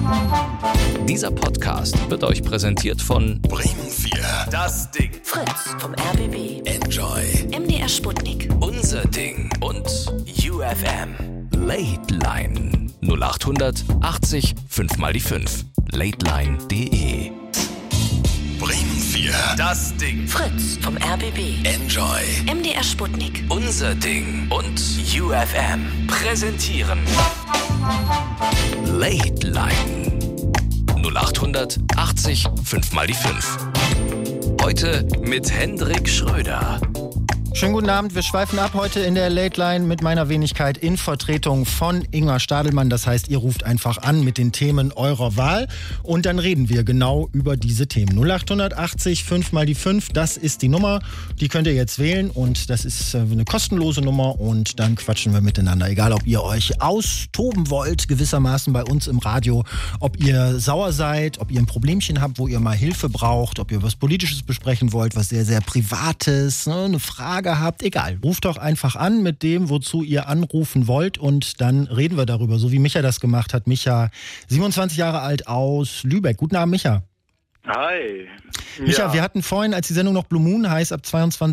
Dieser Podcast wird euch präsentiert von Bremen 4. Das Ding. Fritz vom RBB. Enjoy. MDR Sputnik. Unser Ding. Und UFM. Late Line. 0800 80 5 mal die 5. lateline.de. Bremen 4. Das Ding. Fritz vom RBB. Enjoy. MDR Sputnik. Unser Ding. Und UFM. Präsentieren Late Line. 0800 80 5 mal die 5. Heute mit Hendrik Schröder. Schönen guten Abend, wir schweifen ab heute in der Late Line mit meiner Wenigkeit in Vertretung von Ingmar Stadelmann. Das heißt, ihr ruft einfach an mit den Themen eurer Wahl und dann reden wir genau über diese Themen. 0880 5 mal die 5, das ist die Nummer, die könnt ihr jetzt wählen und das ist eine kostenlose Nummer und dann quatschen wir miteinander. Egal, ob ihr euch austoben wollt, gewissermaßen bei uns im Radio, ob ihr sauer seid, ob ihr ein Problemchen habt, wo ihr mal Hilfe braucht, ob ihr was Politisches besprechen wollt, was sehr, sehr Privates, eine Frage habt, egal. Ruft doch einfach an mit dem, wozu ihr anrufen wollt und dann reden wir darüber, so wie Micha das gemacht hat. Micha, 27 Jahre alt aus Lübeck. Guten Abend, Micha. Hi. Micha, Ja. wir hatten vorhin, als die Sendung noch Blue Moon hieß, ab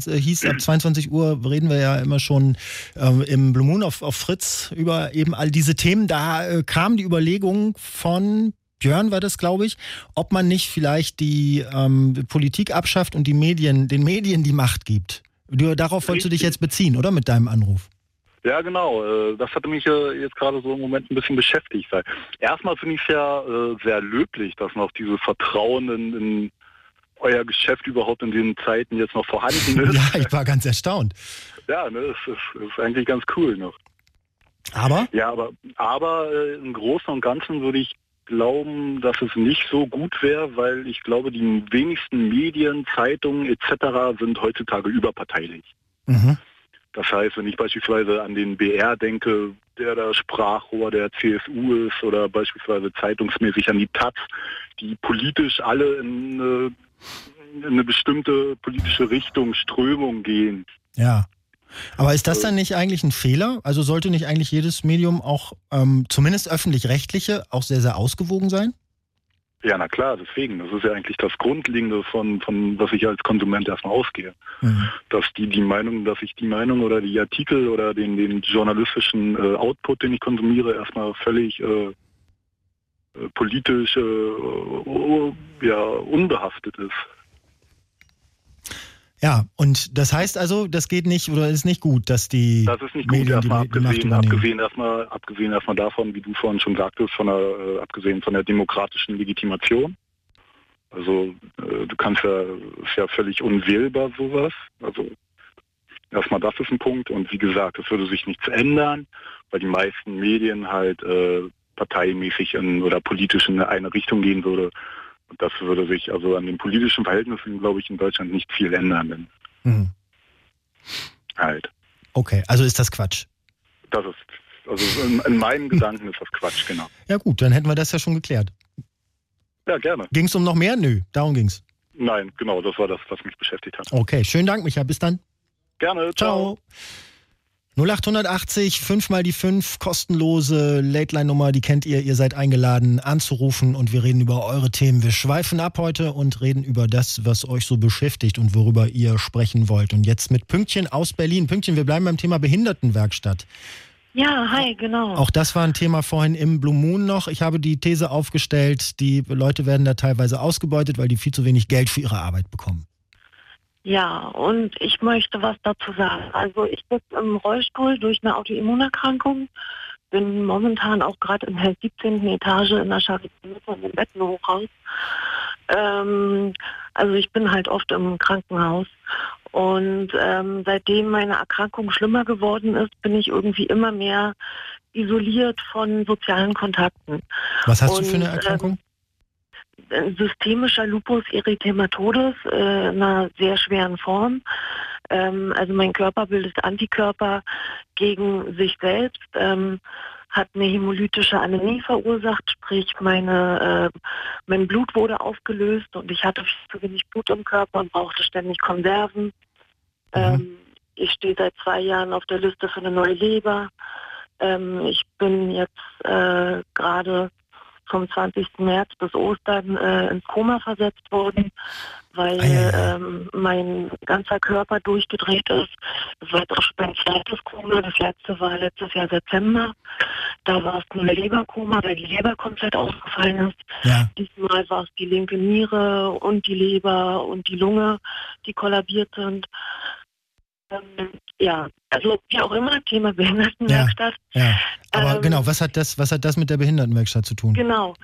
22 Uhr reden wir ja immer schon im Blue Moon auf Fritz über eben all diese Themen. Da kam die Überlegung von Björn war das, glaube ich, ob man nicht vielleicht die Politik abschafft und den Medien die Macht gibt. Darauf wolltest du dich jetzt beziehen, oder? Mit deinem Anruf. Ja, genau. Das hatte mich jetzt gerade so im Moment ein bisschen beschäftigt. Weil erstmal finde ich es ja sehr löblich, dass noch dieses Vertrauen in euer Geschäft überhaupt in den Zeiten jetzt noch vorhanden ist. Ja, ich war ganz erstaunt. Ja, ne, das ist eigentlich ganz cool noch. Aber? Ja, aber im Großen und Ganzen würde ich glauben, dass es nicht so gut wäre, weil ich glaube, die wenigsten Medien, Zeitungen etc. sind heutzutage überparteilich. Mhm. Das heißt, wenn ich beispielsweise an den BR denke, der das Sprachrohr der CSU ist, oder beispielsweise zeitungsmäßig an die Taz, die politisch alle in eine bestimmte politische Richtung, Strömung gehen. Ja. Aber ist das dann nicht eigentlich ein Fehler? Also sollte nicht eigentlich jedes Medium auch, zumindest öffentlich-rechtliche, auch sehr, sehr ausgewogen sein? Ja, na klar, deswegen. Das ist ja eigentlich das Grundlegende von was ich als Konsument erstmal ausgehe. Mhm. Dass ich die Meinung oder die Artikel oder den journalistischen Output, den ich konsumiere, erstmal völlig politisch unbehaftet ist. Ja, und das heißt also, das geht nicht oder ist nicht gut, dass die Das ist nicht gut, Medien erstmal die Macht übernehmen. abgesehen erstmal davon, wie du vorhin schon sagtest, abgesehen von der demokratischen Legitimation. Also du kannst ist ja völlig unwählbar sowas. Also erstmal das ist ein Punkt und wie gesagt, es würde sich nichts ändern, weil die meisten Medien halt parteimäßig oder politisch in eine Richtung gehen würde. Und das würde sich also an den politischen Verhältnissen, glaube ich, in Deutschland nicht viel ändern. Mhm. Halt. Okay, also ist das Quatsch. Das ist, also in meinen Gedanken ist das Quatsch, genau. Ja gut, dann hätten wir das ja schon geklärt. Ja, gerne. Ging es um noch mehr? Nö, darum ging's. Nein, genau, das war das, was mich beschäftigt hat. Okay, schönen Dank, Micha. Bis dann. Gerne, Ciao. 0880 5 mal die 5, kostenlose Late-Line-Nummer, die kennt ihr. Ihr seid eingeladen anzurufen und wir reden über eure Themen. Wir schweifen ab heute und reden über das, was euch so beschäftigt und worüber ihr sprechen wollt. Und jetzt mit Pünktchen aus Berlin. Pünktchen, wir bleiben beim Thema Behindertenwerkstatt. Ja, hi, genau. Auch das war ein Thema vorhin im Blue Moon noch. Ich habe die These aufgestellt, die Leute werden da teilweise ausgebeutet, weil die viel zu wenig Geld für ihre Arbeit bekommen. Ja, und ich möchte was dazu sagen. Also ich sitze im Rollstuhl durch eine Autoimmunerkrankung, bin momentan auch gerade in der 17. Etage in der Charité im Bettenhochhaus. Also ich bin halt oft im Krankenhaus. Und seitdem meine Erkrankung schlimmer geworden ist, bin ich irgendwie immer mehr isoliert von sozialen Kontakten. Was hast du für eine Erkrankung? Systemischer Lupus erythematodes in einer sehr schweren Form. Also mein Körper bildet Antikörper gegen sich selbst, hat eine hämolytische Anämie verursacht, sprich mein Blut wurde aufgelöst und ich hatte viel zu wenig Blut im Körper und brauchte ständig Konserven. Ich stehe seit 2 Jahren auf der Liste für eine neue Leber. Ich bin jetzt gerade vom 20. März bis Ostern ins Koma versetzt worden, weil mein ganzer Körper durchgedreht ist. Das war jetzt auch schon mein zweites Koma. Das letzte war letztes Jahr September. Da war es ein Leberkoma, weil die Leber komplett ausgefallen ist. Ja. Diesmal war es die linke Niere und die Leber und die Lunge, die kollabiert sind. Ja, also wie auch immer, Thema Behindertenwerkstatt. Ja. Aber genau, was hat das mit der Behindertenwerkstatt zu tun? Genau.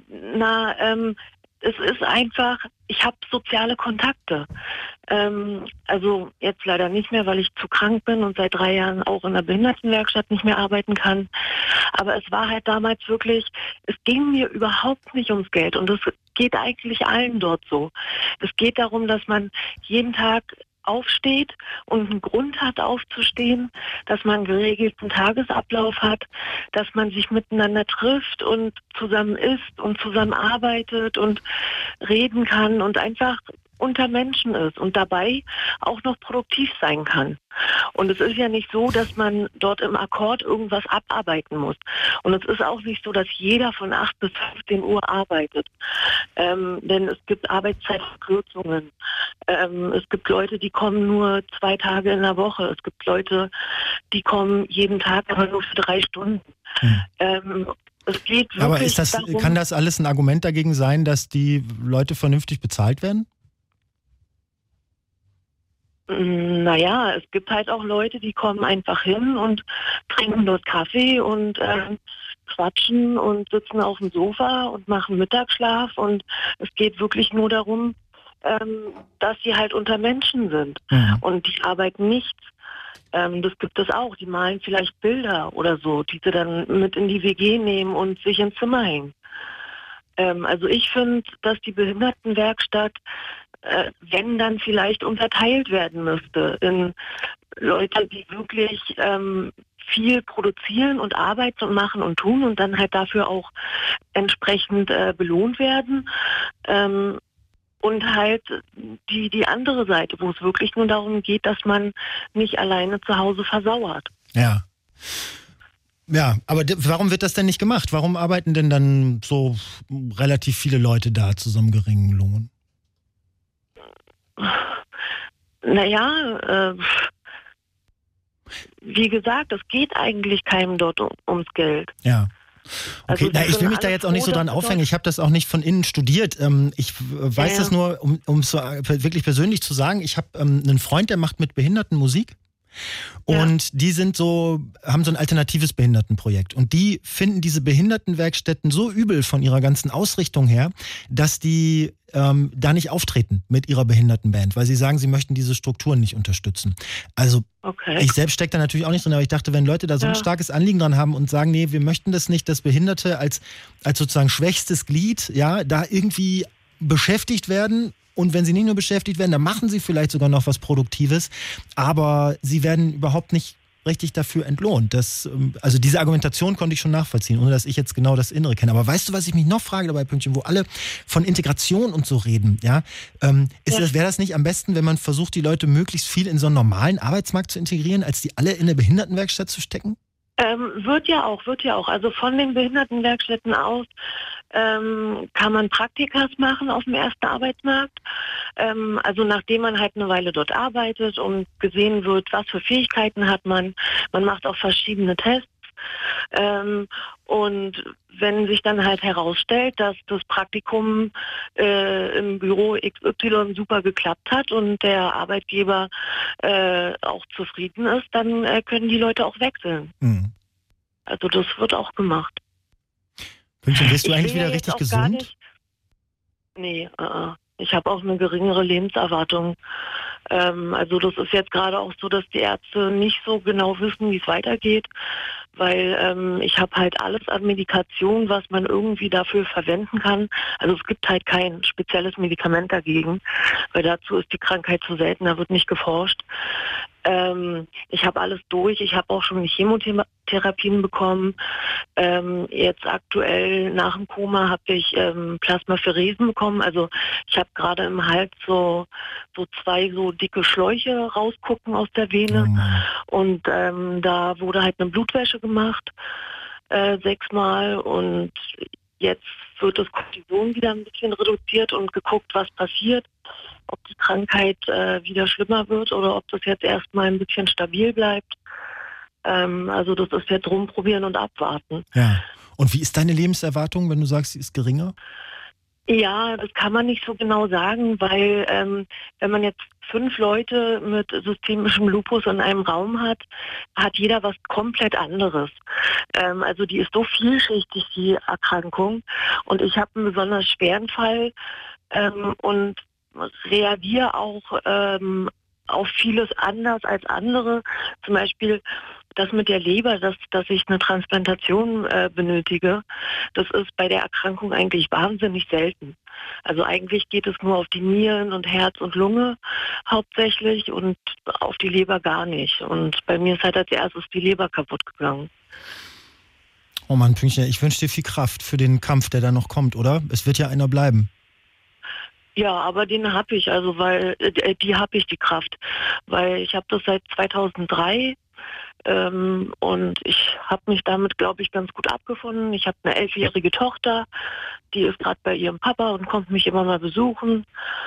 Es ist einfach, ich habe soziale Kontakte. Also jetzt leider nicht mehr, weil ich zu krank bin und seit 3 Jahren auch in der Behindertenwerkstatt nicht mehr arbeiten kann. Aber es war halt damals wirklich, es ging mir überhaupt nicht ums Geld. Und es geht eigentlich allen dort so. Es geht darum, dass man jeden Tag aufsteht und einen Grund hat aufzustehen, dass man einen geregelten Tagesablauf hat, dass man sich miteinander trifft und zusammen isst und zusammen arbeitet und reden kann und einfach unter Menschen ist und dabei auch noch produktiv sein kann. Und es ist ja nicht so, dass man dort im Akkord irgendwas abarbeiten muss. Und es ist auch nicht so, dass jeder von 8 bis 15 Uhr arbeitet. Denn es gibt Arbeitszeitverkürzungen. Es gibt Leute, die kommen nur 2 Tage in der Woche. Es gibt Leute, die kommen jeden Tag, aber nur für 3 Stunden. Es geht wirklich aber darum, kann das alles ein Argument dagegen sein, dass die Leute vernünftig bezahlt werden? Naja, es gibt halt auch Leute, die kommen einfach hin und trinken dort Kaffee und quatschen und sitzen auf dem Sofa und machen Mittagsschlaf und es geht wirklich nur darum, dass sie halt unter Menschen sind und die arbeiten nichts. Das gibt es auch, die malen vielleicht Bilder oder so, die sie dann mit in die WG nehmen und sich ins Zimmer hängen. Also ich finde, dass die Behindertenwerkstatt wenn dann vielleicht unterteilt werden müsste in Leute, die wirklich viel produzieren und arbeiten und machen und tun und dann halt dafür auch entsprechend belohnt werden. Und halt die andere Seite, wo es wirklich nur darum geht, dass man nicht alleine zu Hause versauert. Ja. Ja, aber warum wird das denn nicht gemacht? Warum arbeiten denn dann so relativ viele Leute da zu so einem geringen Lohn? Naja, wie gesagt, es geht eigentlich keinem dort ums Geld. Ja. Okay, Also ich will mich da jetzt auch nicht so dran aufhängen. Ich habe das auch nicht von innen studiert. Ich weiß das nur, um es so wirklich persönlich zu sagen. Ich habe einen Freund, der macht mit Behinderten Musik. Und die haben so ein alternatives Behindertenprojekt. Und die finden diese Behindertenwerkstätten so übel von ihrer ganzen Ausrichtung her, dass die da nicht auftreten mit ihrer Behindertenband, weil sie sagen, sie möchten diese Strukturen nicht unterstützen. Also ich selbst stecke da natürlich auch nicht drin, aber ich dachte, wenn Leute da so ein starkes Anliegen dran haben und sagen, nee, wir möchten das nicht, dass Behinderte als sozusagen schwächstes Glied da irgendwie beschäftigt werden. Und wenn sie nicht nur beschäftigt werden, dann machen sie vielleicht sogar noch was Produktives, aber sie werden überhaupt nicht richtig dafür entlohnt. Also diese Argumentation konnte ich schon nachvollziehen, ohne dass ich jetzt genau das Innere kenne. Aber weißt du, was ich mich noch frage dabei, Pünktchen, wo alle von Integration und so reden, ja? Wäre das nicht am besten, wenn man versucht, die Leute möglichst viel in so einen normalen Arbeitsmarkt zu integrieren, als die alle in eine Behindertenwerkstatt zu stecken? Wird ja auch. Also von den Behindertenwerkstätten aus kann man Praktikas machen auf dem ersten Arbeitsmarkt. Also nachdem man halt eine Weile dort arbeitet und gesehen wird, was für Fähigkeiten hat man. Man macht auch verschiedene Tests. Und wenn sich dann halt herausstellt, dass das Praktikum im Büro XY super geklappt hat und der Arbeitgeber auch zufrieden ist, dann können die Leute auch wechseln. Also das wird auch gemacht. Pünktchen, bist du eigentlich wieder richtig gesund? Nee, ich habe auch eine geringere Lebenserwartung. Also das ist jetzt gerade auch so, dass die Ärzte nicht so genau wissen, wie es weitergeht, weil ich habe halt alles an Medikation, was man irgendwie dafür verwenden kann. Also es gibt halt kein spezielles Medikament dagegen, weil dazu ist die Krankheit zu selten, da wird nicht geforscht. Ich habe alles durch, ich habe auch schon Chemotherapien bekommen. Jetzt aktuell nach dem Koma habe ich Plasmapheresen bekommen. Also ich habe gerade im Hals so 2 so dicke Schläuche rausgucken aus der Vene. Und da wurde halt eine Blutwäsche gemacht, 6-mal. Und jetzt wird das Cortison wieder ein bisschen reduziert und geguckt, was passiert, ob die Krankheit wieder schlimmer wird oder ob das jetzt erstmal ein bisschen stabil bleibt. Also das ist jetzt rumprobieren und abwarten. Ja. Und wie ist deine Lebenserwartung, wenn du sagst, sie ist geringer? Ja, das kann man nicht so genau sagen, weil wenn man jetzt 5 Leute mit systemischem Lupus in einem Raum hat, hat jeder was komplett anderes. Also die ist so vielschichtig, die Erkrankung. Und ich habe einen besonders schweren Fall und reagiere auch auf vieles anders als andere. Zum Beispiel das mit der Leber, dass ich eine Transplantation benötige, das ist bei der Erkrankung eigentlich wahnsinnig selten. Also eigentlich geht es nur auf die Nieren und Herz und Lunge hauptsächlich und auf die Leber gar nicht. Und bei mir ist halt als erstes die Leber kaputt gegangen. Oh Mann, Pünktchen, ich wünsche dir viel Kraft für den Kampf, der da noch kommt, oder? Es wird ja einer bleiben. Ja, aber den habe ich, also weil die habe ich, die Kraft. Weil ich habe das seit 2003 und ich habe mich damit, glaube ich, ganz gut abgefunden. Ich habe eine 11-jährige Tochter, die ist gerade bei ihrem Papa und kommt mich immer mal besuchen.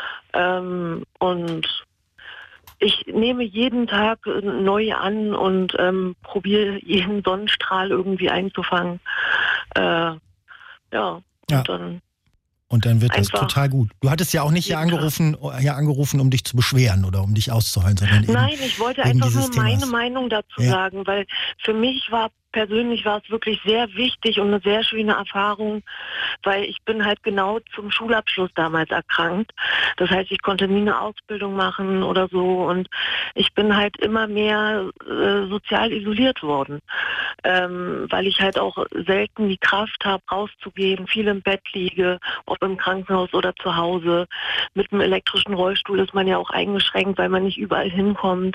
Und ich nehme jeden Tag neu an und probiere jeden Sonnenstrahl irgendwie einzufangen. Und dann wird das total gut. Du hattest ja auch nicht hier angerufen, um dich zu beschweren oder um dich auszuheulen, sondern eben. Nein, ich wollte einfach nur meine Meinung dazu sagen, weil für mich persönlich war es wirklich sehr wichtig und eine sehr schöne Erfahrung, weil ich bin halt genau zum Schulabschluss damals erkrankt. Das heißt, ich konnte nie eine Ausbildung machen oder so und ich bin halt immer mehr sozial isoliert worden, weil ich halt auch selten die Kraft habe, rauszugehen, viel im Bett liege, ob im Krankenhaus oder zu Hause. Mit einem elektrischen Rollstuhl ist man ja auch eingeschränkt, weil man nicht überall hinkommt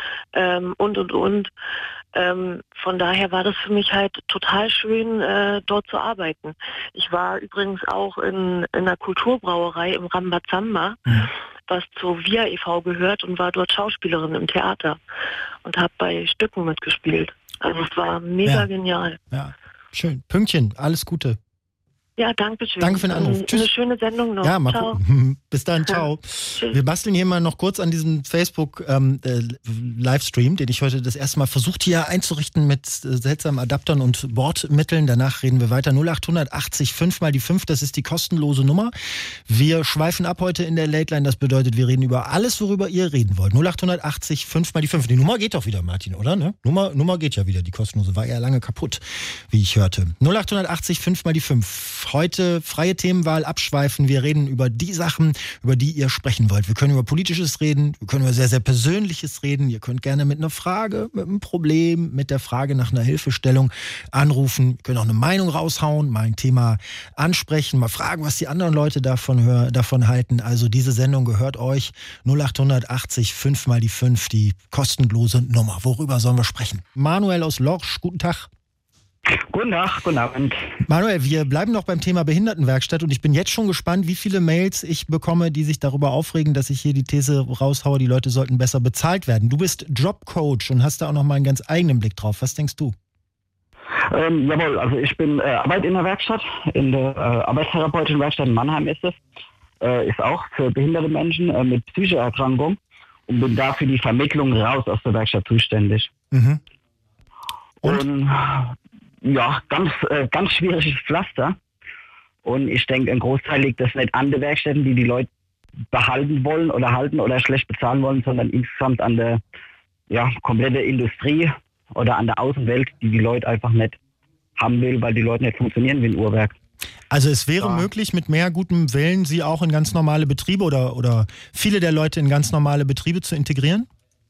und. Von daher war das für mich halt total schön, dort zu arbeiten. Ich war übrigens auch in einer Kulturbrauerei im Rambazamba, was zur VIA e.V. gehört und war dort Schauspielerin im Theater und habe bei Stücken mitgespielt. Also es war mega genial. Ja, schön. Pünktchen, alles Gute. Ja, danke schön. Danke für den Anruf. Tschüss. Eine schöne Sendung noch. Ja, mal ciao. Gucken. Bis dann, ciao. Tschüss. Wir basteln hier mal noch kurz an diesem Facebook-Livestream, den ich heute das erste Mal versucht hier einzurichten mit seltsamen Adaptern und Bordmitteln. Danach reden wir weiter. 0880 5 mal die 5, das ist die kostenlose Nummer. Wir schweifen ab heute in der Late Line. Das bedeutet, wir reden über alles, worüber ihr reden wollt. 0880 5 mal die 5. Die Nummer geht doch wieder, Martin, oder? Ne? Nummer geht ja wieder, die kostenlose. War ja lange kaputt, wie ich hörte. 0880 5 mal die 5. Heute freie Themenwahl abschweifen. Wir reden über die Sachen, über die ihr sprechen wollt. Wir können über Politisches reden, wir können über sehr, sehr Persönliches reden. Ihr könnt gerne mit einer Frage, mit einem Problem, mit der Frage nach einer Hilfestellung anrufen. Wir können auch eine Meinung raushauen, mal ein Thema ansprechen, mal fragen, was die anderen Leute davon halten. Also diese Sendung gehört euch. 0880 5 mal die 5, die kostenlose Nummer. Worüber sollen wir sprechen? Manuel aus Lorsch, guten Tag. Guten Tag, guten Abend. Manuel, wir bleiben noch beim Thema Behindertenwerkstatt und ich bin jetzt schon gespannt, wie viele Mails ich bekomme, die sich darüber aufregen, dass ich hier die These raushaue, die Leute sollten besser bezahlt werden. Du bist Jobcoach und hast da auch noch mal einen ganz eigenen Blick drauf. Was denkst du? Jawohl, also ich bin Arbeit in der Werkstatt, in der arbeitstherapeutischen Werkstatt in Mannheim ist es. Ist auch für behinderte Menschen mit psychischer Erkrankung und bin da für die Vermittlung raus aus der Werkstatt zuständig. Mhm. Und ja, ganz schwieriges Pflaster. Und ich denke, ein Großteil liegt das nicht an den Werkstätten, die Leute behalten wollen oder halten oder schlecht bezahlen wollen, sondern insgesamt an der komplette Industrie oder an der Außenwelt, die Leute einfach nicht haben will, weil die Leute nicht funktionieren wie ein Uhrwerk. Also es wäre möglich, mit mehr gutem Willen sie auch in ganz normale Betriebe oder viele der Leute in ganz normale Betriebe zu integrieren?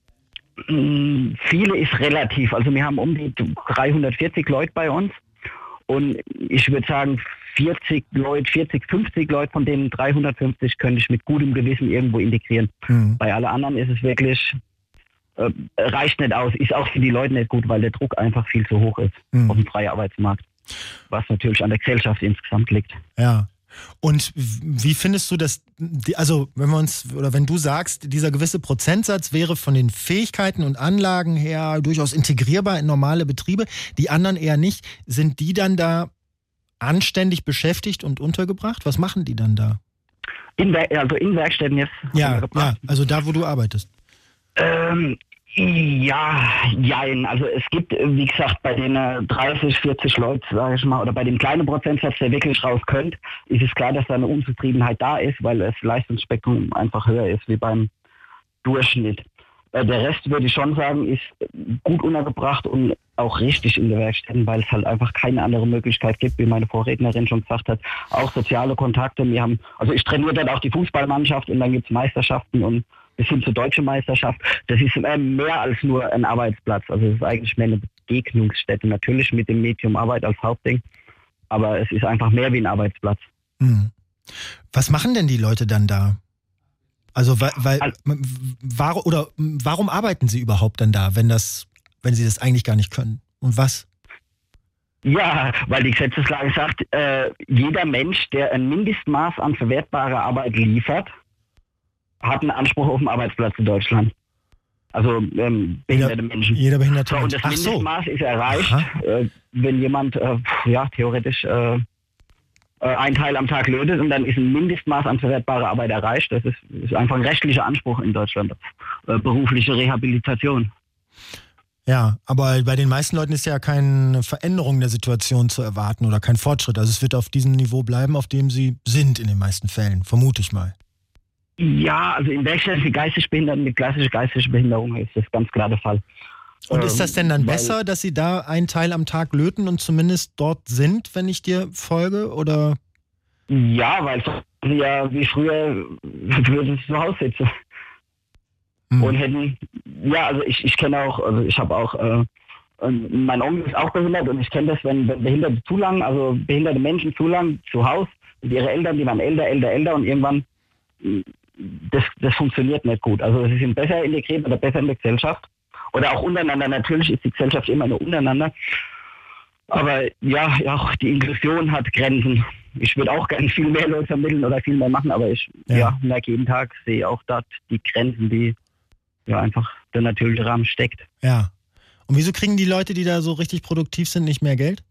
Viele ist relativ. Also wir haben um die 340 Leute bei uns und ich würde sagen 50 Leute von denen 350 könnte ich mit gutem Gewissen irgendwo integrieren. Bei allen anderen ist es wirklich, reicht nicht aus, ist auch für die Leute nicht gut, weil der Druck einfach viel zu hoch ist auf dem freien Arbeitsmarkt, was natürlich an der Gesellschaft insgesamt liegt. Ja. Und wie findest du das, wenn du sagst, dieser gewisse Prozentsatz wäre von den Fähigkeiten und Anlagen her durchaus integrierbar in normale Betriebe, die anderen eher nicht, sind die dann da anständig beschäftigt und untergebracht? Was machen die dann da? In Werkstätten jetzt? Ja, also da, wo du arbeitest. Jein. Also es gibt, wie gesagt, bei den 30, 40 Leuten, sage ich mal, oder bei dem kleinen Prozentsatz, der wirklich raus könnte, ist es klar, dass da eine Unzufriedenheit da ist, weil das Leistungsspektrum einfach höher ist wie beim Durchschnitt. Der Rest, würde ich schon sagen, ist gut untergebracht und auch richtig in der Werkstätten, weil es halt einfach keine andere Möglichkeit gibt, wie meine Vorrednerin schon gesagt hat. Auch soziale Kontakte. Ich trainiere dann auch die Fußballmannschaft und dann gibt es Meisterschaften und bis hin zur deutschen Meisterschaft. Das ist mehr als nur ein Arbeitsplatz. Also es ist eigentlich mehr eine Begegnungsstätte. Natürlich mit dem Medium Arbeit als Hauptding, aber es ist einfach mehr wie ein Arbeitsplatz. Was machen denn die Leute dann da? Also warum arbeiten sie überhaupt dann da, wenn sie das eigentlich gar nicht können? Und was? Ja, weil die Gesetzeslage sagt, jeder Mensch, der ein Mindestmaß an verwertbarer Arbeit liefert, hat einen Anspruch auf einen Arbeitsplatz in Deutschland. Also behinderte Menschen. Jeder behinderte Mensch. Und das Mindestmaß ist erreicht, wenn jemand theoretisch ein Teil am Tag lötet und dann ist ein Mindestmaß an verwertbarer Arbeit erreicht. Das ist einfach ein rechtlicher Anspruch in Deutschland. Berufliche Rehabilitation. Ja, aber bei den meisten Leuten ist ja keine Veränderung der Situation zu erwarten oder kein Fortschritt. Also es wird auf diesem Niveau bleiben, auf dem sie sind in den meisten Fällen, vermute ich mal. Ja, also in Werkstätten für geistig Behinderten mit klassischer geistiger Behinderung ist das ganz klar der Fall. Und ist das denn dann besser, dass sie da einen Teil am Tag löten und zumindest dort sind, wenn ich dir folge, oder? Ja, weil sie ja wie früher würden sie zu Hause sitzen. Und hätten, also ich kenne auch, also ich habe auch, mein Onkel ist auch behindert und ich kenne das, wenn behinderte Menschen zu lang zu Hause und ihre Eltern, die waren älter und irgendwann, das funktioniert nicht gut. Also sie sind besser integriert oder besser in der Gesellschaft. Oder auch untereinander. Natürlich ist die Gesellschaft immer nur untereinander. Aber ja, auch die Inklusion hat Grenzen. Ich würde auch gerne viel mehr Leute vermitteln oder viel mehr machen, aber ich merke jeden Tag, sehe auch dort die Grenzen, die einfach der natürliche Rahmen steckt. Ja. Und wieso kriegen die Leute, die da so richtig produktiv sind, nicht mehr Geld?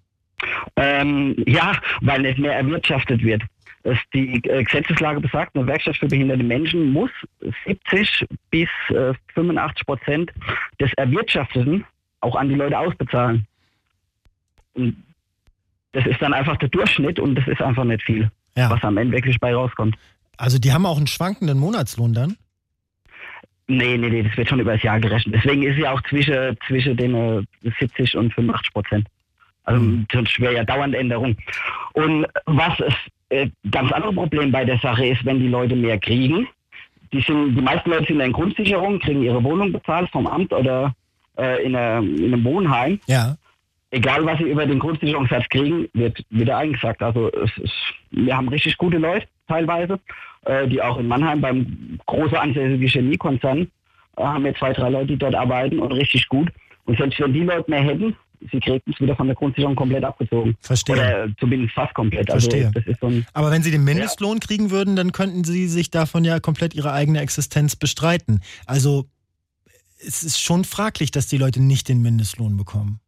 Weil nicht mehr erwirtschaftet wird. Die Gesetzeslage besagt, eine Werkstatt für behinderte Menschen muss 70 bis 85% des Erwirtschafteten auch an die Leute ausbezahlen. Und das ist dann einfach der Durchschnitt und das ist einfach nicht viel, was am Ende wirklich bei rauskommt. Also die haben auch einen schwankenden Monatslohn dann? Nee, das wird schon über das Jahr gerechnet. Deswegen ist ja auch zwischen den 70 und 85%. Also sonst wäre ja dauernd Änderung. Und was es ganz andere Problem bei der Sache ist, wenn die Leute mehr kriegen. Die meisten Leute sind in Grundsicherung, kriegen ihre Wohnung bezahlt vom Amt oder in einem Wohnheim. Ja. Egal, was sie über den Grundsicherungssatz kriegen, wird wieder eingesackt. Also wir haben richtig gute Leute teilweise, die auch in Mannheim beim großen ansässigen Chemiekonzern haben wir 2, 3 Leute, die dort arbeiten und richtig gut. Und selbst wenn die Leute mehr hätten, sie kriegen es wieder von der Grundsicherung komplett abgezogen. Verstehe. Oder zumindest fast komplett. Verstehe. Also das ist so aber wenn sie den Mindestlohn kriegen würden, dann könnten sie sich davon ja komplett ihre eigene Existenz bestreiten. Also es ist schon fraglich, dass die Leute nicht den Mindestlohn bekommen.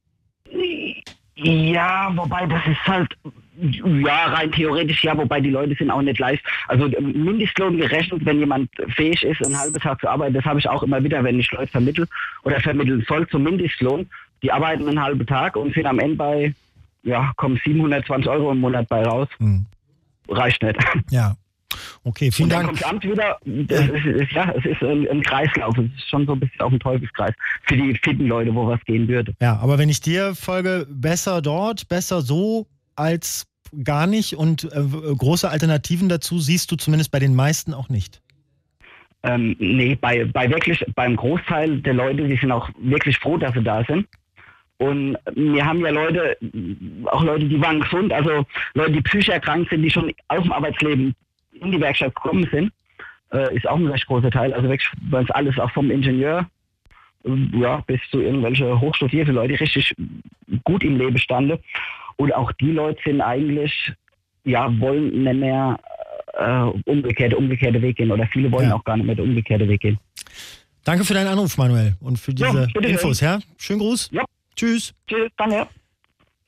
Ja, wobei das ist halt, rein theoretisch wobei die Leute sind auch nicht leicht. Also Mindestlohn gerechnet, wenn jemand fähig ist, ein halbes Tag zu arbeiten, das habe ich auch immer wieder, wenn ich Leute vermittle oder vermitteln soll zum Mindestlohn. Die arbeiten einen halben Tag und sind am Ende bei, kommen 720 € im Monat bei raus. Reicht nicht. Ja. Okay, vielen Dank. Und dann kommt das Amt wieder, es ist ein Kreislauf, es ist schon so ein bisschen auch ein Teufelskreis für die fitten Leute, wo was gehen würde. Ja, aber wenn ich dir folge, besser dort, besser so als gar nicht und große Alternativen dazu siehst du zumindest bei den meisten auch nicht. Nee, beim Großteil der Leute, die sind auch wirklich froh, dass sie da sind. Und wir haben ja Leute, die waren gesund, also Leute, die psychisch erkrankt sind, die schon aus dem Arbeitsleben in die Werkstatt gekommen sind, ist auch ein recht großer Teil. Also wirklich bei uns alles, auch vom Ingenieur bis zu irgendwelche hochstudierte Leute, richtig gut im Leben standen. Und auch die Leute sind eigentlich, wollen nicht mehr umgekehrte Weg gehen. Oder viele wollen auch gar nicht mehr den umgekehrte Weg gehen. Danke für deinen Anruf, Manuel, und für diese Infos. Ja? Schönen Gruß. Ja. Tschüss. Tschüss, danke.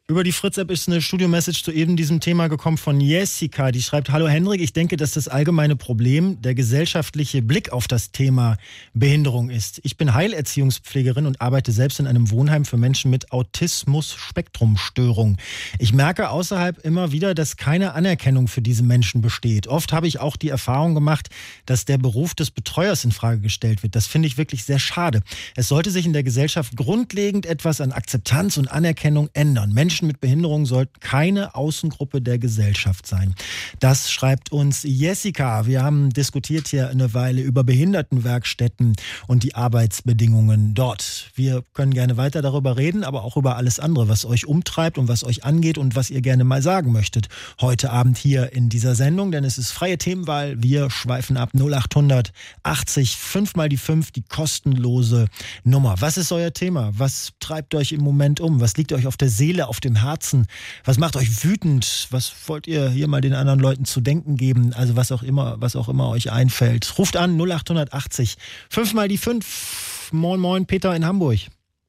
Über die Fritz-App ist eine Studio-Message zu eben diesem Thema gekommen von Jessica. Die schreibt: Hallo Hendrik, ich denke, dass das allgemeine Problem der gesellschaftliche Blick auf das Thema Behinderung ist. Ich bin Heilerziehungspflegerin und arbeite selbst in einem Wohnheim für Menschen mit Autismus-Spektrumstörung. Ich merke außerhalb immer wieder, dass keine Anerkennung für diese Menschen besteht. Oft habe ich auch die Erfahrung gemacht, dass der Beruf des Betreuers in Frage gestellt wird. Das finde ich wirklich sehr schade. Es sollte sich in der Gesellschaft grundlegend etwas an Akzeptanz und Anerkennung ändern. Menschen mit Behinderung sollten keine Außengruppe der Gesellschaft sein. Das schreibt uns Jessica. Wir haben diskutiert hier eine Weile über Behindertenwerkstätten und die Arbeitsbedingungen dort. Wir können gerne weiter darüber reden, aber auch über alles andere, was euch umtreibt und was euch angeht und was ihr gerne mal sagen möchtet. Heute Abend hier in dieser Sendung, denn es ist freie Themenwahl. Wir schweifen ab 0800 80 5 mal die 5, die kostenlose Nummer. Was ist euer Thema? Was treibt euch im Moment um? Was liegt euch auf der Seele, auf dem Herzen? Was macht euch wütend? Was wollt ihr hier mal den anderen Leuten zu denken geben? Also was auch immer euch einfällt. Ruft an 0880 5 mal die 5. Moin, moin, Peter in Hamburg.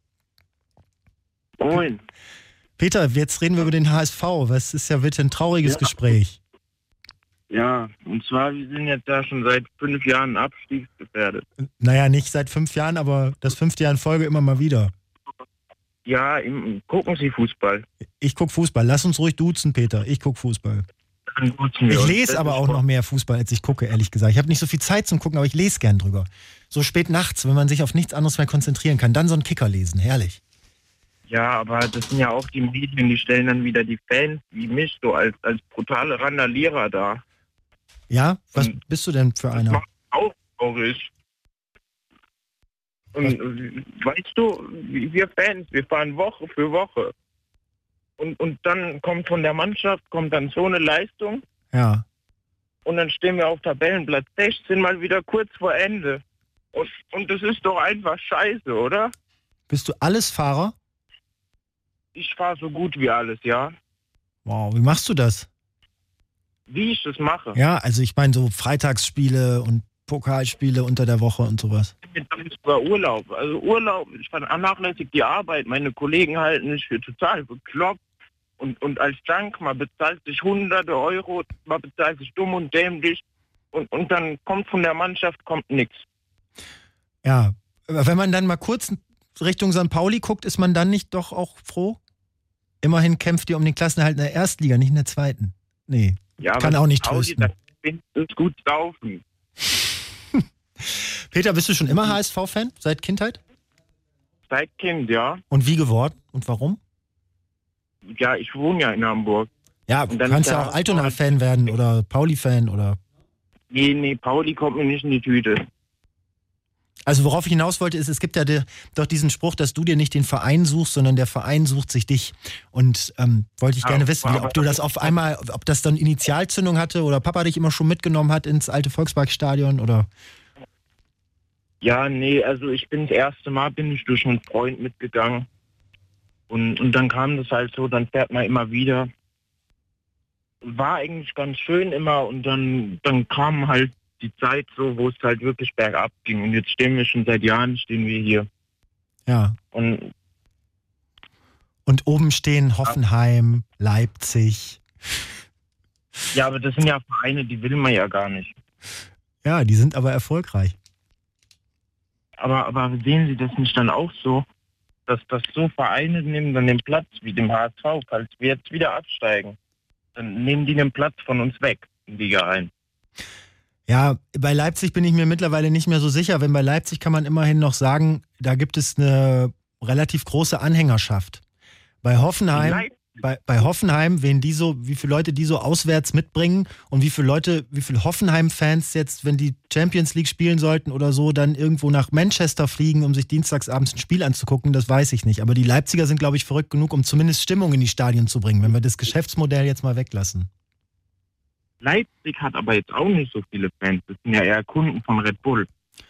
Moin. Peter, jetzt reden wir über den HSV. Was ist ja wirklich ein trauriges Gespräch. Ja, und zwar, wir sind jetzt da schon seit 5 Jahren abstiegsgefährdet. Naja, nicht seit 5 Jahren, aber das 5. Jahr in Folge immer mal wieder. Ja, gucken Sie Fußball. Ich gucke Fußball. Lass uns ruhig duzen, Peter. Ich gucke Fußball. Dann duzen wir Ich uns. lese aber auch noch mehr Fußball, als ich gucke, ehrlich gesagt. Ich habe nicht so viel Zeit zum Gucken, aber ich lese gern drüber. So spät nachts, wenn man sich auf nichts anderes mehr konzentrieren kann. Dann so einen Kicker lesen. Herrlich. Ja, aber das sind ja auch die Medien, die stellen dann wieder die Fans wie mich so als brutale Randalierer dar. Ja? Was bist du denn für Das einer? macht auch traurig. Und weißt du, wir Fans, wir fahren Woche für Woche. Und dann kommt von der Mannschaft dann so eine Leistung. Ja. Und dann stehen wir auf Tabellenplatz 16 mal wieder kurz vor Ende. Und das ist doch einfach scheiße, oder? Bist du Allesfahrer? Ich fahre so gut wie alles, ja. Wow, wie machst du das? Wie ich das mache. Ja, also ich meine so Freitagsspiele und Pokalspiele unter der Woche und sowas. Dann ist sogar Urlaub. Also Urlaub, ich vernachlässige die Arbeit. Meine Kollegen halten mich für total bekloppt. Und als Dank, man bezahlt sich hunderte Euro, man bezahlt sich dumm und dämlich. Und dann kommt von der Mannschaft nichts. Ja, aber wenn man dann mal kurz Richtung St. Pauli guckt, ist man dann nicht doch auch froh? Immerhin kämpft ihr um den Klassenerhalt in der Erstliga, nicht in der zweiten. Nee, Ja, kann auch nicht trösten. Das ist gut laufen. Peter, bist du schon immer HSV-Fan? Seit Kindheit? Seit Kind, ja. Und wie geworden? Und warum? Ja, ich wohne ja in Hamburg. Ja, Und du dann kannst ist ja der auch Altona-Fan werden oder Pauli-Fan oder... Nee, Pauli kommt mir nicht in die Tüte. Also worauf ich hinaus wollte, ist, es gibt ja doch diesen Spruch, dass du dir nicht den Verein suchst, sondern der Verein sucht sich dich. Und wollte ich gerne wissen, ob du das auf einmal, ob das dann Initialzündung hatte oder Papa dich immer schon mitgenommen hat ins alte Volksparkstadion oder... Ja, nee, also ich bin das erste Mal, bin ich durch einen Freund mitgegangen. Und dann kam das halt so, dann fährt man immer wieder. War eigentlich ganz schön immer und dann kam halt die Zeit so, wo es halt wirklich bergab ging. Und jetzt stehen wir schon seit Jahren, stehen wir hier. Ja. Und oben stehen Hoffenheim, Leipzig. ja, aber das sind ja Vereine, die will man ja gar nicht. Ja, die sind aber erfolgreich. Aber sehen Sie das nicht dann auch so, dass so Vereine nehmen dann den Platz wie dem HSV, falls wir jetzt wieder absteigen, dann nehmen die den Platz von uns weg in die Liga ein. Ja, bei Leipzig bin ich mir mittlerweile nicht mehr so sicher. Wenn bei Leipzig kann man immerhin noch sagen, da gibt es eine relativ große Anhängerschaft. Bei Hoffenheim, bei Hoffenheim, wie viele Leute die so auswärts mitbringen und wie viele Hoffenheim-Fans jetzt, wenn die Champions League spielen sollten oder so, dann irgendwo nach Manchester fliegen, um sich dienstagsabends ein Spiel anzugucken, das weiß ich nicht. Aber die Leipziger sind, glaube ich, verrückt genug, um zumindest Stimmung in die Stadien zu bringen, wenn wir das Geschäftsmodell jetzt mal weglassen. Leipzig hat aber jetzt auch nicht so viele Fans. Das sind ja eher Kunden von Red Bull.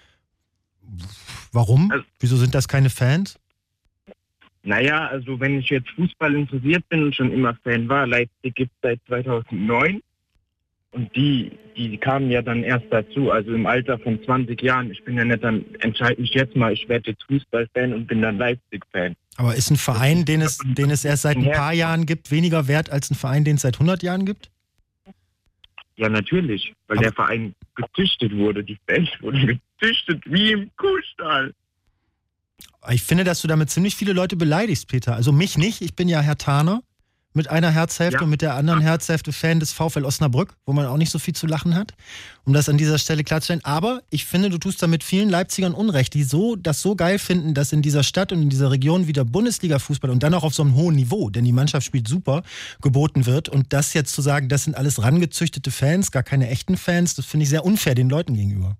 Warum? Wieso sind das keine Fans? Naja, also wenn ich jetzt Fußball interessiert bin und schon immer Fan war, Leipzig gibt es seit 2009 und die kamen ja dann erst dazu, also im Alter von 20 Jahren. Ich bin ja nicht dann, entscheide mich jetzt mal, ich werde jetzt Fußballfan und bin dann Leipzig-Fan. Aber ist ein Verein, den es erst seit ein paar Jahren gibt, weniger wert als ein Verein, den es seit 100 Jahren gibt? Ja, natürlich, weil der Verein gezüchtet wurde. Die Fans wurden gezüchtet wie im Kuhstall. Ich finde, dass du damit ziemlich viele Leute beleidigst, Peter. Also mich nicht, ich bin ja Herthaner mit einer Herzhälfte und mit der anderen Herzhälfte Fan des VfL Osnabrück, wo man auch nicht so viel zu lachen hat, um das an dieser Stelle klarzustellen. Aber ich finde, du tust damit vielen Leipzigern Unrecht, die das so geil finden, dass in dieser Stadt und in dieser Region wieder Bundesliga-Fußball und dann auch auf so einem hohen Niveau, denn die Mannschaft spielt super, geboten wird. Und das jetzt zu sagen, das sind alles rangezüchtete Fans, gar keine echten Fans, das finde ich sehr unfair den Leuten gegenüber.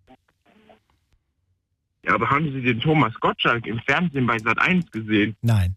Ja, aber haben Sie den Thomas Gottschalk im Fernsehen bei Sat.1 gesehen? Nein.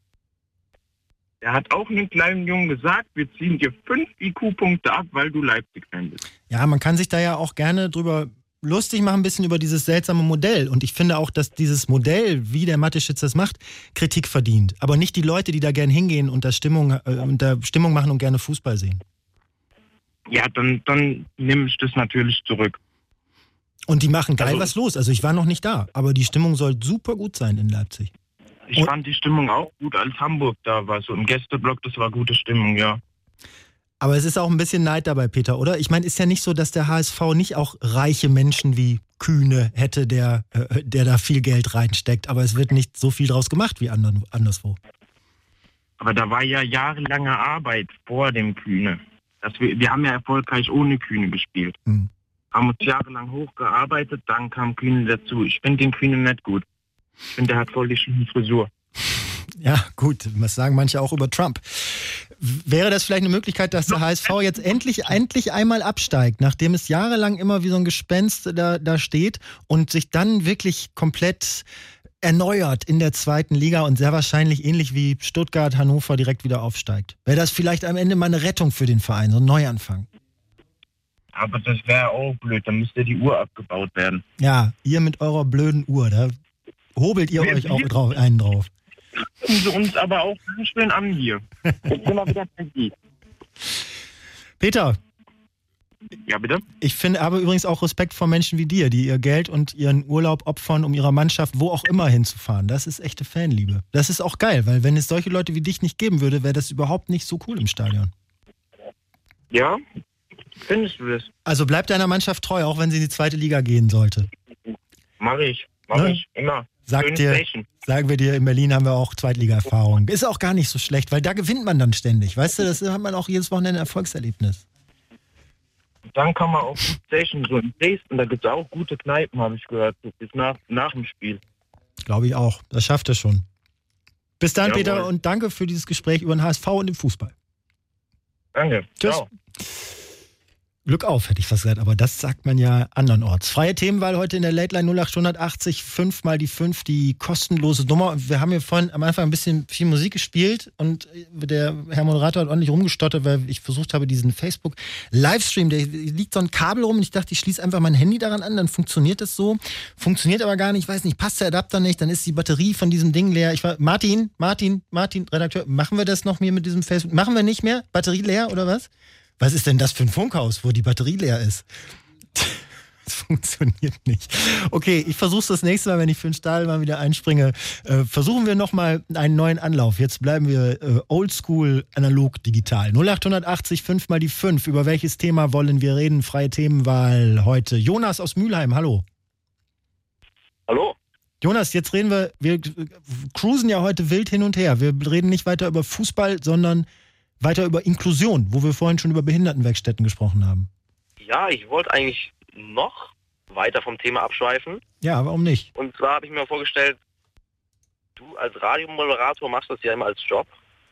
Er hat auch einem kleinen Jungen gesagt, wir ziehen dir 5 IQ-Punkte ab, weil du Leipzig-Fan bist. Ja, man kann sich da ja auch gerne drüber lustig machen, ein bisschen über dieses seltsame Modell. Und ich finde auch, dass dieses Modell, wie der Mateschitz das macht, Kritik verdient. Aber nicht die Leute, die da gerne hingehen und da Stimmung machen und gerne Fußball sehen. Ja, dann nehme ich das natürlich zurück. Und die machen geil was los. Also ich war noch nicht da, aber die Stimmung soll super gut sein in Leipzig. Ich fand die Stimmung auch gut, als Hamburg da war. So im Gästeblock, das war gute Stimmung, ja. Aber es ist auch ein bisschen Neid dabei, Peter, oder? Ich meine, ist ja nicht so, dass der HSV nicht auch reiche Menschen wie Kühne hätte, der da viel Geld reinsteckt. Aber es wird nicht so viel draus gemacht wie anderswo. Aber da war ja jahrelange Arbeit vor dem Kühne. Wir haben ja erfolgreich ohne Kühne gespielt. Haben uns jahrelang hochgearbeitet, dann kam Kühne dazu. Ich finde den Kühne nicht gut. Ich finde, der hat voll die schöne Frisur. Ja, gut, das sagen manche auch über Trump. Wäre das vielleicht eine Möglichkeit, dass der HSV jetzt endlich einmal absteigt, nachdem es jahrelang immer wie so ein Gespenst da steht und sich dann wirklich komplett erneuert in der zweiten Liga und sehr wahrscheinlich ähnlich wie Stuttgart, Hannover direkt wieder aufsteigt? Wäre das vielleicht am Ende mal eine Rettung für den Verein, so ein Neuanfang? Aber das wäre auch blöd, dann müsste die Uhr abgebaut werden. Ja, ihr mit eurer blöden Uhr, da hobelt ihr euch auch einen drauf. Gucken Sie uns aber auch ganz schön an hier. Jetzt sind wir wieder bei Sie. Peter. Ja, bitte? Ich finde aber übrigens auch Respekt vor Menschen wie dir, die ihr Geld und ihren Urlaub opfern, um ihrer Mannschaft wo auch immer hinzufahren. Das ist echte Fanliebe. Das ist auch geil, weil wenn es solche Leute wie dich nicht geben würde, wäre das überhaupt nicht so cool im Stadion. Ja, findest du das? Also bleib deiner Mannschaft treu, auch wenn sie in die zweite Liga gehen sollte. Mach ich, immer. Sagen wir dir, in Berlin haben wir auch Zweitliga-Erfahrung. Ist auch gar nicht so schlecht, weil da gewinnt man dann ständig. Weißt du, das hat man auch jedes Wochenende ein Erfolgserlebnis. Dann kann man auch gut stechen. So in Dresden, da gibt es auch gute Kneipen, habe ich gehört. Bis nach dem Spiel. Glaube ich auch. Das schafft er schon. Bis dann, Jawohl. Peter, und danke für dieses Gespräch über den HSV und den Fußball. Danke. Tschüss. Ciao. Glück auf, hätte ich fast gesagt, aber das sagt man ja andernorts. Freie Themenwahl heute in der Late Line 0880 5 mal die 5, die kostenlose Nummer. Wir haben hier vorhin am Anfang ein bisschen viel Musik gespielt und der Herr Moderator hat ordentlich rumgestottert, weil ich versucht habe, diesen Facebook-Livestream, da liegt so ein Kabel rum und ich dachte, ich schließe einfach mein Handy daran an, dann funktioniert das so. Funktioniert aber gar nicht, ich weiß nicht, passt der Adapter nicht, dann ist die Batterie von diesem Ding leer. Martin, Redakteur, machen wir das noch mehr mit diesem Facebook? Machen wir nicht mehr? Batterie leer oder was? Was ist denn das für ein Funkhaus, wo die Batterie leer ist? Das funktioniert nicht. Okay, ich versuche es das nächste Mal, wenn ich für den Stahl mal wieder einspringe. Versuchen wir nochmal einen neuen Anlauf. Jetzt bleiben wir oldschool, analog, digital. 0880 5 mal die 5. Über welches Thema wollen wir reden? Freie Themenwahl heute. Jonas aus Mülheim, hallo. Hallo. Jonas, jetzt reden wir cruisen ja heute wild hin und her. Wir reden nicht weiter über Fußball, sondern weiter über Inklusion, wo wir vorhin schon über Behindertenwerkstätten gesprochen haben. Ja, ich wollte eigentlich noch weiter vom Thema abschweifen. Ja, warum nicht? Und zwar habe ich mir vorgestellt, du als Radiomoderator machst das ja immer als Job.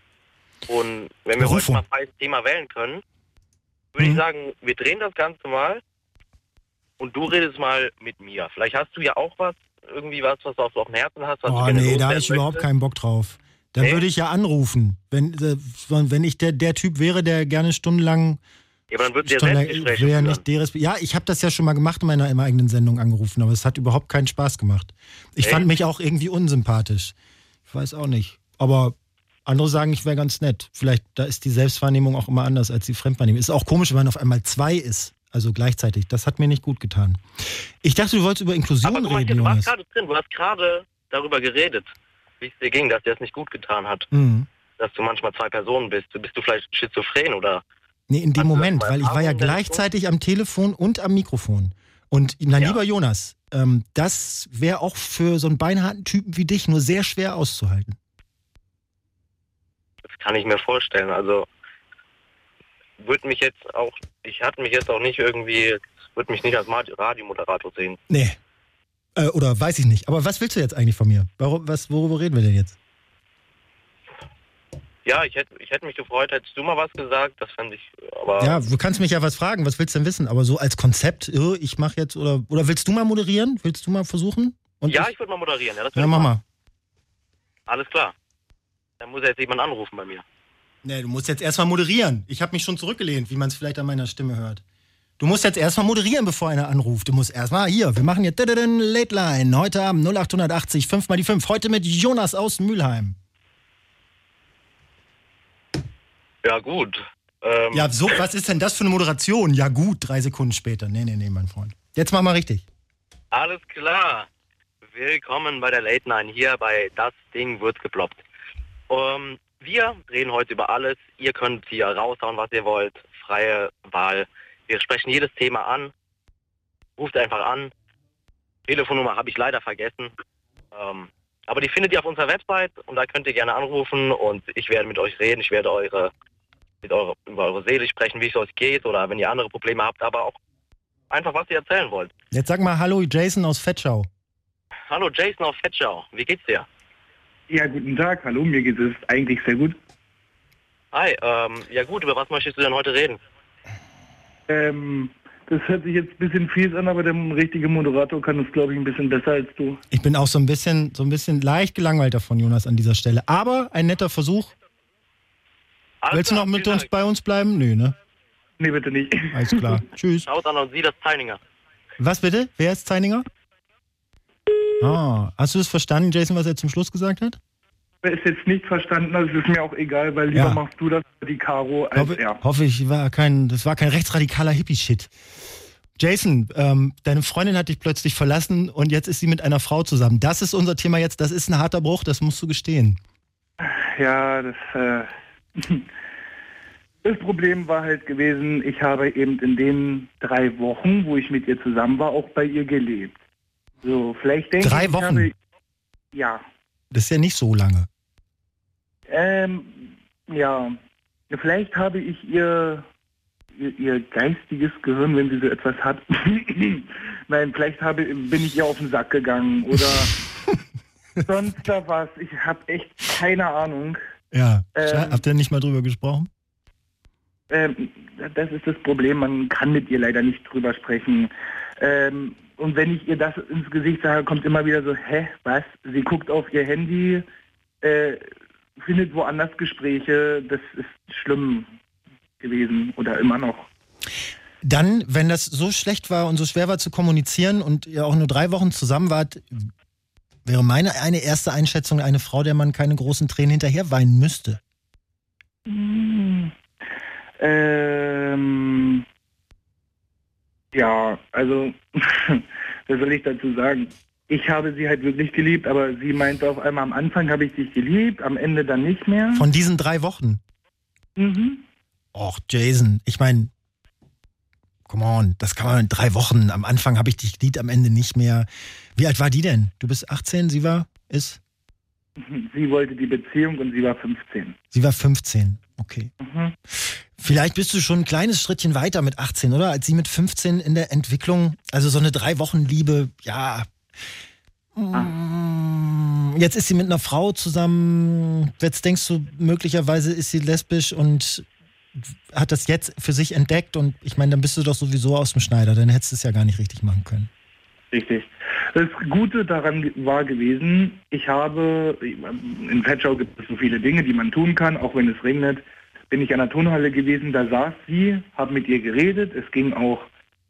Und wenn wir heute mal ein freies Thema wählen können, würde ich sagen, wir drehen das Ganze mal und du redest mal mit mir. Vielleicht hast du ja auch was du auf dem Herzen hast. Oh nee, da habe ich überhaupt keinen Bock drauf. Dann würde ich ja anrufen, wenn ich der Typ wäre, der gerne stundenlang... Ja, aber dann würdest du ja Selbstgespräche führen. Ja, ich habe das ja schon mal gemacht in meiner eigenen Sendung angerufen, aber es hat überhaupt keinen Spaß gemacht. Ich fand mich auch irgendwie unsympathisch. Ich weiß auch nicht. Aber andere sagen, ich wäre ganz nett. Vielleicht, da ist die Selbstwahrnehmung auch immer anders als die Fremdwahrnehmung. Ist auch komisch, wenn man auf einmal 2 ist. Also gleichzeitig. Das hat mir nicht gut getan. Ich dachte, du wolltest über Inklusion reden, Du warst gerade darüber geredet. wie es dir ging, dass dir das nicht gut getan hat. Dass du manchmal zwei Personen bist. Bist du vielleicht schizophren oder... Nee, in dem Moment, weil ich war ja gleichzeitig am Telefon und am Mikrofon. Und lieber Jonas, das wäre auch für so einen beinharten Typen wie dich nur sehr schwer auszuhalten. Das kann ich mir vorstellen. Also ich hatte mich jetzt auch nicht irgendwie, würde mich nicht als Radiomoderator sehen. Nee. Oder weiß ich nicht. Aber was willst du jetzt eigentlich von mir? Worüber reden wir denn jetzt? Ja, ich hätte mich gefreut, hättest du mal was gesagt, das fände ich, aber... Ja, du kannst mich ja was fragen, was willst du denn wissen? Aber so als Konzept, ich mache jetzt, oder willst du mal moderieren? Willst du mal versuchen? Und ich würde mal moderieren, ja, das würde ich mach mal. Alles klar. Dann muss jetzt jemand anrufen bei mir. Nee, du musst jetzt erstmal moderieren. Ich habe mich schon zurückgelehnt, wie man es vielleicht an meiner Stimme hört. Du musst jetzt erstmal moderieren, bevor einer anruft. Du musst erstmal, wir machen jetzt Late Line. Heute Abend 0880, 5 mal die 5. Heute mit Jonas aus Mülheim. Ja, gut. Was ist denn das für eine Moderation? Ja gut, 3 Sekunden später. Nee, mein Freund. Jetzt mach mal richtig. Alles klar. Willkommen bei der Late Night hier bei Das Ding wird geploppt. Wir reden heute über alles. Ihr könnt hier raushauen, was ihr wollt. Freie Wahl. Wir sprechen jedes Thema an. Ruft einfach an. Telefonnummer habe ich leider vergessen. Aber die findet ihr auf unserer Website und da könnt ihr gerne anrufen und ich werde mit euch reden. Ich werde über eure Seele sprechen, wie es euch geht oder wenn ihr andere Probleme habt, aber auch einfach, was ihr erzählen wollt. Jetzt sag mal Hallo Jason aus Vetschau. Hallo Jason aus Vetschau, wie geht's dir? Ja, guten Tag, hallo, mir geht es eigentlich sehr gut. Hi, ja gut, über was möchtest du denn heute reden? Das hört sich jetzt ein bisschen fies an, aber der richtige Moderator kann es, glaube ich, ein bisschen besser als du. Ich bin auch so ein bisschen leicht gelangweilt davon, Jonas, an dieser Stelle. Aber ein netter Versuch. Willst du noch mit uns bei uns bleiben? Nö, ne? Nee, bitte nicht. Alles klar. Tschüss. Schaut an und Sie das Zeininger. Was bitte? Wer ist Zeininger? Hast du das verstanden, Jason, was er zum Schluss gesagt hat? Ich habe es jetzt nicht verstanden, also es ist mir auch egal, weil lieber machst du das für die Caro als er. Hoffe ich, das war kein rechtsradikaler Hippie-Shit. Jason, deine Freundin hat dich plötzlich verlassen und jetzt ist sie mit einer Frau zusammen. Das ist unser Thema jetzt, das ist ein harter Bruch, das musst du gestehen. Ja, das Problem war halt gewesen, ich habe eben in den 3 Wochen, wo ich mit ihr zusammen war, auch bei ihr gelebt. So, vielleicht denke ich... 3 Wochen? Ja. Das ist ja nicht so lange. Ja. Vielleicht habe ich ihr geistiges Gehirn, wenn sie so etwas hat. Nein, vielleicht bin ich ihr auf den Sack gegangen oder sonst da was. Ich habe echt keine Ahnung. Ja. Habt ihr nicht mal drüber gesprochen? Das ist das Problem, man kann mit ihr leider nicht drüber sprechen. Und wenn ich ihr das ins Gesicht sage, kommt immer wieder so, was? Sie guckt auf ihr Handy, findet woanders Gespräche. Das ist schlimm gewesen oder immer noch. Dann, wenn das so schlecht war und so schwer war zu kommunizieren und ihr auch nur 3 Wochen zusammen wart, wäre eine erste Einschätzung eine Frau, der man keine großen Tränen hinterher weinen müsste. Ja, also, was soll ich dazu sagen? Ich habe sie halt wirklich geliebt, aber sie meinte auf einmal, am Anfang habe ich dich geliebt, am Ende dann nicht mehr. Von diesen 3 Wochen? Och, Jason, ich meine, come on, das kann man in 3 Wochen. Am Anfang habe ich dich geliebt, am Ende nicht mehr. Wie alt war die denn? Du bist 18, sie ist? Sie wollte die Beziehung und sie war 15. Sie war 15, okay. Vielleicht bist du schon ein kleines Schrittchen weiter mit 18, oder? Als sie mit 15 in der Entwicklung, also so eine 3-Wochen-Liebe, ja. Jetzt ist sie mit einer Frau zusammen. Jetzt denkst du, möglicherweise ist sie lesbisch und hat das jetzt für sich entdeckt. Und ich meine, dann bist du doch sowieso aus dem Schneider. Dann hättest du es ja gar nicht richtig machen können. Richtig. Das Gute daran war gewesen, in Vetschau gibt es so viele Dinge, die man tun kann, auch wenn es regnet. Bin ich an der Turnhalle gewesen, da saß sie, habe mit ihr geredet. Es ging auch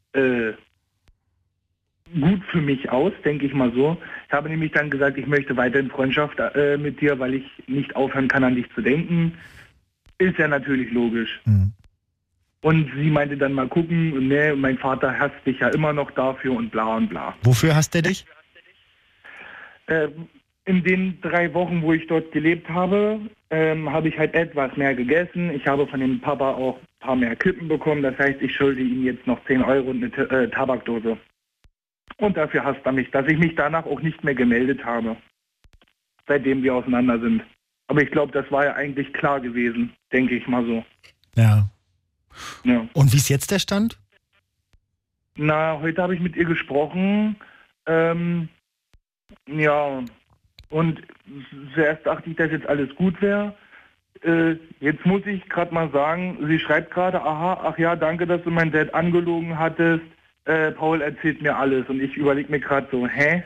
gut für mich aus, denke ich mal so. Ich habe nämlich dann gesagt, ich möchte weiterhin Freundschaft mit dir, weil ich nicht aufhören kann, an dich zu denken. Ist ja natürlich logisch. Und sie meinte dann mal gucken, nee, mein Vater hasst dich ja immer noch dafür und bla und bla. Wofür hasst er dich? in den 3 Wochen, wo ich dort gelebt habe, habe ich halt etwas mehr gegessen. Ich habe von dem Papa auch ein paar mehr Kippen bekommen. Das heißt, ich schulde ihm jetzt noch 10 Euro und eine Tabakdose. Und dafür hasst er mich, dass ich mich danach auch nicht mehr gemeldet habe, seitdem wir auseinander sind. Aber ich glaube, das war ja eigentlich klar gewesen, denke ich mal so. Ja. Ja. Und wie ist jetzt der Stand? Na, heute habe ich mit ihr gesprochen. Ja, und zuerst dachte ich, dass jetzt alles gut wäre. Jetzt muss ich gerade mal sagen, sie schreibt gerade, ach ja, danke, dass du meinen Dad angelogen hattest. Paul erzählt mir alles. Und ich überlege mir gerade so, hä?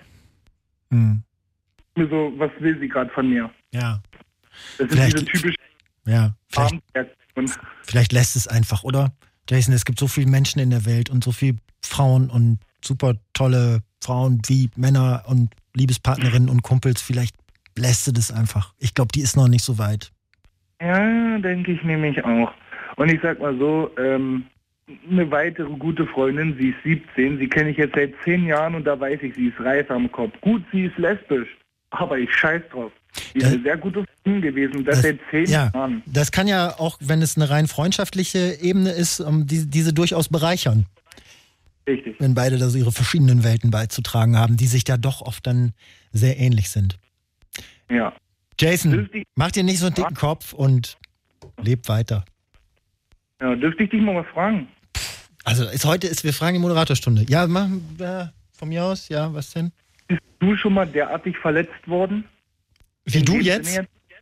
So, was will sie gerade von mir? Ja. Das ist diese typische Vielleicht lässt es einfach, oder? Jason, es gibt so viele Menschen in der Welt und so viele Frauen und super tolle Frauen wie Männer und Liebespartnerinnen und Kumpels. Vielleicht lässt sie das einfach. Ich glaube, die ist noch nicht so weit. Ja, denke ich nämlich auch. Und ich sag mal so, eine weitere gute Freundin, sie ist 17, sie kenne ich jetzt seit 10 Jahren und da weiß ich, sie ist reif am Kopf. Gut, sie ist lesbisch, aber ich scheiß drauf. Sie ist eine sehr gute Freundin gewesen, das seit 10 Jahren. Das kann ja auch, wenn es eine rein freundschaftliche Ebene ist, diese durchaus bereichern. Richtig. Wenn beide da so ihre verschiedenen Welten beizutragen haben, die sich da doch oft dann sehr ähnlich sind. Ja. Jason, mach dir nicht so einen dicken Kopf und leb weiter. Ja, dürfte ich dich mal was fragen? Also wir fragen die Moderatorstunde. Ja, von mir aus, ja, was denn? Bist du schon mal derartig verletzt worden? Wie du jetzt?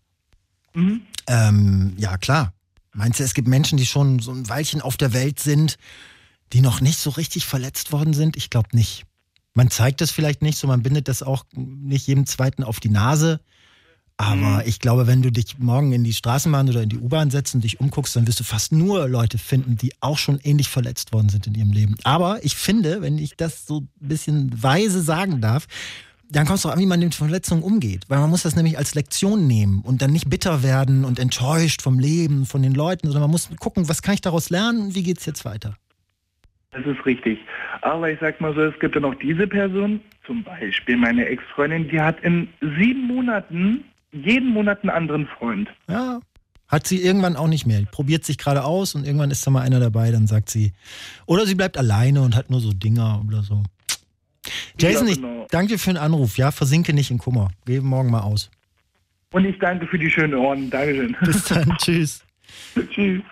Ja, klar. Meinst du, es gibt Menschen, die schon so ein Weilchen auf der Welt sind, die noch nicht so richtig verletzt worden sind? Ich glaube nicht. Man zeigt das vielleicht nicht so, man bindet das auch nicht jedem Zweiten auf die Nase. Aber ich glaube, wenn du dich morgen in die Straßenbahn oder in die U-Bahn setzt und dich umguckst, dann wirst du fast nur Leute finden, die auch schon ähnlich verletzt worden sind in ihrem Leben. Aber ich finde, wenn ich das so ein bisschen weise sagen darf, dann kommt es doch an, wie man mit Verletzungen umgeht. Weil man muss das nämlich als Lektion nehmen und dann nicht bitter werden und enttäuscht vom Leben, von den Leuten, sondern man muss gucken, was kann ich daraus lernen und wie geht's jetzt weiter? Das ist richtig. Aber ich sag mal so, es gibt ja noch diese Person, zum Beispiel meine Ex-Freundin, die hat in 7 Monaten jeden Monat einen anderen Freund. Ja, hat sie irgendwann auch nicht mehr. Die probiert sich gerade aus und irgendwann ist da mal einer dabei, dann sagt sie, oder sie bleibt alleine und hat nur so Dinger oder so. Jason, ja, genau. Ich danke dir für den Anruf. Ja, versinke nicht in Kummer. Geh morgen mal aus. Und ich danke für die schönen Ohren. Dankeschön. Bis dann. Tschüss. Tschüss.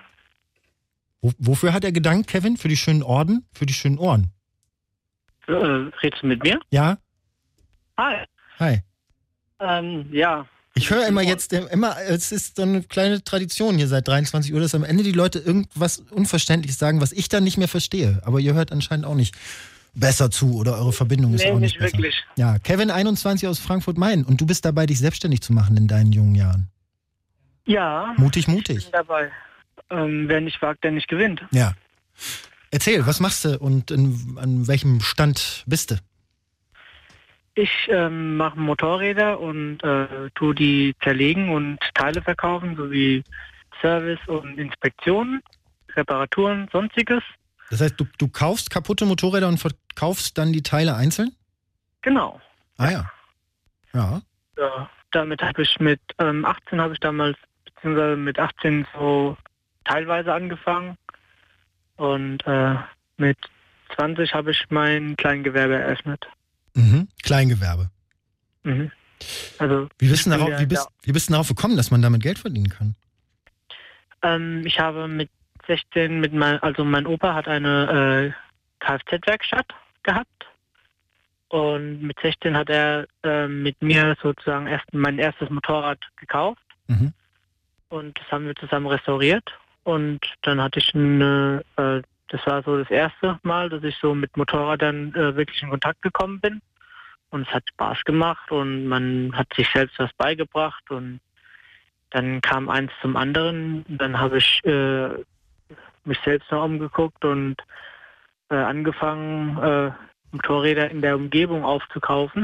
Wofür hat er gedankt, Kevin? Für die schönen Orden? Für die schönen Ohren? Redest du mit mir? Ja. Hi. Hi. Ja. Ich höre es ist so eine kleine Tradition hier seit 23 Uhr, dass am Ende die Leute irgendwas Unverständliches sagen, was ich dann nicht mehr verstehe. Aber ihr hört anscheinend auch nicht besser zu oder eure Verbindung ist auch nicht besser. Wirklich. Ja, Kevin 21 aus Frankfurt-Main und du bist dabei, dich selbstständig zu machen in deinen jungen Jahren. Ja. Mutig. Ich bin dabei. Wer nicht wagt, der nicht gewinnt. Ja. Erzähl, was machst du und an welchem Stand bist du? Ich mache Motorräder und tue die zerlegen und Teile verkaufen, sowie Service und Inspektionen, Reparaturen, sonstiges. Das heißt, du kaufst kaputte Motorräder und verkaufst dann die Teile einzeln? Genau. Ah ja. Ja. Ja, damit habe ich mit 18 habe ich damals, beziehungsweise mit 18 so teilweise angefangen. Und mit 20 habe ich mein Kleingewerbe eröffnet. Mhm. Kleingewerbe. Mhm. Also wie bist du darauf gekommen, dass man damit Geld verdienen kann? Ich habe mit 16 mein Opa hat eine Kfz-Werkstatt gehabt und mit 16 hat er mit mir sozusagen mein erstes Motorrad gekauft und das haben wir zusammen restauriert und dann hatte ich das war so das erste Mal, dass ich so mit Motorrädern wirklich in Kontakt gekommen bin und es hat Spaß gemacht und man hat sich selbst was beigebracht und dann kam eins zum anderen, dann habe ich mich selbst noch umgeguckt und angefangen, Motorräder in der Umgebung aufzukaufen.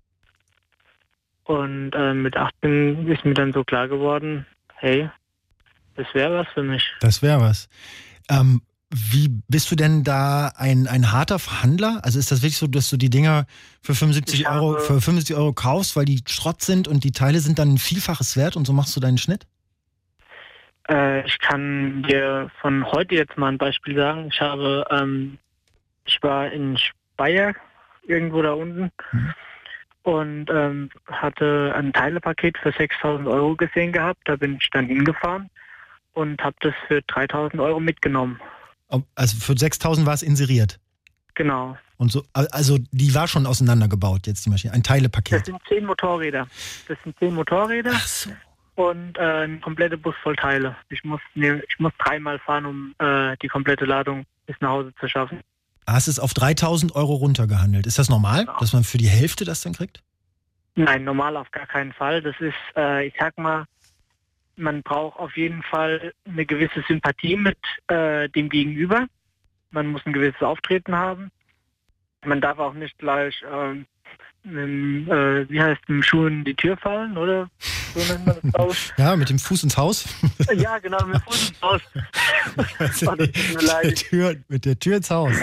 Und mit 18 ist mir dann so klar geworden, hey, das wäre was für mich. Das wäre was. Wie bist du denn da ein harter Verhandler? Also ist das wirklich so, dass du die Dinger für 75 Euro kaufst, weil die Schrott sind und die Teile sind dann ein Vielfaches wert und so machst du deinen Schnitt? Ich kann dir von heute jetzt mal ein Beispiel sagen. Ich war in Speyer, irgendwo da unten, und hatte ein Teilepaket für 6.000 Euro gesehen gehabt. Da bin ich dann hingefahren und habe das für 3.000 Euro mitgenommen. Also für 6.000 war es inseriert? Genau. Und so, also die war schon auseinandergebaut jetzt, die Maschine, ein Teilepaket? Das sind 10 Motorräder. Ach so. Und ein kompletter Bus voll Teile. Ich muss 3-mal fahren, um die komplette Ladung bis nach Hause zu schaffen. Hast es auf 3.000 Euro runtergehandelt. Ist das normal, dass man für die Hälfte das dann kriegt? Nein, normal auf gar keinen Fall. Das ist, ich sag mal, man braucht auf jeden Fall eine gewisse Sympathie mit dem Gegenüber. Man muss ein gewisses Auftreten haben. Man darf auch nicht gleich mit dem Schuh in die Tür fallen, oder? So nennt man das auch. Ja, mit dem Fuß ins Haus. Ja, genau, mit dem Fuß ins Haus. Oh, das tut mir leid. Mit der Tür ins Haus.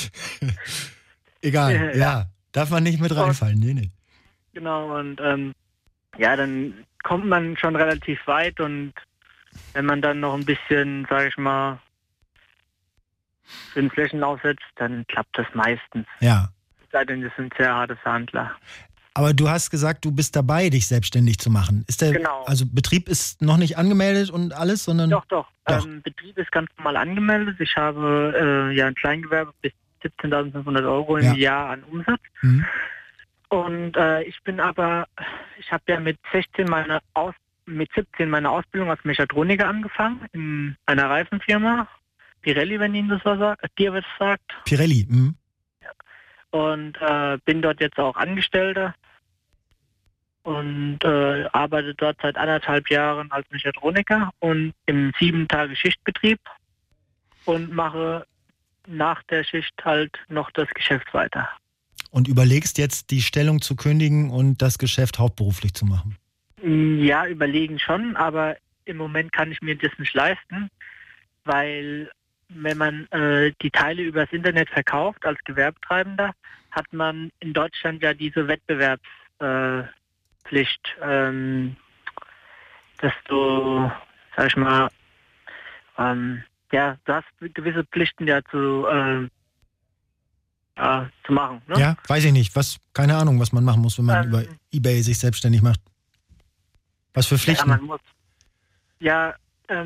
Egal, ja. Darf man nicht mit reinfallen, nee. Genau, und dann kommt man schon relativ weit, und wenn man dann noch ein bisschen, sag ich mal, für den Flächen aufsetzt, dann klappt das meistens. Ja. Es sei denn, das sind sehr harte Verhandler. Aber du hast gesagt, du bist dabei, dich selbstständig zu machen. Genau. Also Betrieb ist noch nicht angemeldet und alles, sondern... Doch. Betrieb ist ganz normal angemeldet. Ich habe ein Kleingewerbe bis 17.500 Euro im Jahr an Umsatz. Mhm. Und ich habe ja mit 17 meine Ausbildung als Mechatroniker angefangen in einer Reifenfirma. Pirelli, wenn Ihnen das was sagt, dir was sagt. Pirelli, Ja. Und bin dort jetzt auch Angestellter und arbeite dort seit 1,5 Jahren als Mechatroniker und im 7-Tage-Schichtbetrieb und mache nach der Schicht halt noch das Geschäft weiter. Und überlegst jetzt, die Stellung zu kündigen und das Geschäft hauptberuflich zu machen? Ja, überlegen schon, aber im Moment kann ich mir das nicht leisten, weil wenn man die Teile übers Internet verkauft als Gewerbetreibender, hat man in Deutschland ja diese Wettbewerbspflicht, dass du, sag ich mal, du hast gewisse Pflichten ja zu machen. Ne? Ja, weiß ich nicht. Keine Ahnung, was man machen muss, wenn man über eBay sich selbstständig macht. Was für Pflichten? Ja, man muss. Ja,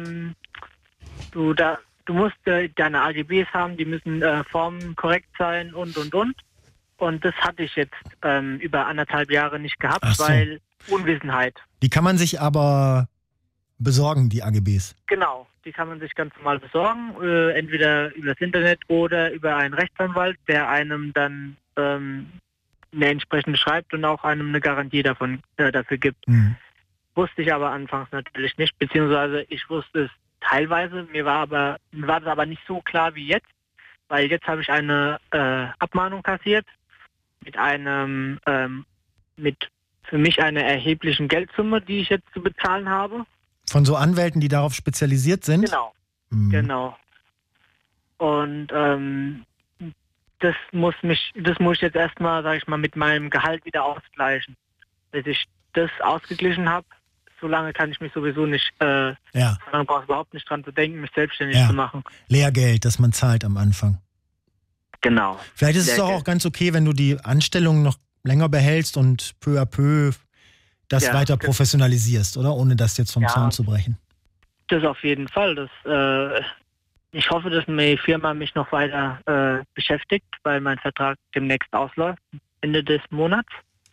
du musst deine AGBs haben, die müssen formkorrekt sein und. Und das hatte ich jetzt über 1,5 Jahre nicht gehabt, weil Unwissenheit. Die kann man sich aber besorgen, die AGBs? Genau, die kann man sich ganz normal besorgen, entweder über das Internet oder über einen Rechtsanwalt, der einem dann eine entsprechende schreibt und auch einem eine Garantie dafür gibt. Mhm. Wusste ich aber anfangs natürlich nicht, beziehungsweise ich wusste es teilweise, mir war das aber nicht so klar wie jetzt, weil jetzt habe ich eine Abmahnung kassiert mit für mich einer erheblichen Geldsumme, die ich jetzt zu bezahlen habe. Von so Anwälten, die darauf spezialisiert sind? Genau, genau. Und das muss ich jetzt erstmal, sage ich mal, mit meinem Gehalt wieder ausgleichen. Bis ich das ausgeglichen habe, solange kann ich mich sowieso nicht, solange brauche ich überhaupt nicht dran zu denken, mich selbstständig zu machen. Lehrgeld, das man zahlt am Anfang. Genau. Vielleicht ist es doch auch ganz okay, wenn du die Anstellung noch länger behältst und peu à peu das weiter professionalisierst, oder? Ohne das jetzt vom Zaun zu brechen. Das auf jeden Fall. Ich hoffe, dass die Firma mich noch weiter beschäftigt, weil mein Vertrag demnächst ausläuft, Ende des Monats.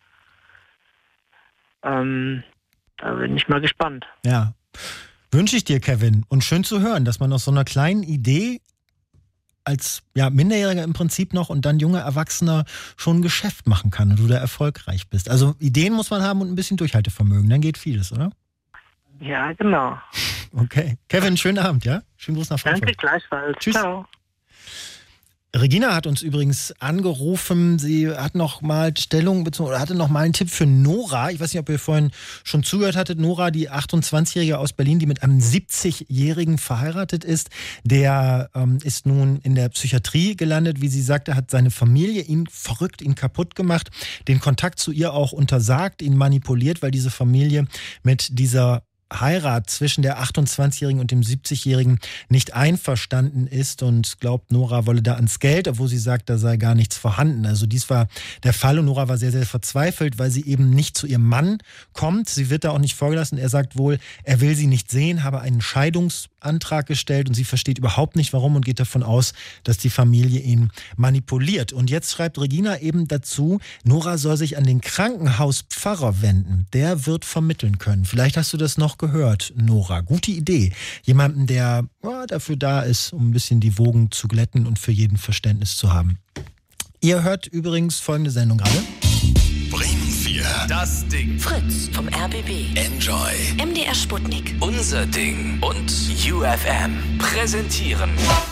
Da bin ich mal gespannt. Ja. Wünsche ich dir, Kevin. Und schön zu hören, dass man aus so einer kleinen Idee als Minderjähriger im Prinzip noch und dann junger Erwachsener schon ein Geschäft machen kann und du da erfolgreich bist. Also Ideen muss man haben und ein bisschen Durchhaltevermögen, dann geht vieles, oder? Ja, genau. Okay. Kevin, schönen Abend, ja? Schönen Gruß nach Frankfurt. Danke, gleichfalls. Tschüss. Ciao. Regina hat uns übrigens angerufen. Sie hat noch mal hatte noch mal einen Tipp für Nora. Ich weiß nicht, ob ihr vorhin schon zugehört hattet. Nora, die 28-Jährige aus Berlin, die mit einem 70-Jährigen verheiratet ist. Der ist nun in der Psychiatrie gelandet. Wie sie sagte, hat seine Familie ihn verrückt, ihn kaputt gemacht, den Kontakt zu ihr auch untersagt, ihn manipuliert, weil diese Familie mit dieser Heirat zwischen der 28-Jährigen und dem 70-Jährigen nicht einverstanden ist und glaubt, Nora wolle da ans Geld, obwohl sie sagt, da sei gar nichts vorhanden. Also dies war der Fall und Nora war sehr, sehr verzweifelt, weil sie eben nicht zu ihrem Mann kommt. Sie wird da auch nicht vorgelassen. Er sagt wohl, er will sie nicht sehen, habe einen Scheidungsantrag gestellt und sie versteht überhaupt nicht, warum und geht davon aus, dass die Familie ihn manipuliert. Und jetzt schreibt Regina eben dazu, Nora soll sich an den Krankenhauspfarrer wenden. Der wird vermitteln können. Vielleicht hast du das noch gehört, Nora. Gute Idee. Jemanden, der dafür da ist, um ein bisschen die Wogen zu glätten und für jeden Verständnis zu haben. Ihr hört übrigens folgende Sendung gerade. Bremen 4. Das Ding. Fritz vom RBB. Enjoy. MDR Sputnik. Unser Ding. Und UFM präsentieren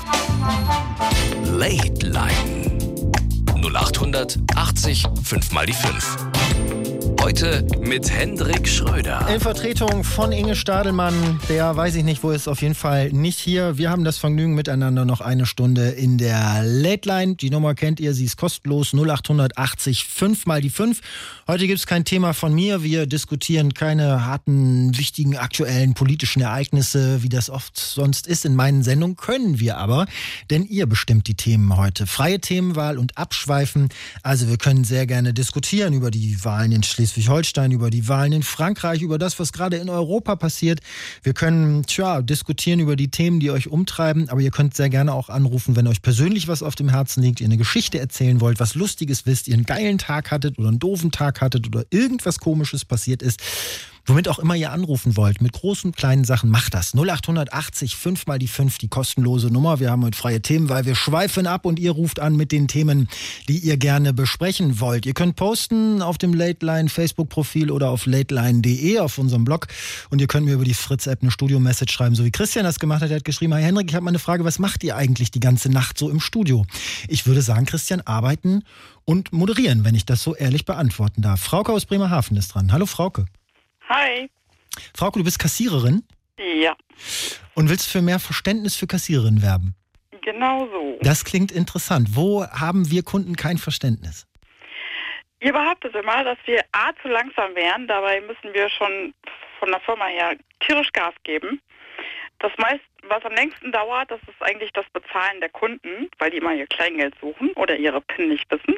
Late Line. 0800 80 5 mal die 5. Heute mit Hendrik Schröder. In Vertretung von Inge Stadelmann, der weiß ich nicht, wo ist, auf jeden Fall nicht hier. Wir haben das Vergnügen miteinander noch eine Stunde in der Late Line. Die Nummer kennt ihr, sie ist kostenlos 0800 80 5 mal die 5. Heute gibt es kein Thema von mir. Wir diskutieren keine harten, wichtigen, aktuellen politischen Ereignisse, wie das oft sonst ist. In meinen Sendungen können wir aber, denn ihr bestimmt die Themen heute. Freie Themenwahl und Abschweifen. Also wir können sehr gerne diskutieren über die Wahlen in Schleswig-Holstein, über die Wahlen in Frankreich, über das, was gerade in Europa passiert. Wir können diskutieren über die Themen, die euch umtreiben, aber ihr könnt sehr gerne auch anrufen, wenn euch persönlich was auf dem Herzen liegt, ihr eine Geschichte erzählen wollt, was Lustiges wisst, ihr einen geilen Tag hattet oder einen doofen Tag hattet oder irgendwas Komisches passiert ist. Womit auch immer ihr anrufen wollt, mit großen, kleinen Sachen, macht das. 0800 80 5 mal die 5, die kostenlose Nummer. Wir haben heute freie Themen, weil wir schweifen ab und ihr ruft an mit den Themen, die ihr gerne besprechen wollt. Ihr könnt posten auf dem Late Line Facebook-Profil oder auf lateline.de auf unserem Blog und ihr könnt mir über die Fritz-App eine Studio-Message schreiben, so wie Christian das gemacht hat. Er hat geschrieben, hey Henrik, ich habe mal eine Frage, was macht ihr eigentlich die ganze Nacht so im Studio? Ich würde sagen, Christian, arbeiten und moderieren, wenn ich das so ehrlich beantworten darf. Frauke aus Bremerhaven ist dran. Hallo Frauke. Hi. Frauke, du bist Kassiererin? Ja. Und willst für mehr Verständnis für Kassiererinnen werben? Genau so. Das klingt interessant. Wo haben wir Kunden kein Verständnis? Ihr behauptet immer, dass wir zu langsam wären. Dabei müssen wir schon von der Firma her tierisch Gas geben. Das meiste, was am längsten dauert, das ist eigentlich das Bezahlen der Kunden, weil die immer ihr Kleingeld suchen oder ihre PIN nicht wissen.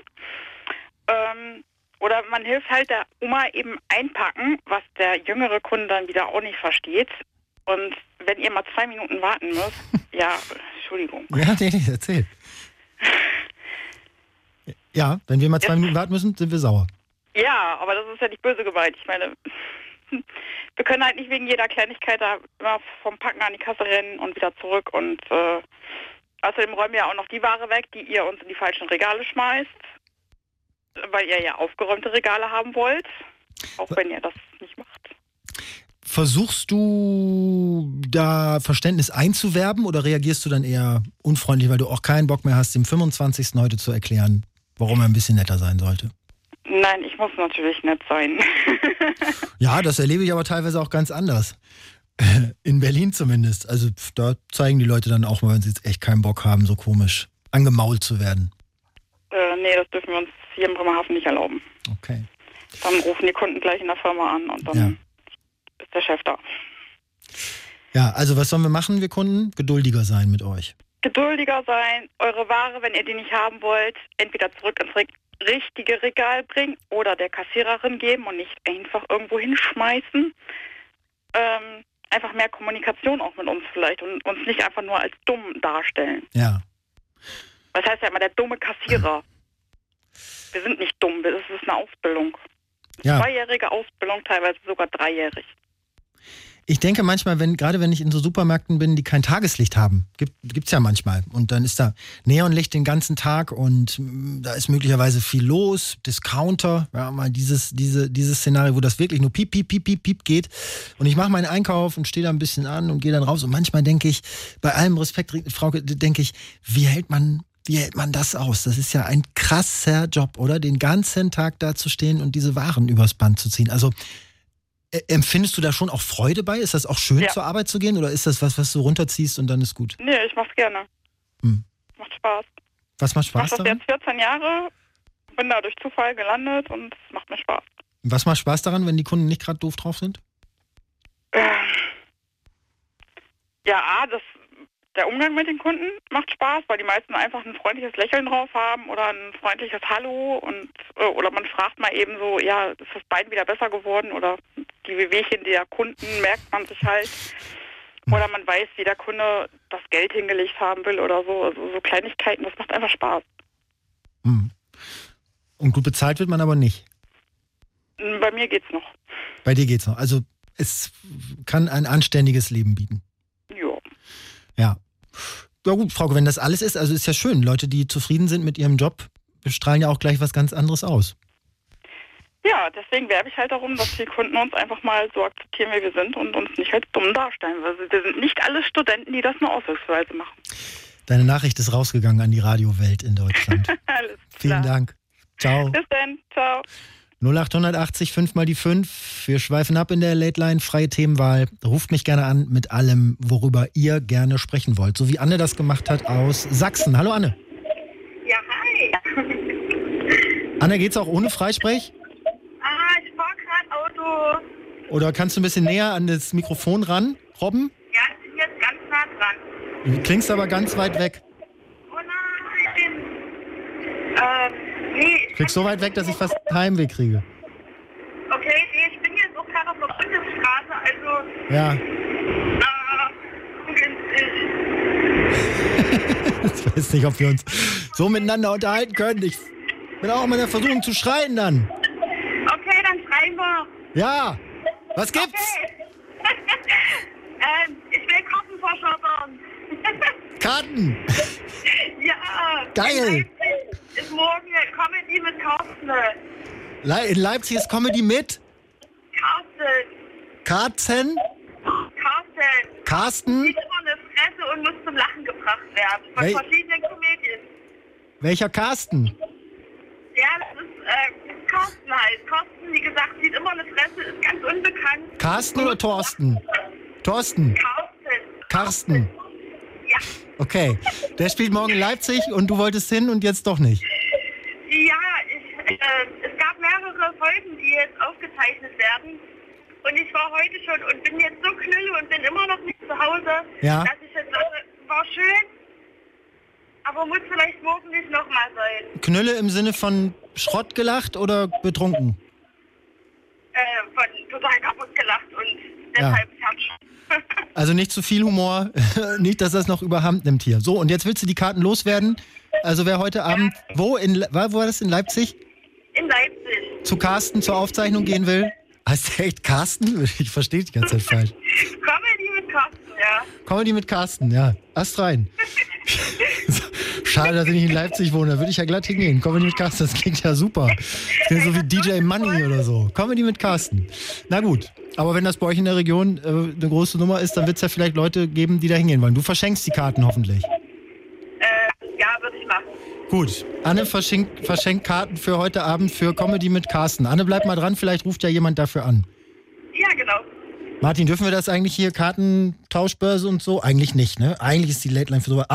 Oder man hilft halt der Oma eben einpacken, was der jüngere Kunde dann wieder auch nicht versteht. Und wenn ihr mal 2 Minuten warten müsst, Entschuldigung. Ja, nee, erzähl. Ja, wenn wir mal 2 Minuten warten müssen, sind wir sauer. Ja, aber das ist ja nicht böse gemeint. Ich meine, wir können halt nicht wegen jeder Kleinigkeit da immer vom Packen an die Kasse rennen und wieder zurück. Und außerdem räumen wir ja auch noch die Ware weg, die ihr uns in die falschen Regale schmeißt. Weil ihr ja aufgeräumte Regale haben wollt, auch wenn ihr das nicht macht. Versuchst du da Verständnis einzuwerben oder reagierst du dann eher unfreundlich, weil du auch keinen Bock mehr hast, dem 25. heute zu erklären, warum er ein bisschen netter sein sollte? Nein, ich muss natürlich nett sein. Ja, das erlebe ich aber teilweise auch ganz anders. In Berlin zumindest. Also da zeigen die Leute dann auch mal, wenn sie jetzt echt keinen Bock haben, so komisch angemault zu werden. Nee, das dürfen wir uns hier in Bremerhaven nicht erlauben. Okay. Dann rufen die Kunden gleich in der Firma an und dann ist der Chef da. Ja, also was sollen wir machen, wir Kunden? Geduldiger sein mit euch. Geduldiger sein, eure Ware, wenn ihr die nicht haben wollt, entweder zurück ins richtige Regal bringen oder der Kassiererin geben und nicht einfach irgendwo hinschmeißen. Einfach mehr Kommunikation auch mit uns vielleicht und uns nicht einfach nur als dumm darstellen. Ja. Das heißt ja immer der dumme Kassierer. Wir sind nicht dumm, das ist eine Ausbildung. Ja. 2-jährige Ausbildung, teilweise sogar 3-jährig. Ich denke manchmal, gerade wenn ich in so Supermärkten bin, die kein Tageslicht haben, gibt's ja manchmal. Und dann ist da Neonlicht den ganzen Tag und da ist möglicherweise viel los, Discounter, ja, mal dieses Szenario, wo das wirklich nur piep, piep, piep, piep, piep geht. Und ich mache meinen Einkauf und stehe da ein bisschen an und gehe dann raus. Und manchmal denke ich, bei allem Respekt, Frauke, denke ich, wie hält man Wie hält man das aus? Das ist ja ein krasser Job, oder? Den ganzen Tag da zu stehen und diese Waren übers Band zu ziehen. Also empfindest du da schon auch Freude bei? Ist das auch schön, zur Arbeit zu gehen? Oder ist das was du runterziehst und dann ist gut? Nee, ich mach's gerne. Macht Spaß. Was macht Spaß daran? Ich mach das jetzt 14 Jahre, bin da durch Zufall gelandet und es macht mir Spaß. Was macht Spaß daran, wenn die Kunden nicht gerade doof drauf sind? Der Umgang mit den Kunden macht Spaß, weil die meisten einfach ein freundliches Lächeln drauf haben oder ein freundliches Hallo oder man fragt mal eben so, ja, ist das Bein wieder besser geworden oder die Wehwehchen der Kunden merkt man sich halt. Oder man weiß, wie der Kunde das Geld hingelegt haben will oder so. Also so Kleinigkeiten, das macht einfach Spaß. Und gut bezahlt wird man aber nicht? Bei mir geht's noch. Bei dir geht's noch. Also es kann ein anständiges Leben bieten. Ja. Ja gut, Frauke, wenn das alles ist, also ist ja schön. Leute, die zufrieden sind mit ihrem Job, strahlen ja auch gleich was ganz anderes aus. Ja, deswegen werbe ich halt darum, dass die Kunden uns einfach mal so akzeptieren, wie wir sind und uns nicht als dumm darstellen. Also wir sind nicht alle Studenten, die das nur ausnahmsweise machen. Deine Nachricht ist rausgegangen an die Radiowelt in Deutschland. Alles klar. Vielen Dank. Ciao. Bis dann. Ciao. 0880 5 mal die 5. Wir schweifen ab in der Late Line, freie Themenwahl. Ruft mich gerne an mit allem, worüber ihr gerne sprechen wollt. So wie Anne das gemacht hat aus Sachsen. Hallo Anne. Ja, hi. Anne, geht's auch ohne Freisprech? Ich fahr gerade Auto. Oder kannst du ein bisschen näher an das Mikrofon ran, Robben? Ja, ich bin jetzt ganz nah dran. Du klingst aber ganz weit weg. Oh nein. Nee. Du klingst so weit weg, dass ich fast Heimweh kriege. Okay, nee, ich bin jetzt auch gerade auf der Bundesstraße, also... Ja. Ungünstig. Ich weiß nicht, ob wir uns so miteinander unterhalten können. Ich bin auch immer in der Versuchung zu schreien dann. Okay, dann schreien wir. Ja, was gibt's? Okay. Ich will Kartenvorschau bauen. Karten? Ja. Geil. Ist morgen Comedy mit Carsten. In Leipzig ist Comedy mit? Carsten. Carsten? Sieht immer eine Fresse und muss zum Lachen gebracht werden. Von verschiedenen Comedien. Welcher Carsten? Ja, das ist Carsten heißt. Carsten, wie gesagt, sieht immer eine Fresse, ist ganz unbekannt. Carsten oder Thorsten? Thorsten. Carsten. Ja. Okay. Der spielt morgen in Leipzig und du wolltest hin und jetzt doch nicht. Ja, es gab mehrere Folgen, die jetzt aufgezeichnet werden. Und ich war heute schon und bin jetzt so knülle und bin immer noch nicht zu Hause, dass ich jetzt sage, war schön, aber muss vielleicht morgen nicht nochmal sein. Knülle im Sinne von Schrott gelacht oder betrunken? Von total kaputt gelacht und deshalb fertig. Also nicht zu viel Humor, nicht, dass das noch überhand nimmt hier. So, und jetzt willst du die Karten loswerden? Also wer heute Abend, wo war das, in Leipzig? In Leipzig. Zu Carsten zur Aufzeichnung gehen will? Heißt der echt Carsten? Ich verstehe die ganze Zeit falsch. Comedy mit Carsten, ja. Comedy mit Carsten, ja. Ast rein. Schade, dass ich nicht in Leipzig wohne, da würde ich ja glatt hingehen. Comedy mit Carsten, das klingt ja super. Das klingt so wie DJ Money oder so. Comedy mit Carsten. Na gut, aber wenn das bei euch in der Region eine große Nummer ist, dann wird es ja vielleicht Leute geben, die da hingehen wollen. Du verschenkst die Karten hoffentlich. Ja, würde ich machen. Gut, Anne verschenkt Karten für heute Abend für Comedy mit Carsten. Anne, bleib mal dran, vielleicht ruft ja jemand dafür an. Ja, genau. Martin, dürfen wir das eigentlich hier, Kartentauschbörse und so? Eigentlich nicht, ne? Eigentlich ist die Late Line für sowas.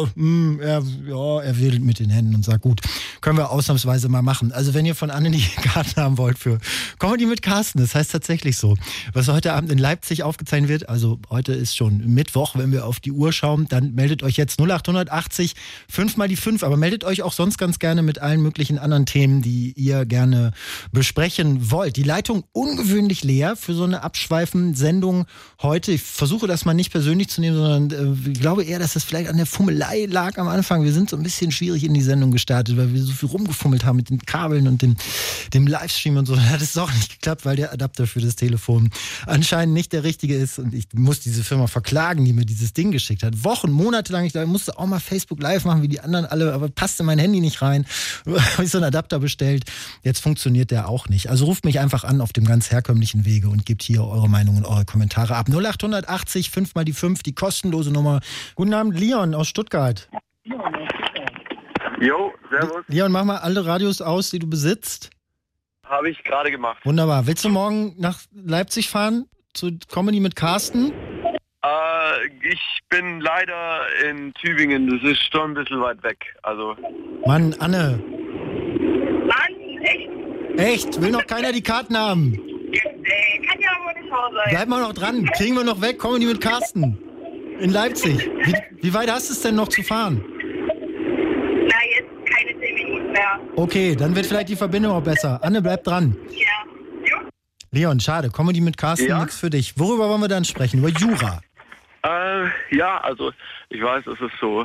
Er wedelt mit den Händen und sagt, gut, können wir ausnahmsweise mal machen. Also wenn ihr von Anne die Karten haben wollt für Comedy mit Carsten, das heißt tatsächlich so, was heute Abend in Leipzig aufgezeichnet wird, also heute ist schon Mittwoch, wenn wir auf die Uhr schauen, dann meldet euch jetzt 0880 5 mal die 5, aber meldet euch auch sonst ganz gerne mit allen möglichen anderen Themen, die ihr gerne besprechen wollt. Die Leitung ungewöhnlich leer für so eine Abschweifen-Sendung heute. Ich versuche das mal nicht persönlich zu nehmen, sondern ich glaube eher, dass das vielleicht an der Fummelei lag am Anfang. Wir sind so ein bisschen schwierig in die Sendung gestartet, weil wir so viel rumgefummelt haben mit den Kabeln und dem Livestream und so. Dann hat es auch nicht geklappt, weil der Adapter für das Telefon anscheinend nicht der richtige ist. Und ich muss diese Firma verklagen, die mir dieses Ding geschickt hat. Wochen, Monate lang. Ich dachte, ich musste auch mal Facebook Live machen, wie die anderen alle, aber passte mein Handy nicht rein. Habe ich so einen Adapter bestellt. Jetzt funktioniert der auch nicht. Also ruft mich einfach an auf dem ganz herkömmlichen Wege und gebt hier eure Meinung und eure Kommentare ab. 0880 5 mal die 5, die kostenlose Nummer. Guten Abend, Leon aus Stuttgart. Jo, servus. Leon, mach mal alle Radios aus, die du besitzt. Habe ich gerade gemacht. Wunderbar. Willst du morgen nach Leipzig fahren zu Comedy mit Carsten? Ich bin leider in Tübingen. Das ist schon ein bisschen weit weg. Also. Mann, Anne. Mann, echt? Echt? Will noch keiner die Karten haben? Kann ja wohl nicht wahr sein. Bleib mal noch dran. Kriegen wir noch weg. Comedy mit Carsten. In Leipzig. Wie weit hast du es denn noch zu fahren? Na, jetzt keine 10 Minuten mehr. Okay, dann wird vielleicht die Verbindung auch besser. Anne, bleib dran. Ja. Jo. Leon, schade. Comedy mit Carsten, Ja? nix für dich. Worüber wollen wir dann sprechen? Über Jura. Ja, also ich weiß, es ist so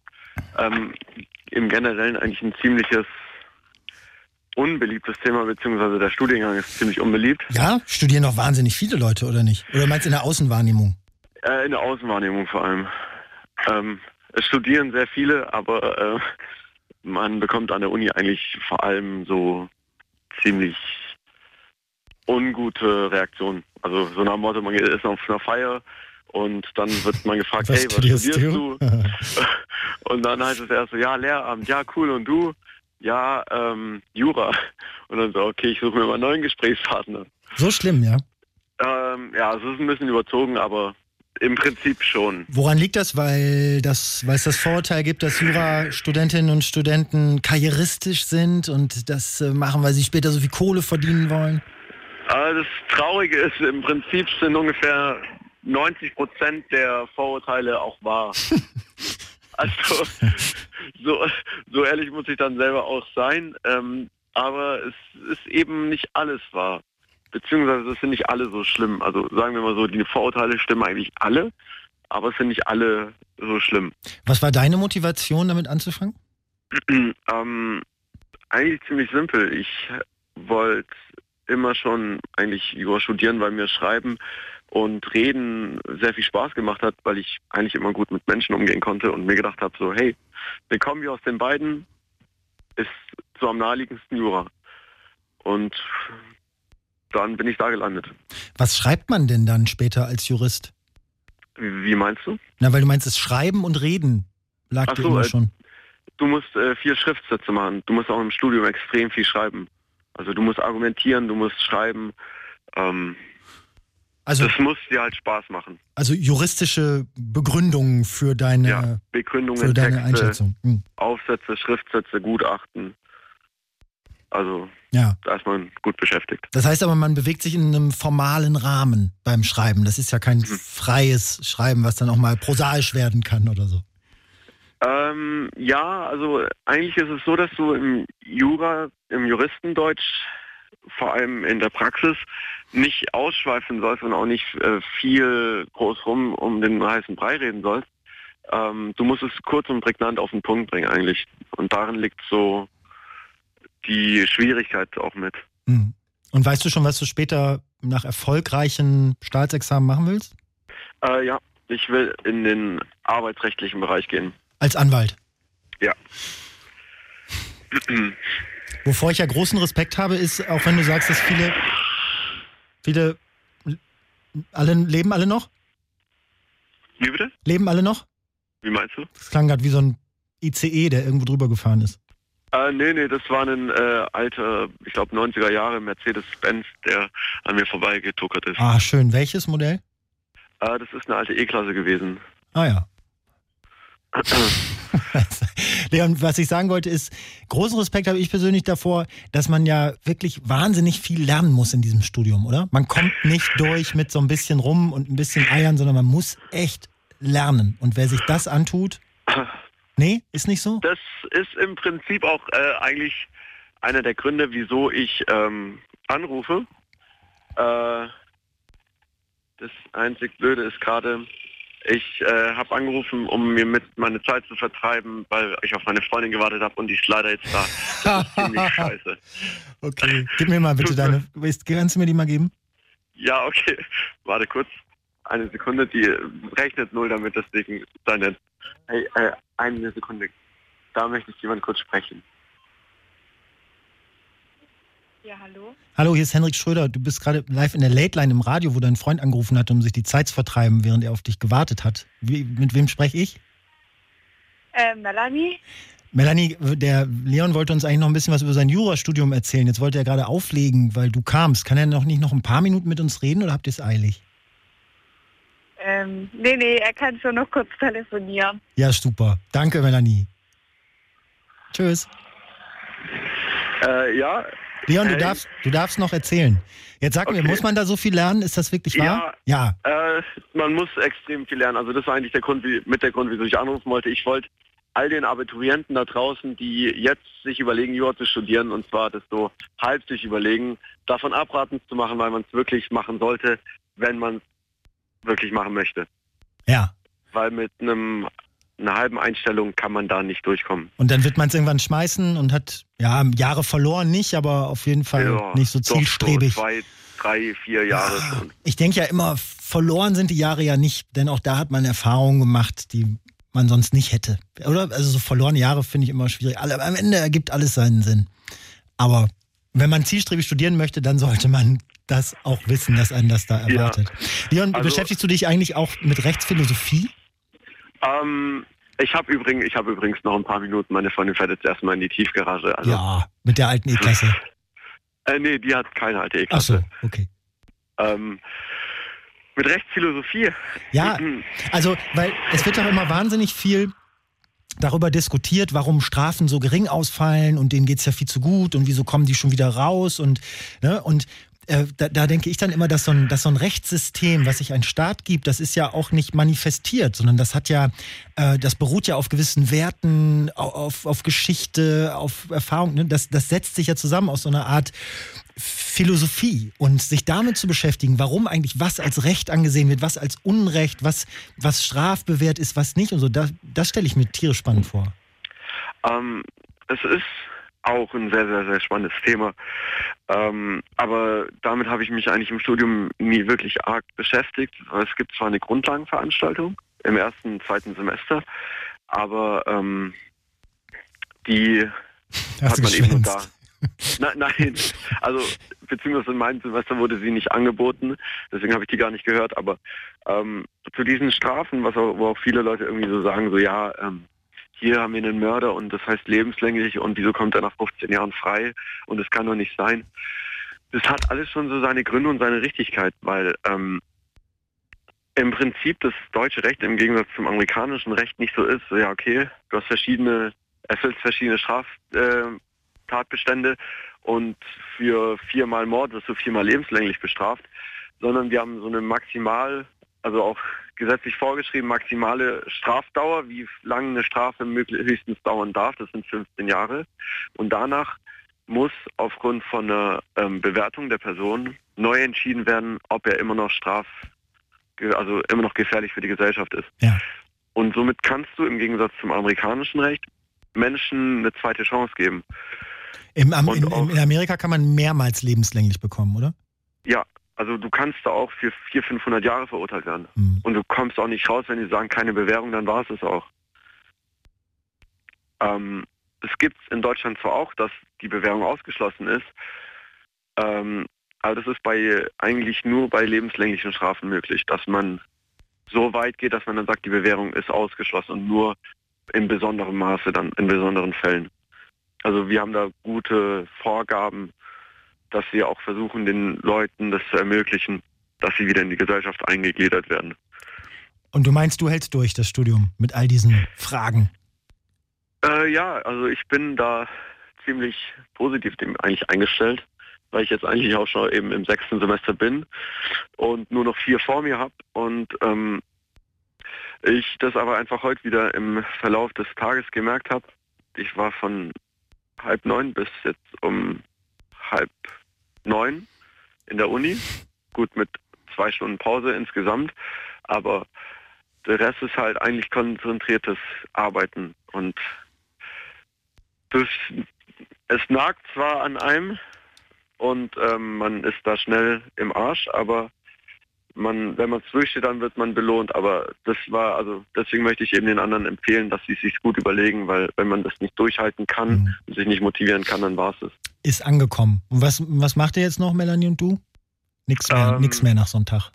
im Generellen eigentlich ein ziemliches unbeliebtes Thema, beziehungsweise der Studiengang ist ziemlich unbeliebt. Ja? Studieren doch wahnsinnig viele Leute, oder nicht? Oder meinst du in der Außenwahrnehmung? In der Außenwahrnehmung vor allem. Es studieren sehr viele, aber man bekommt an der Uni eigentlich vor allem so ziemlich ungute Reaktionen. Also so nach dem Motto, man ist auf einer Feier und dann wird man gefragt, Was hey, was studierst studierst du? Und dann heißt es erst so, ja, Lehramt, ja, cool, und du? Ja, Jura. Und dann so, okay, ich suche mir mal einen neuen Gesprächspartner. So schlimm, ja? Ja, es ist ein bisschen überzogen, aber im Prinzip schon. Woran liegt das? Weil es das Vorurteil gibt, dass Jurastudentinnen und Studenten karrieristisch sind und das machen, weil sie später so viel Kohle verdienen wollen? Das Traurige ist, im Prinzip sind ungefähr 90% der Vorurteile auch wahr. Also, so ehrlich muss ich dann selber auch sein. Aber es ist eben nicht alles wahr. Beziehungsweise es sind nicht alle so schlimm. Also sagen wir mal so, die Vorurteile stimmen eigentlich alle, aber es sind nicht alle so schlimm. Was war deine Motivation, damit anzufangen? Eigentlich ziemlich simpel. Ich wollte immer schon eigentlich Jura studieren, weil mir Schreiben und Reden sehr viel Spaß gemacht hat, weil ich eigentlich immer gut mit Menschen umgehen konnte und mir gedacht habe, so hey, eine Kombi aus den beiden ist so am naheliegendsten Jura. Und dann bin ich da gelandet. Was schreibt man denn dann später als Jurist? Wie meinst du? Na, weil du meinst, das Schreiben und Reden lag dir immer schon. Du musst 4 Schriftsätze machen. Du musst auch im Studium extrem viel schreiben. Also du musst argumentieren, du musst schreiben. Also, das muss dir halt Spaß machen. Also juristische Begründungen für deine, Begründungen, für deine Texte, Einschätzung. Aufsätze, Schriftsätze, Gutachten. Also ja. Da ist man gut beschäftigt. Das heißt aber, man bewegt sich in einem formalen Rahmen beim Schreiben. Das ist ja kein freies Schreiben, was dann auch mal prosaisch werden kann oder so. Ja, also eigentlich ist es so, dass du im Juristendeutsch, vor allem in der Praxis, nicht ausschweifen sollst und auch nicht viel groß rum um den heißen Brei reden sollst. Du musst es kurz und prägnant auf den Punkt bringen eigentlich. Und darin liegt so die Schwierigkeit auch mit. Und weißt du schon, was du später nach erfolgreichen Staatsexamen machen willst? Ja, ich will in den arbeitsrechtlichen Bereich gehen. Als Anwalt? Ja. Wovor ich ja großen Respekt habe, ist, auch wenn du sagst, dass viele leben alle noch? Wie bitte? Leben alle noch? Wie meinst du? Das klang gerade wie so ein ICE, der irgendwo drüber gefahren ist. Nee, das war ein alter, ich glaube 90er Jahre Mercedes-Benz, der an mir vorbeigetuckert ist. Ah, schön. Welches Modell? Das ist eine alte E-Klasse gewesen. Ah ja. Leon, was ich sagen wollte ist, großen Respekt habe ich persönlich davor, dass man ja wirklich wahnsinnig viel lernen muss in diesem Studium, oder? Man kommt nicht durch mit so ein bisschen rum und ein bisschen Eiern, sondern man muss echt lernen. Und wer sich das antut, nee, ist nicht so? Das ist im Prinzip auch eigentlich einer der Gründe, wieso ich anrufe. Das einzig Blöde ist gerade, ich habe angerufen, um mir meine Zeit zu vertreiben, weil ich auf meine Freundin gewartet habe und die ist leider jetzt da. Das ist ziemlich scheiße. Okay, gib mir mal bitte deine, kannst du mir die mal geben? Ja, okay. Warte kurz. Eine Sekunde, die rechnet 0, damit das Ding sein. Hey, eine Sekunde. Da möchte ich jemand kurz sprechen. Ja, hallo? Hallo, hier ist Henrik Schröder. Du bist gerade live in der Late Line im Radio, wo dein Freund angerufen hat, um sich die Zeit zu vertreiben, während er auf dich gewartet hat. Mit wem spreche ich? Melanie? Melanie, der Leon wollte uns eigentlich noch ein bisschen was über sein Jurastudium erzählen. Jetzt wollte er gerade auflegen, weil du kamst. Kann er nicht noch ein paar Minuten mit uns reden oder habt ihr es eilig? Nee, er kann schon noch kurz telefonieren. Ja, super. Danke, Melanie. Tschüss. Ja. Leon, du darfst noch erzählen. Jetzt sag mir, muss man da so viel lernen? Ist das wirklich wahr? Ja. Man muss extrem viel lernen. Also das war eigentlich der Grund, wieso ich anrufen wollte. Ich wollte all den Abiturienten da draußen, die jetzt sich überlegen, Jura zu studieren, und zwar das so halb sich überlegen, davon abraten zu machen, weil man es wirklich machen sollte, wenn man es wirklich machen möchte. Ja. Weil mit einer halben Einstellung kann man da nicht durchkommen. Und dann wird man es irgendwann schmeißen und hat Jahre verloren, nicht, aber auf jeden Fall nicht so zielstrebig. Doch, so 2, 3, 4 Jahre. Ich denke ja immer, verloren sind die Jahre ja nicht, denn auch da hat man Erfahrungen gemacht, die man sonst nicht hätte. Oder? Also so verlorene Jahre finde ich immer schwierig. Aber am Ende ergibt alles seinen Sinn. Aber wenn man zielstrebig studieren möchte, dann sollte man das auch wissen, dass einen das da erwartet. Ja. Leon, beschäftigst du dich eigentlich auch mit Rechtsphilosophie? Ich habe übrigens noch ein paar Minuten. Meine Freundin fährt jetzt erstmal in die Tiefgarage. Also, ja, mit der alten E-Klasse. Nee, die hat keine alte E-Klasse. Ach so, okay. Mit Rechtsphilosophie? Ja, also, weil es wird doch immer wahnsinnig viel darüber diskutiert, warum Strafen so gering ausfallen und denen geht's ja viel zu gut und wieso kommen die schon wieder raus und da denke ich dann immer, dass so ein Rechtssystem, was sich ein Staat gibt, das ist ja auch nicht manifestiert, sondern das beruht ja auf gewissen Werten, auf Geschichte, auf Erfahrung. Ne? Das setzt sich ja zusammen aus so einer Art Philosophie, und sich damit zu beschäftigen, warum eigentlich was als Recht angesehen wird, was als Unrecht, was strafbewehrt ist, was nicht und so, das stelle ich mir tierisch spannend vor. Es ist auch ein sehr, sehr, sehr spannendes Thema. Aber damit habe ich mich eigentlich im Studium nie wirklich arg beschäftigt. Es gibt zwar eine Grundlagenveranstaltung im 1., 2. Semester, aber die hat man eben nur da. Nein, also beziehungsweise in meinem Semester wurde sie nicht angeboten, deswegen habe ich die gar nicht gehört, aber zu diesen Strafen, wo auch viele Leute irgendwie so sagen, hier haben wir einen Mörder und das heißt lebenslänglich und wieso kommt er nach 15 Jahren frei und das kann doch nicht sein. Das hat alles schon so seine Gründe und seine Richtigkeit, weil im Prinzip das deutsche Recht im Gegensatz zum amerikanischen Recht nicht so ist, du erfüllst verschiedene Straftatbestände und für 4-mal Mord wirst du 4-mal lebenslänglich bestraft, sondern wir haben so eine also auch gesetzlich vorgeschrieben, maximale Strafdauer, wie lange eine Strafe höchstens dauern darf, das sind 15 Jahre. Und danach muss aufgrund von einer Bewertung der Person neu entschieden werden, ob er immer noch immer noch gefährlich für die Gesellschaft ist. Ja. Und somit kannst du im Gegensatz zum amerikanischen Recht Menschen eine zweite Chance geben. In Amerika kann man mehrmals lebenslänglich bekommen, oder? Ja. Also du kannst da auch für 400-500 Jahre verurteilt werden. Und du kommst auch nicht raus, wenn die sagen, keine Bewährung, dann war es auch. Es gibt in Deutschland zwar auch, dass die Bewährung ausgeschlossen ist, aber das ist eigentlich nur bei lebenslänglichen Strafen möglich, dass man so weit geht, dass man dann sagt, die Bewährung ist ausgeschlossen und nur in besonderem Maße, dann in besonderen Fällen. Also wir haben da gute Vorgaben, dass wir auch versuchen, den Leuten das zu ermöglichen, dass sie wieder in die Gesellschaft eingegliedert werden. Und du meinst, du hältst durch das Studium mit all diesen Fragen? Ja, also ich bin da ziemlich positiv dem eigentlich eingestellt, weil ich jetzt eigentlich auch schon eben im 6. Semester bin und nur noch 4 vor mir habe und ich das aber einfach heute wieder im Verlauf des Tages gemerkt habe. Ich war von 8:30 bis jetzt um 8:30 in der Uni. Gut, mit 2 Stunden Pause insgesamt. Aber der Rest ist halt eigentlich konzentriertes Arbeiten. Und es nagt zwar an einem und man ist da schnell im Arsch, aber wenn man es durchsteht, dann wird man belohnt. Aber deswegen möchte ich eben den anderen empfehlen, dass sie es sich gut überlegen, weil wenn man das nicht durchhalten kann und sich nicht motivieren kann, dann war es. Ist angekommen. Und was macht ihr jetzt noch, Melanie und du? Nix mehr nach so einem Tag?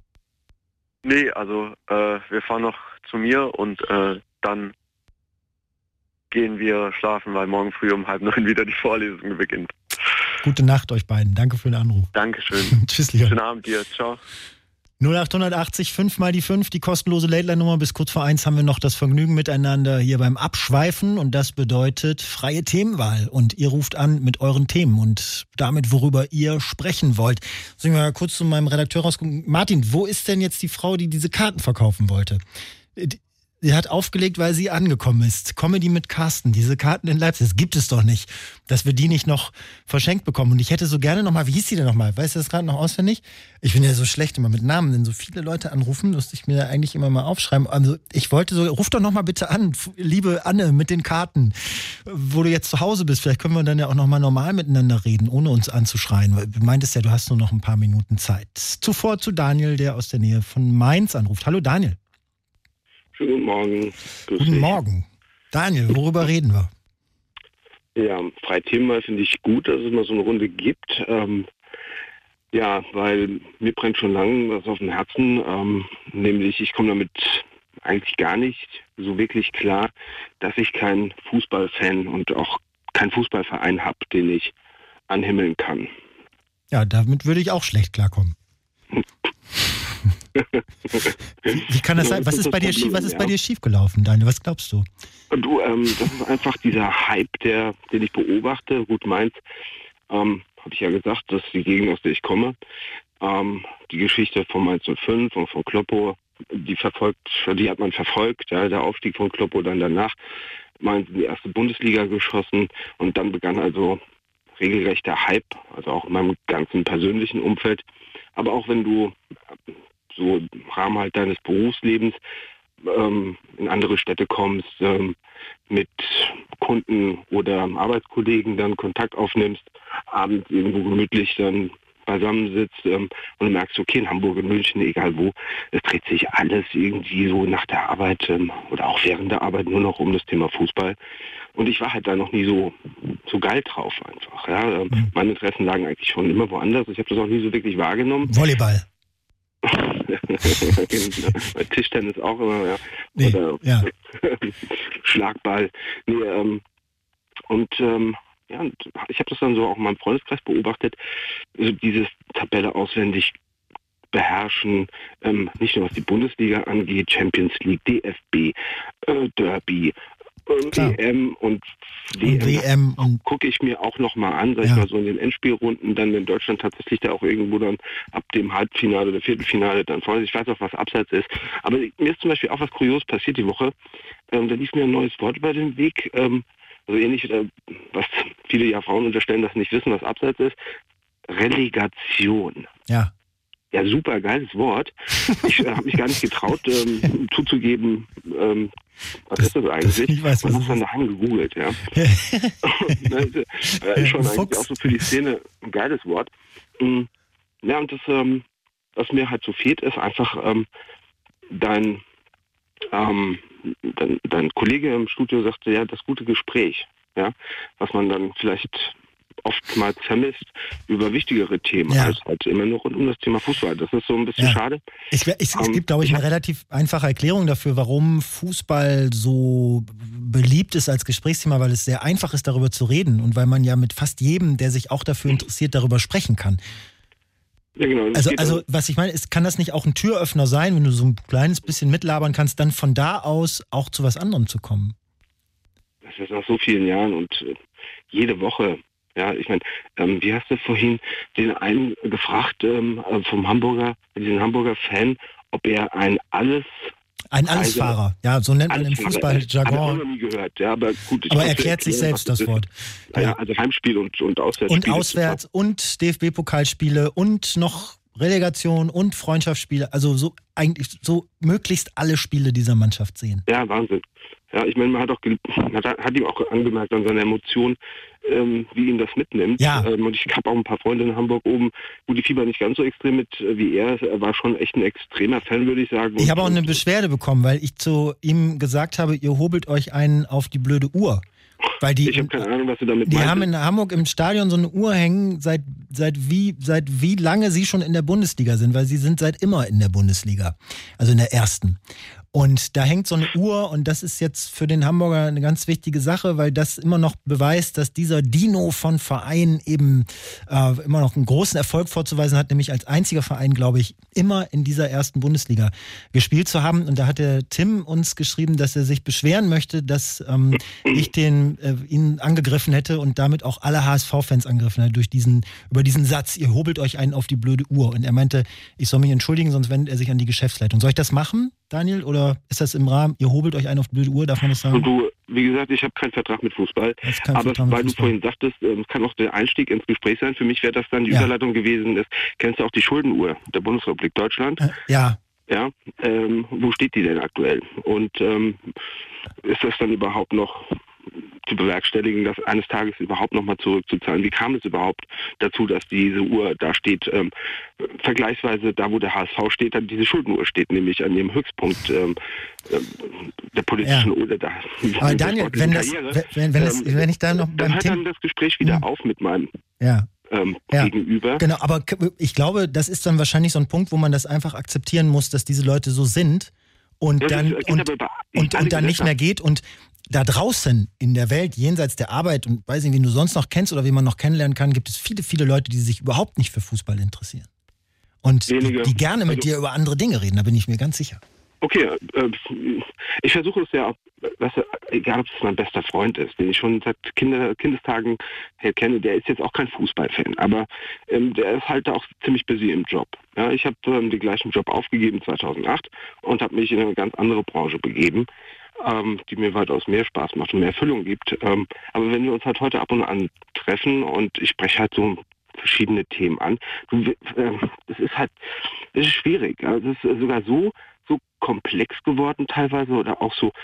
Nee, also wir fahren noch zu mir und dann gehen wir schlafen, weil morgen früh um 8:30 wieder die Vorlesung beginnt. Gute Nacht euch beiden. Danke für den Anruf. Dankeschön. Tschüss, Leon. Schönen Abend dir. Ciao. 0880 5 mal die 5, die kostenlose Late-Line-Nummer. Bis kurz vor 1 haben wir noch das Vergnügen miteinander hier beim Abschweifen. Und das bedeutet freie Themenwahl. Und ihr ruft an mit euren Themen und damit, worüber ihr sprechen wollt. Soll ich mal kurz zu meinem Redakteur rausgucken. Martin, wo ist denn jetzt die Frau, die diese Karten verkaufen wollte? Sie hat aufgelegt, weil sie angekommen ist. Comedy mit Carsten, diese Karten in Leipzig, das gibt es doch nicht, dass wir die nicht noch verschenkt bekommen. Und ich hätte so gerne nochmal, wie hieß die denn nochmal? Weißt du das gerade noch auswendig? Ich bin ja so schlecht immer mit Namen, denn so viele Leute anrufen, musste ich mir eigentlich immer mal aufschreiben. Also ich wollte so, ruf doch nochmal bitte an, liebe Anne, mit den Karten, wo du jetzt zu Hause bist. Vielleicht können wir dann ja auch nochmal normal miteinander reden, ohne uns anzuschreien. Du meintest ja, du hast nur noch ein paar Minuten Zeit. Zuvor zu Daniel, der aus der Nähe von Mainz anruft. Hallo Daniel. Schönen guten Morgen. Guten Morgen. Daniel, worüber reden wir? Ja, freie Themenwahl finde ich gut, dass es mal so eine Runde gibt. Weil mir brennt schon lange was auf dem Herzen. Nämlich, ich komme damit eigentlich gar nicht so wirklich klar, dass ich kein Fußballfan und auch keinen Fußballverein habe, den ich anhimmeln kann. Ja, damit würde ich auch schlecht klarkommen. Wie kann das sein? Was ist bei dir schiefgelaufen, Daniel? Was glaubst du? Du, das ist einfach dieser Hype, den ich beobachte. Gut, Mainz, habe ich ja gesagt, das ist die Gegend, aus der ich komme. Die Geschichte von Mainz 05 und von Kloppo, die hat man verfolgt. Ja, der Aufstieg von Kloppo dann danach. Mainz in die erste Bundesliga geschossen und dann begann also regelrechter Hype, also auch in meinem ganzen persönlichen Umfeld. Aber auch wenn du so im Rahmen halt deines Berufslebens in andere Städte kommst, mit Kunden oder Arbeitskollegen dann Kontakt aufnimmst, abends irgendwo gemütlich dann beisammensitzt und du merkst, okay, in Hamburg, in München, egal wo, es dreht sich alles irgendwie so nach der Arbeit oder auch während der Arbeit nur noch um das Thema Fußball. Und ich war halt da noch nie so geil drauf einfach. Ja. Meine Interessen lagen eigentlich schon immer woanders. Ich habe das auch nie so wirklich wahrgenommen. Volleyball. Tischtennis auch immer, ja. Nee, oder ja. Schlagball. Nee, ich habe das dann so auch in meinem Freundeskreis beobachtet, also dieses Tabelle auswendig beherrschen, nicht nur was die Bundesliga angeht, Champions League, DFB, Derby, EM und WM und gucke ich mir auch nochmal an, sag ich mal so in den Endspielrunden, dann in Deutschland tatsächlich da auch irgendwo dann ab dem Halbfinale oder Viertelfinale dann vorne. Ich weiß auch, was Abseits ist. Aber mir ist zum Beispiel auch was Kurios passiert die Woche. Da lief mir ein neues Wort über den Weg, also ähnlich, was viele ja Frauen unterstellen, dass sie nicht wissen, was Abseits ist. Relegation. Ja. Ja, super geiles Wort. Ich habe mich gar nicht getraut, zuzugeben, was ist das eigentlich? Ich weiß, und habe dann daheim gegoogelt, ja. Das ist schon eigentlich auch so für die Szene ein geiles Wort. Ja, und das, was mir halt so fehlt, ist einfach dein Kollege im Studio sagte, ja, das gute Gespräch, ja, was man dann vielleicht oftmals vermisst über wichtigere Themen als halt immer nur rund um das Thema Fußball. Das ist so ein bisschen schade. Es gibt, glaube ich, eine relativ einfache Erklärung dafür, warum Fußball so beliebt ist als Gesprächsthema, weil es sehr einfach ist, darüber zu reden und weil man ja mit fast jedem, der sich auch dafür interessiert, darüber sprechen kann. Ja, genau. Also was ich meine, kann das nicht auch ein Türöffner sein, wenn du so ein kleines bisschen mitlabern kannst, dann von da aus auch zu was anderem zu kommen? Das ist nach so vielen Jahren und jede Woche. Ja, ich meine, wie hast du vorhin den einen gefragt diesen Hamburger Fan, ob er ein Allesfahrer, ja, so nennt man im Fußballjargon. Habe ich noch nie gehört, ja, aber gut. Aber erklärt sich selbst das Wort. Ja, also Heimspiel und Auswärtsspiele. Und Auswärts- und DFB-Pokalspiele und noch Relegation und Freundschaftsspiele, also so eigentlich so möglichst alle Spiele dieser Mannschaft sehen. Ja, Wahnsinn. Ja, ich meine, man hat ihm auch angemerkt an seiner Emotion, wie ihn das mitnimmt. Ja. Und ich habe auch ein paar Freunde in Hamburg oben, wo die Fieber nicht ganz so extrem mit wie er. Er war schon echt ein extremer Fan, würde ich sagen. Ich habe auch eine Beschwerde bekommen, weil ich zu ihm gesagt habe, ihr hobelt euch einen auf die blöde Uhr. Weil ich habe keine Ahnung, was du damit meinst. Die haben in Hamburg im Stadion so eine Uhr hängen, seit wie lange sie schon in der Bundesliga sind, weil sie sind seit immer in der Bundesliga, also in der ersten. Und da hängt so eine Uhr und das ist jetzt für den Hamburger eine ganz wichtige Sache, weil das immer noch beweist, dass dieser Dino von Verein eben immer noch einen großen Erfolg vorzuweisen hat, nämlich als einziger Verein, glaube ich, immer in dieser ersten Bundesliga gespielt zu haben. Und da hat der Tim uns geschrieben, dass er sich beschweren möchte, dass ich ihn angegriffen hätte und damit auch alle HSV-Fans angegriffen hätte über diesen Satz, ihr hobelt euch einen auf die blöde Uhr. Und er meinte, ich soll mich entschuldigen, sonst wendet er sich an die Geschäftsleitung. Soll ich das machen, Daniel, oder ist das im Rahmen, ihr hobelt euch einen auf die blöde Uhr, darf man das sagen? Und du, wie gesagt, ich habe keinen Vertrag mit Fußball, aber weil du vorhin sagtest, es kann auch der Einstieg ins Gespräch sein, für mich wäre das dann die Überleitung gewesen, kennst du auch die Schuldenuhr der Bundesrepublik Deutschland? Ja. Ja, wo steht die denn aktuell? Und ist das dann überhaupt noch zu bewerkstelligen, das eines Tages überhaupt nochmal zurückzuzahlen? Wie kam es überhaupt dazu, dass diese Uhr da steht? Vergleichsweise da, wo der HSV steht, dann diese Schuldenuhr steht, nämlich an dem Höchstpunkt der politischen oder da. Aber Daniel, wenn ich da noch beim dann hört dann das Gespräch wieder auf mit meinem Gegenüber. Genau, aber ich glaube, das ist dann wahrscheinlich so ein Punkt, wo man das einfach akzeptieren muss, dass diese Leute so sind und dann nicht mehr geht und da draußen in der Welt, jenseits der Arbeit und weiß nicht, wen du sonst noch kennst oder wen man noch kennenlernen kann, gibt es viele, viele Leute, die sich überhaupt nicht für Fußball interessieren. Und die gerne mit dir über andere Dinge reden, da bin ich mir ganz sicher. Okay, ich versuche es ja auch, egal ob es mein bester Freund ist, den ich schon seit Kindestagen kenne, der ist jetzt auch kein Fußballfan, aber der ist halt auch ziemlich busy im Job. Ja, ich habe den gleichen Job aufgegeben 2008 und habe mich in eine ganz andere Branche begeben, die mir weitaus mehr Spaß macht und mehr Erfüllung gibt. Aber wenn wir uns halt heute ab und an treffen und ich spreche halt so verschiedene Themen an, es ist schwierig. Also es ist sogar so komplex geworden teilweise oder auch so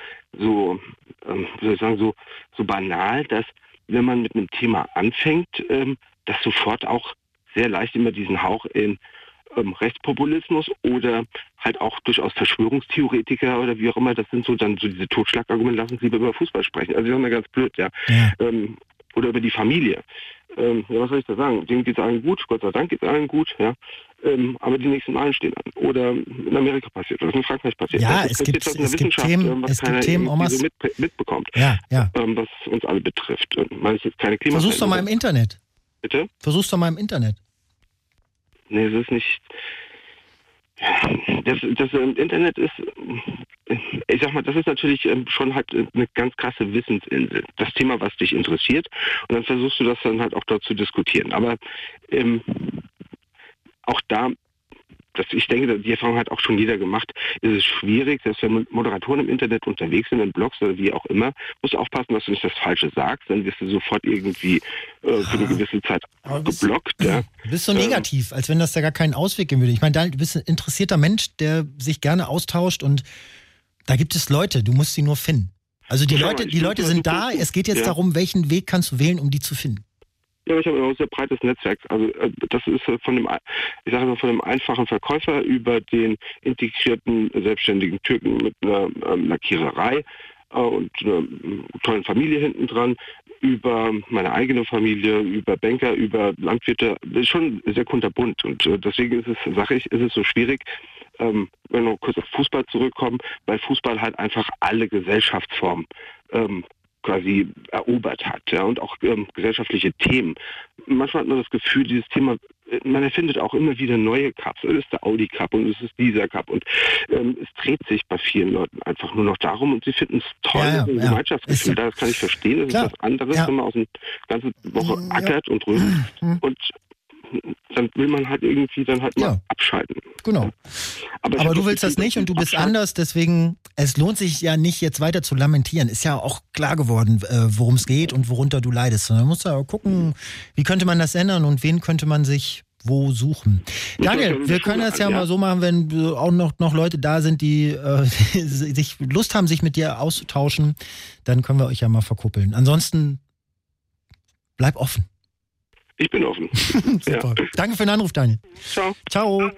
banal, dass wenn man mit einem Thema anfängt, das sofort auch sehr leicht immer diesen Hauch in Rechtspopulismus oder halt auch durchaus Verschwörungstheoretiker oder wie auch immer, das sind so diese Totschlagargumente, lassen uns lieber über Fußball sprechen. Also ich sage mal ganz blöd, ja. Oder über die Familie. Was soll ich da sagen? Denen geht es allen gut, Gott sei Dank geht es allen gut, ja. Aber die nächsten Wahlen stehen an. Oder in Amerika passiert, oder in Frankreich passiert. Ja, es gibt Themen, so mitbekommt, was uns alle betrifft. Und man ist jetzt keine Versuch's doch mal im Internet. Bitte? Versuch's doch mal im Internet. Nee, es ist nicht. Das Internet ist, ich sag mal, das ist natürlich schon halt eine ganz krasse Wissensinsel. Das Thema, was dich interessiert, und dann versuchst du das dann halt auch dort zu diskutieren. Aber auch da, ich denke, die Erfahrung hat auch schon jeder gemacht, ist es schwierig, dass wenn Moderatoren im Internet unterwegs sind, in Blogs oder wie auch immer, musst du aufpassen, dass du nicht das Falsche sagst, dann wirst du sofort irgendwie für eine gewisse Zeit geblockt. Du bist so negativ, als wenn das da gar keinen Ausweg geben würde. Ich meine, du bist ein interessierter Mensch, der sich gerne austauscht und da gibt es Leute, du musst sie nur finden. Also die Leute sind da, es geht jetzt darum, welchen Weg kannst du wählen, um die zu finden. Ja, ich habe ein sehr breites Netzwerk. Also das ist von dem einfachen Verkäufer über den integrierten selbstständigen Türken mit einer Lackiererei und einer tollen Familie hinten dran, über meine eigene Familie, über Banker, über Landwirte. Das ist schon sehr kunterbunt und deswegen ist es so schwierig, wenn wir noch kurz auf Fußball zurückkommen, weil Fußball halt einfach alle Gesellschaftsformen quasi erobert hat, ja, und auch gesellschaftliche Themen. Manchmal hat man das Gefühl, dieses Thema, man erfindet auch immer wieder neue Cups. Es ist der Audi Cup und es ist dieser Cup und es dreht sich bei vielen Leuten einfach nur noch darum und sie finden es toll, ein Gemeinschaftsgefühl. Das kann ich verstehen. Das ist was anderes, wenn man aus der ganzen Woche ackert und rühmt und dann will man halt irgendwie mal abschalten. Genau. Aber du willst das nicht und du bist anders, deswegen, es lohnt sich ja nicht, jetzt weiter zu lamentieren. Ist ja auch klar geworden, worum es geht und worunter du leidest. Man muss ja gucken, wie könnte man das ändern und wen könnte man sich wo suchen. Daniel, wir können das ja mal so machen, wenn auch noch Leute da sind, die sich Lust haben, sich mit dir auszutauschen, dann können wir euch ja mal verkuppeln. Ansonsten bleib offen. Ich bin offen. Super. Ja. Danke für den Anruf, Daniel. Ciao. Ciao.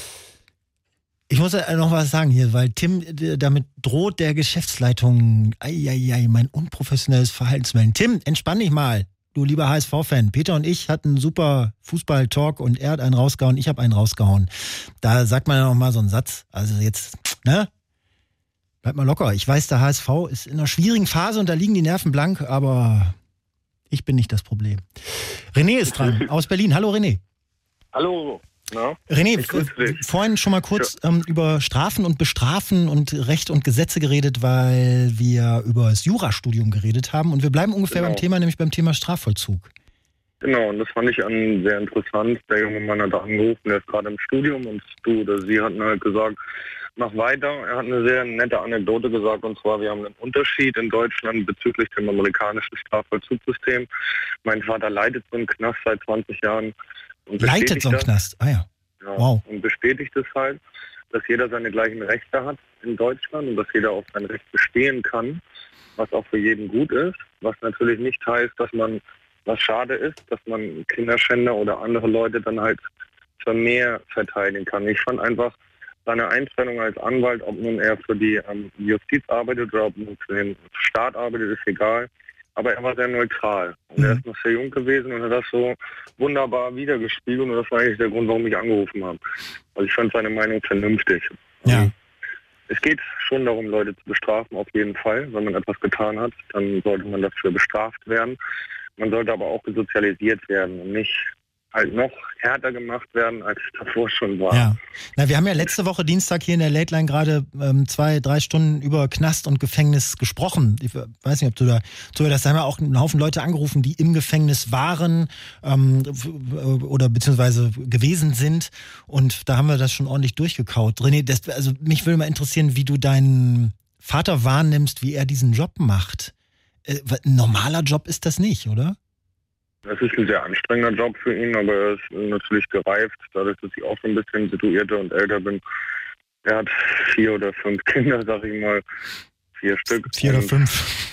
Ich muss noch was sagen hier, weil Tim damit droht der Geschäftsleitung, mein unprofessionelles Verhaltensmelden. Tim, entspann dich mal, du lieber HSV-Fan. Peter und ich hatten einen super Fußball-Talk und er hat einen rausgehauen, ich habe einen rausgehauen. Da sagt man ja noch mal so einen Satz, also jetzt, ne? Bleib mal locker. Ich weiß, der HSV ist in einer schwierigen Phase und da liegen die Nerven blank, aber ich bin nicht das Problem. René ist dran, aus Berlin. Hallo René. Hallo. Na? René, vorhin schon mal kurz über Strafen und Bestrafen und Recht und Gesetze geredet, weil wir über das Jurastudium geredet haben. Und wir bleiben ungefähr beim Thema, nämlich beim Thema Strafvollzug. Genau, und das fand ich sehr interessant. Der junge Mann hat angerufen, der ist gerade im Studium und du oder sie hatten halt gesagt, mach weiter. Er hat eine sehr nette Anekdote gesagt, und zwar, wir haben einen Unterschied in Deutschland bezüglich dem amerikanischen Strafvollzugssystem. Mein Vater leitet so einen Knast seit 20 Jahren. Leitet so einen Knast? Ah ja. Wow. Und bestätigt es halt, dass jeder seine gleichen Rechte hat in Deutschland und dass jeder auf sein Recht bestehen kann, was auch für jeden gut ist. Was natürlich nicht heißt, dass man, was schade ist, dass man Kinderschänder oder andere Leute dann halt für mehr verteidigen kann. Ich fand einfach seine Einstellung als Anwalt, ob nun er für die Justiz arbeitet oder ob nun für den Staat arbeitet, ist egal. Aber er war sehr neutral. Und er ist noch sehr jung gewesen und hat das so wunderbar wiedergespiegelt. Und das war eigentlich der Grund, warum ich angerufen habe. Also ich fand seine Meinung vernünftig. Ja. Es geht schon darum, Leute zu bestrafen, auf jeden Fall. Wenn man etwas getan hat, dann sollte man dafür bestraft werden. Man sollte aber auch gesozialisiert werden und nicht halt noch härter gemacht werden, als es davor schon war. Ja. Na, wir haben ja letzte Woche Dienstag hier in der Late Line gerade 2-3 Stunden über Knast und Gefängnis gesprochen. Ich weiß nicht, ob du da zuhörst. Da haben ja auch einen Haufen Leute angerufen, die im Gefängnis waren oder beziehungsweise gewesen sind. Und da haben wir das schon ordentlich durchgekaut. René, also mich würde mal interessieren, wie du deinen Vater wahrnimmst, wie er diesen Job macht. Ein normaler Job ist das nicht, oder? Das ist ein sehr anstrengender Job für ihn, aber er ist natürlich gereift, dadurch, dass ich auch so ein bisschen situierter und älter bin. Er hat 4 oder 5 Kinder, sag ich mal. 4 Stück. 4 oder 5.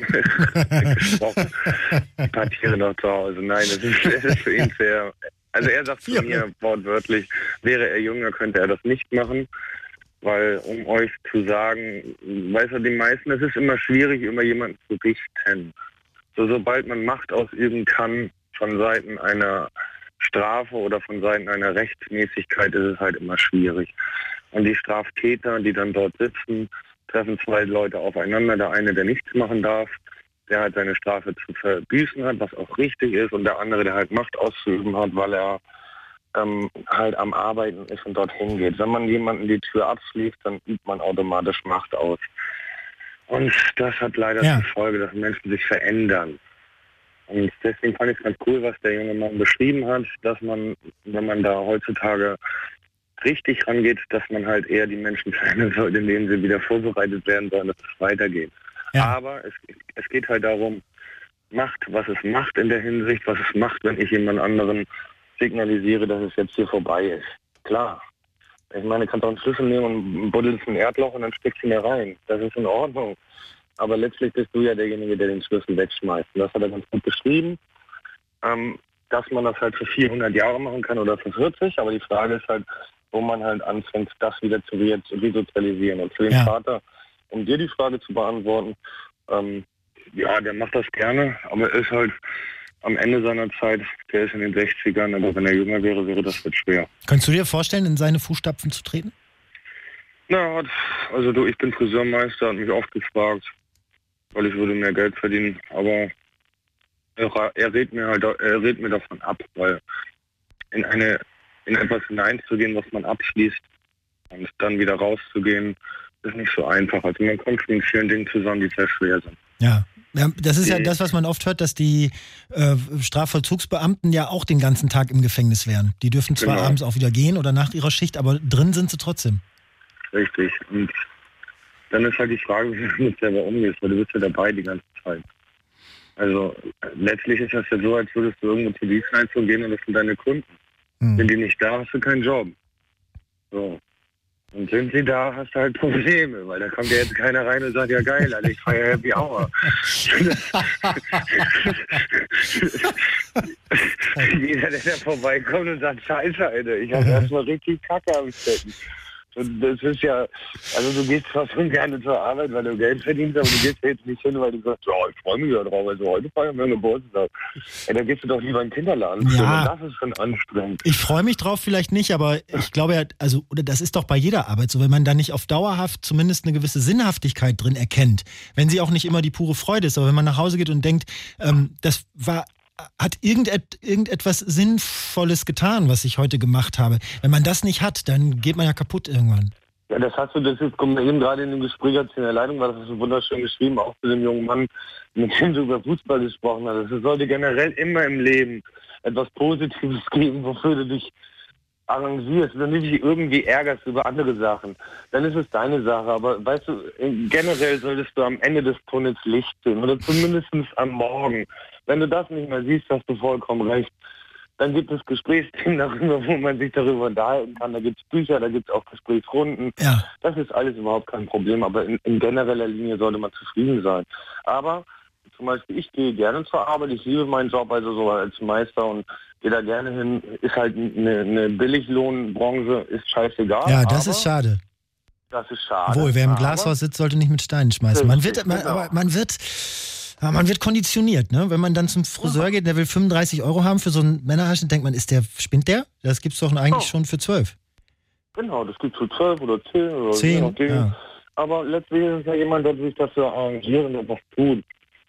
Ein paar Tiere noch zu Hause. Nein, es ist für ihn sehr... Also er sagt zu mir wortwörtlich, wäre er jünger, könnte er das nicht machen. Weil, um euch zu sagen, weiß er, die meisten, es ist immer schwierig, über jemanden zu richten. Sobald man Macht ausüben kann von Seiten einer Strafe oder von Seiten einer Rechtsmäßigkeit, ist es halt immer schwierig. Und die Straftäter, die dann dort sitzen, treffen 2 Leute aufeinander. Der eine, der nichts machen darf, der halt seine Strafe zu verbüßen hat, was auch richtig ist. Und der andere, der halt Macht auszuüben hat, weil er halt am Arbeiten ist und dorthin geht. Wenn man jemanden die Tür abschließt, dann übt man automatisch Macht aus. Und das hat leider zur Folge, dass Menschen sich verändern. Und deswegen fand ich es ganz cool, was der junge Mann beschrieben hat, dass man, wenn man da heutzutage richtig rangeht, dass man halt eher die Menschen verändern sollte, indem sie wieder vorbereitet werden sollen, dass es weitergeht. Ja. Aber es geht halt darum, Macht, was es macht in der Hinsicht, was es macht, wenn ich jemand anderen signalisiere, dass es jetzt hier vorbei ist. Klar. Ich meine, du kannst auch einen Schlüssel nehmen und buddelst ein Erdloch und dann steckst du ihn da rein. Das ist in Ordnung. Aber letztlich bist du ja derjenige, der den Schlüssel wegschmeißt. Und das hat er ganz gut beschrieben, dass man das halt für 400 Jahre machen kann oder für 40. Aber die Frage ist halt, wo man halt anfängt, das wieder zu resozialisieren. Und für den Vater, um dir die Frage zu beantworten, der macht das gerne, aber er ist halt am Ende seiner Zeit, der ist in den 60ern, aber wenn er jünger wäre, wäre das jetzt schwer. Könntest du dir vorstellen, in seine Fußstapfen zu treten? Na, also ich bin Friseurmeister, hat mich oft gefragt, weil ich würde mehr Geld verdienen, aber er rät mir davon ab, weil in etwas hineinzugehen, was man abschließt und dann wieder rauszugehen, ist nicht so einfach. Also man kommt mit vielen Dingen zusammen, die sehr schwer sind. Ja. Ja, das ist ja das, was man oft hört, dass die Strafvollzugsbeamten ja auch den ganzen Tag im Gefängnis wären. Die dürfen zwar abends auch wieder gehen oder nach ihrer Schicht, aber drin sind sie trotzdem. Richtig. Und dann ist halt die Frage, wie du damit selber umgehst, weil du bist ja dabei die ganze Zeit. Also letztlich ist das ja so, als würdest du irgendwo zur Dienstleistung gehen und das sind deine Kunden. Sind die nicht da, hast du keinen Job. So. Und sind sie da, hast du halt Probleme, weil da kommt ja jetzt keiner rein und sagt, ja geil, Alter, ich feiere Happy Hour. Jeder, der da vorbeikommt und sagt, scheiße, Alter, ich habe erstmal richtig Kacke am Stecken. Und das ist ja, also du gehst zwar schon gerne zur Arbeit, weil du Geld verdienst, aber du gehst jetzt nicht hin, weil du sagst, ja, ich freue mich ja drauf, also heute feiern wir Geburtstag. Ja, da gehst du doch lieber in den Kinderladen. Ja. Das ist schon anstrengend. Ich freue mich drauf vielleicht nicht, aber ich glaube ja, also, oder das ist doch bei jeder Arbeit so, wenn man da nicht auf dauerhaft zumindest eine gewisse Sinnhaftigkeit drin erkennt, wenn sie auch nicht immer die pure Freude ist, aber wenn man nach Hause geht und denkt, hat irgendetwas Sinnvolles getan, was ich heute gemacht habe. Wenn man das nicht hat, dann geht man ja kaputt irgendwann. Ja, das kommt mir eben gerade in dem Gespräch, als in der Leitung war, das ist wunderschön geschrieben, auch zu dem jungen Mann, mit dem du über Fußball gesprochen hast. Es sollte generell immer im Leben etwas Positives geben, wofür du dich arrangierst, wenn du dich irgendwie ärgerst über andere Sachen, dann ist es deine Sache. Aber weißt du, generell solltest du am Ende des Tunnels Licht sehen oder zumindest am Morgen. Wenn du das nicht mehr siehst, hast du vollkommen recht. Dann gibt es Gesprächsthemen darüber, wo man sich darüber unterhalten kann. Da gibt es Bücher, da gibt es auch Gesprächsrunden. Ja. Das ist alles überhaupt kein Problem, aber in genereller Linie sollte man zufrieden sein. Aber zum Beispiel, ich gehe gerne zur Arbeit, ich liebe meinen Job also so als Meister und gehe da gerne hin. Ist halt eine Billiglohnbranche, ist scheißegal. Ja, das ist schade. Das ist schade. Obwohl, wer im Glashaus sitzt, sollte nicht mit Steinen schmeißen. Man wird konditioniert, ne? Wenn man dann zum Friseur geht, der will 35 € haben für so einen Männerhaarschnitt, denkt man, spinnt der? Das gibt's doch eigentlich schon für 12. Genau, das gibt's für 12 oder 10 oder 10, ja. Aber letztlich ist es ja jemand, der sich dafür arrangiert und etwas tut.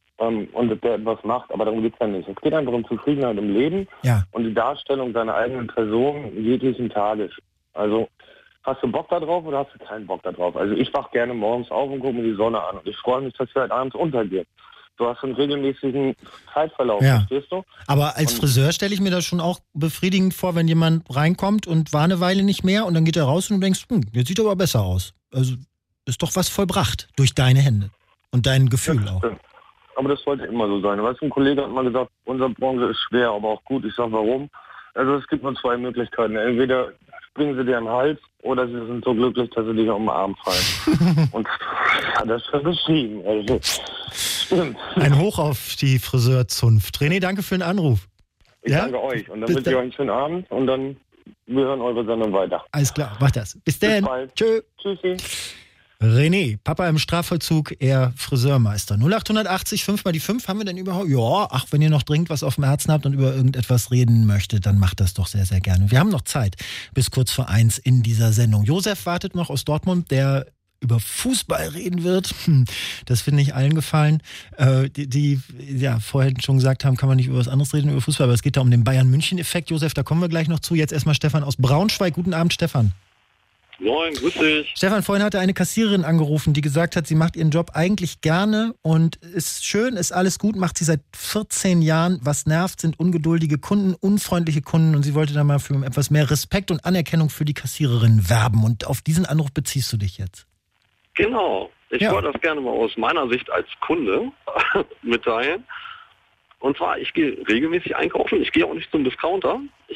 Und der etwas macht, aber darum geht's ja nicht. Es geht einfach um Zufriedenheit im Leben und die Darstellung seiner eigenen Person jeglichen Tages. Also, hast du Bock da drauf oder hast du keinen Bock da drauf? Also ich wach gerne morgens auf und gucke mir die Sonne an und ich freue mich, dass sie halt abends untergeht. Du hast einen regelmäßigen Zeitverlauf, verstehst du? Aber als Friseur stelle ich mir das schon auch befriedigend vor, wenn jemand reinkommt und war eine Weile nicht mehr und dann geht er raus und du denkst, jetzt sieht er aber besser aus. Also ist doch was vollbracht durch deine Hände und dein Gefühl auch. Aber das sollte immer so sein. Weißt du, ein Kollege hat mal gesagt, unsere Branche ist schwer, aber auch gut. Ich sag, warum? Also es gibt nur zwei Möglichkeiten. Entweder springen sie dir am Hals oder sie sind so glücklich, dass sie dich um den Arm fallen. Und hat das schon beschrieben. Also, stimmt. Ein Hoch auf die Friseurzunft. René, danke für den Anruf. Ich danke euch. Und dann wünsche ich euch einen schönen Abend und dann wir hören eure Sendung weiter. Alles klar, mach das. Bis dann. Tschö. Tschüssi. René, Papa im Strafvollzug, er Friseurmeister. 0880 5 mal die 5 haben wir denn überhaupt? Ja, ach, wenn ihr noch dringend was auf dem Herzen habt und über irgendetwas reden möchtet, dann macht das doch sehr, sehr gerne. Wir haben noch Zeit bis kurz vor 1 in dieser Sendung. Josef wartet noch aus Dortmund, der über Fußball reden wird. Das finde ich allen gefallen. Die ja vorher schon gesagt haben, kann man nicht über was anderes reden, über Fußball, aber es geht da um den Bayern-München-Effekt. Josef, da kommen wir gleich noch zu. Jetzt erstmal Stefan aus Braunschweig. Guten Abend, Stefan. Moin, grüß dich. Stefan, vorhin hatte eine Kassiererin angerufen, die gesagt hat, sie macht ihren Job eigentlich gerne und ist schön, ist alles gut, macht sie seit 14 Jahren. Was nervt, sind ungeduldige Kunden, unfreundliche Kunden und sie wollte da mal für etwas mehr Respekt und Anerkennung für die Kassiererin werben. Und auf diesen Anruf beziehst du dich jetzt. Genau. Ich wollte das gerne mal aus meiner Sicht als Kunde mitteilen. Und zwar, ich gehe regelmäßig einkaufen. Ich gehe auch nicht zum Discounter. Ich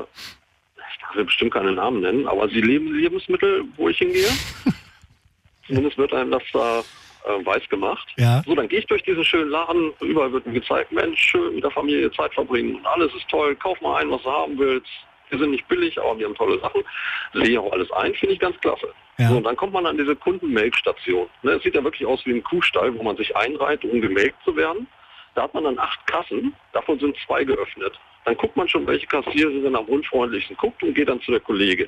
darf ja bestimmt keine Namen nennen, aber sie leben Lebensmittel, wo ich hingehe. Zumindest wird einem das da weiß gemacht. Ja. So, dann gehe ich durch diesen schönen Laden. Überall wird mir gezeigt, Mensch, schön mit der Familie Zeit verbringen. Und alles ist toll. Kauf mal ein, was du haben willst. Wir sind nicht billig, aber wir haben tolle Sachen. Sehe auch alles ein, finde ich ganz klasse. Ja. So, und dann kommt man an diese Kundenmelkstation. Ne, es sieht ja wirklich aus wie ein Kuhstall, wo man sich einreiht, um gemelkt zu werden. Da hat man dann 8 Kassen, davon sind 2 geöffnet. Dann guckt man schon, welche Kassiererin am unfreundlichsten guckt und geht dann zu der Kollegin.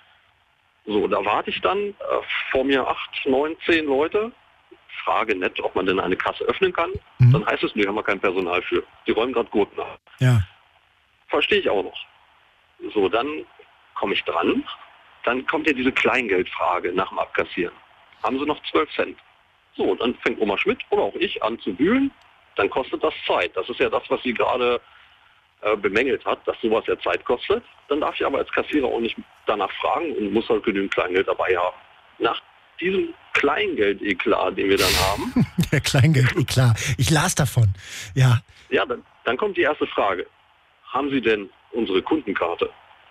So, da warte ich dann vor mir 8, 9, 10 Leute, frage nett, ob man denn eine Kasse öffnen kann. Dann heißt es, nee, haben wir kein Personal für. Die räumen gerade Gurken nach. Ja. Verstehe ich auch noch. So, dann komme ich dran. Dann kommt ja diese Kleingeldfrage nach dem Abkassieren. Haben Sie noch 12 Cent? So, dann fängt Oma Schmidt oder auch ich an zu wühlen. Dann kostet das Zeit. Das ist ja das, was sie gerade bemängelt hat, dass sowas ja Zeit kostet. Dann darf ich aber als Kassierer auch nicht danach fragen und muss halt genügend Kleingeld dabei haben. Nach diesem Kleingeld-Eklat, den wir dann haben. Der Kleingeld-Eklat. Ich las davon. Ja. Ja, dann kommt die erste Frage. Haben Sie denn unsere Kundenkarte?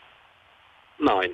Nein.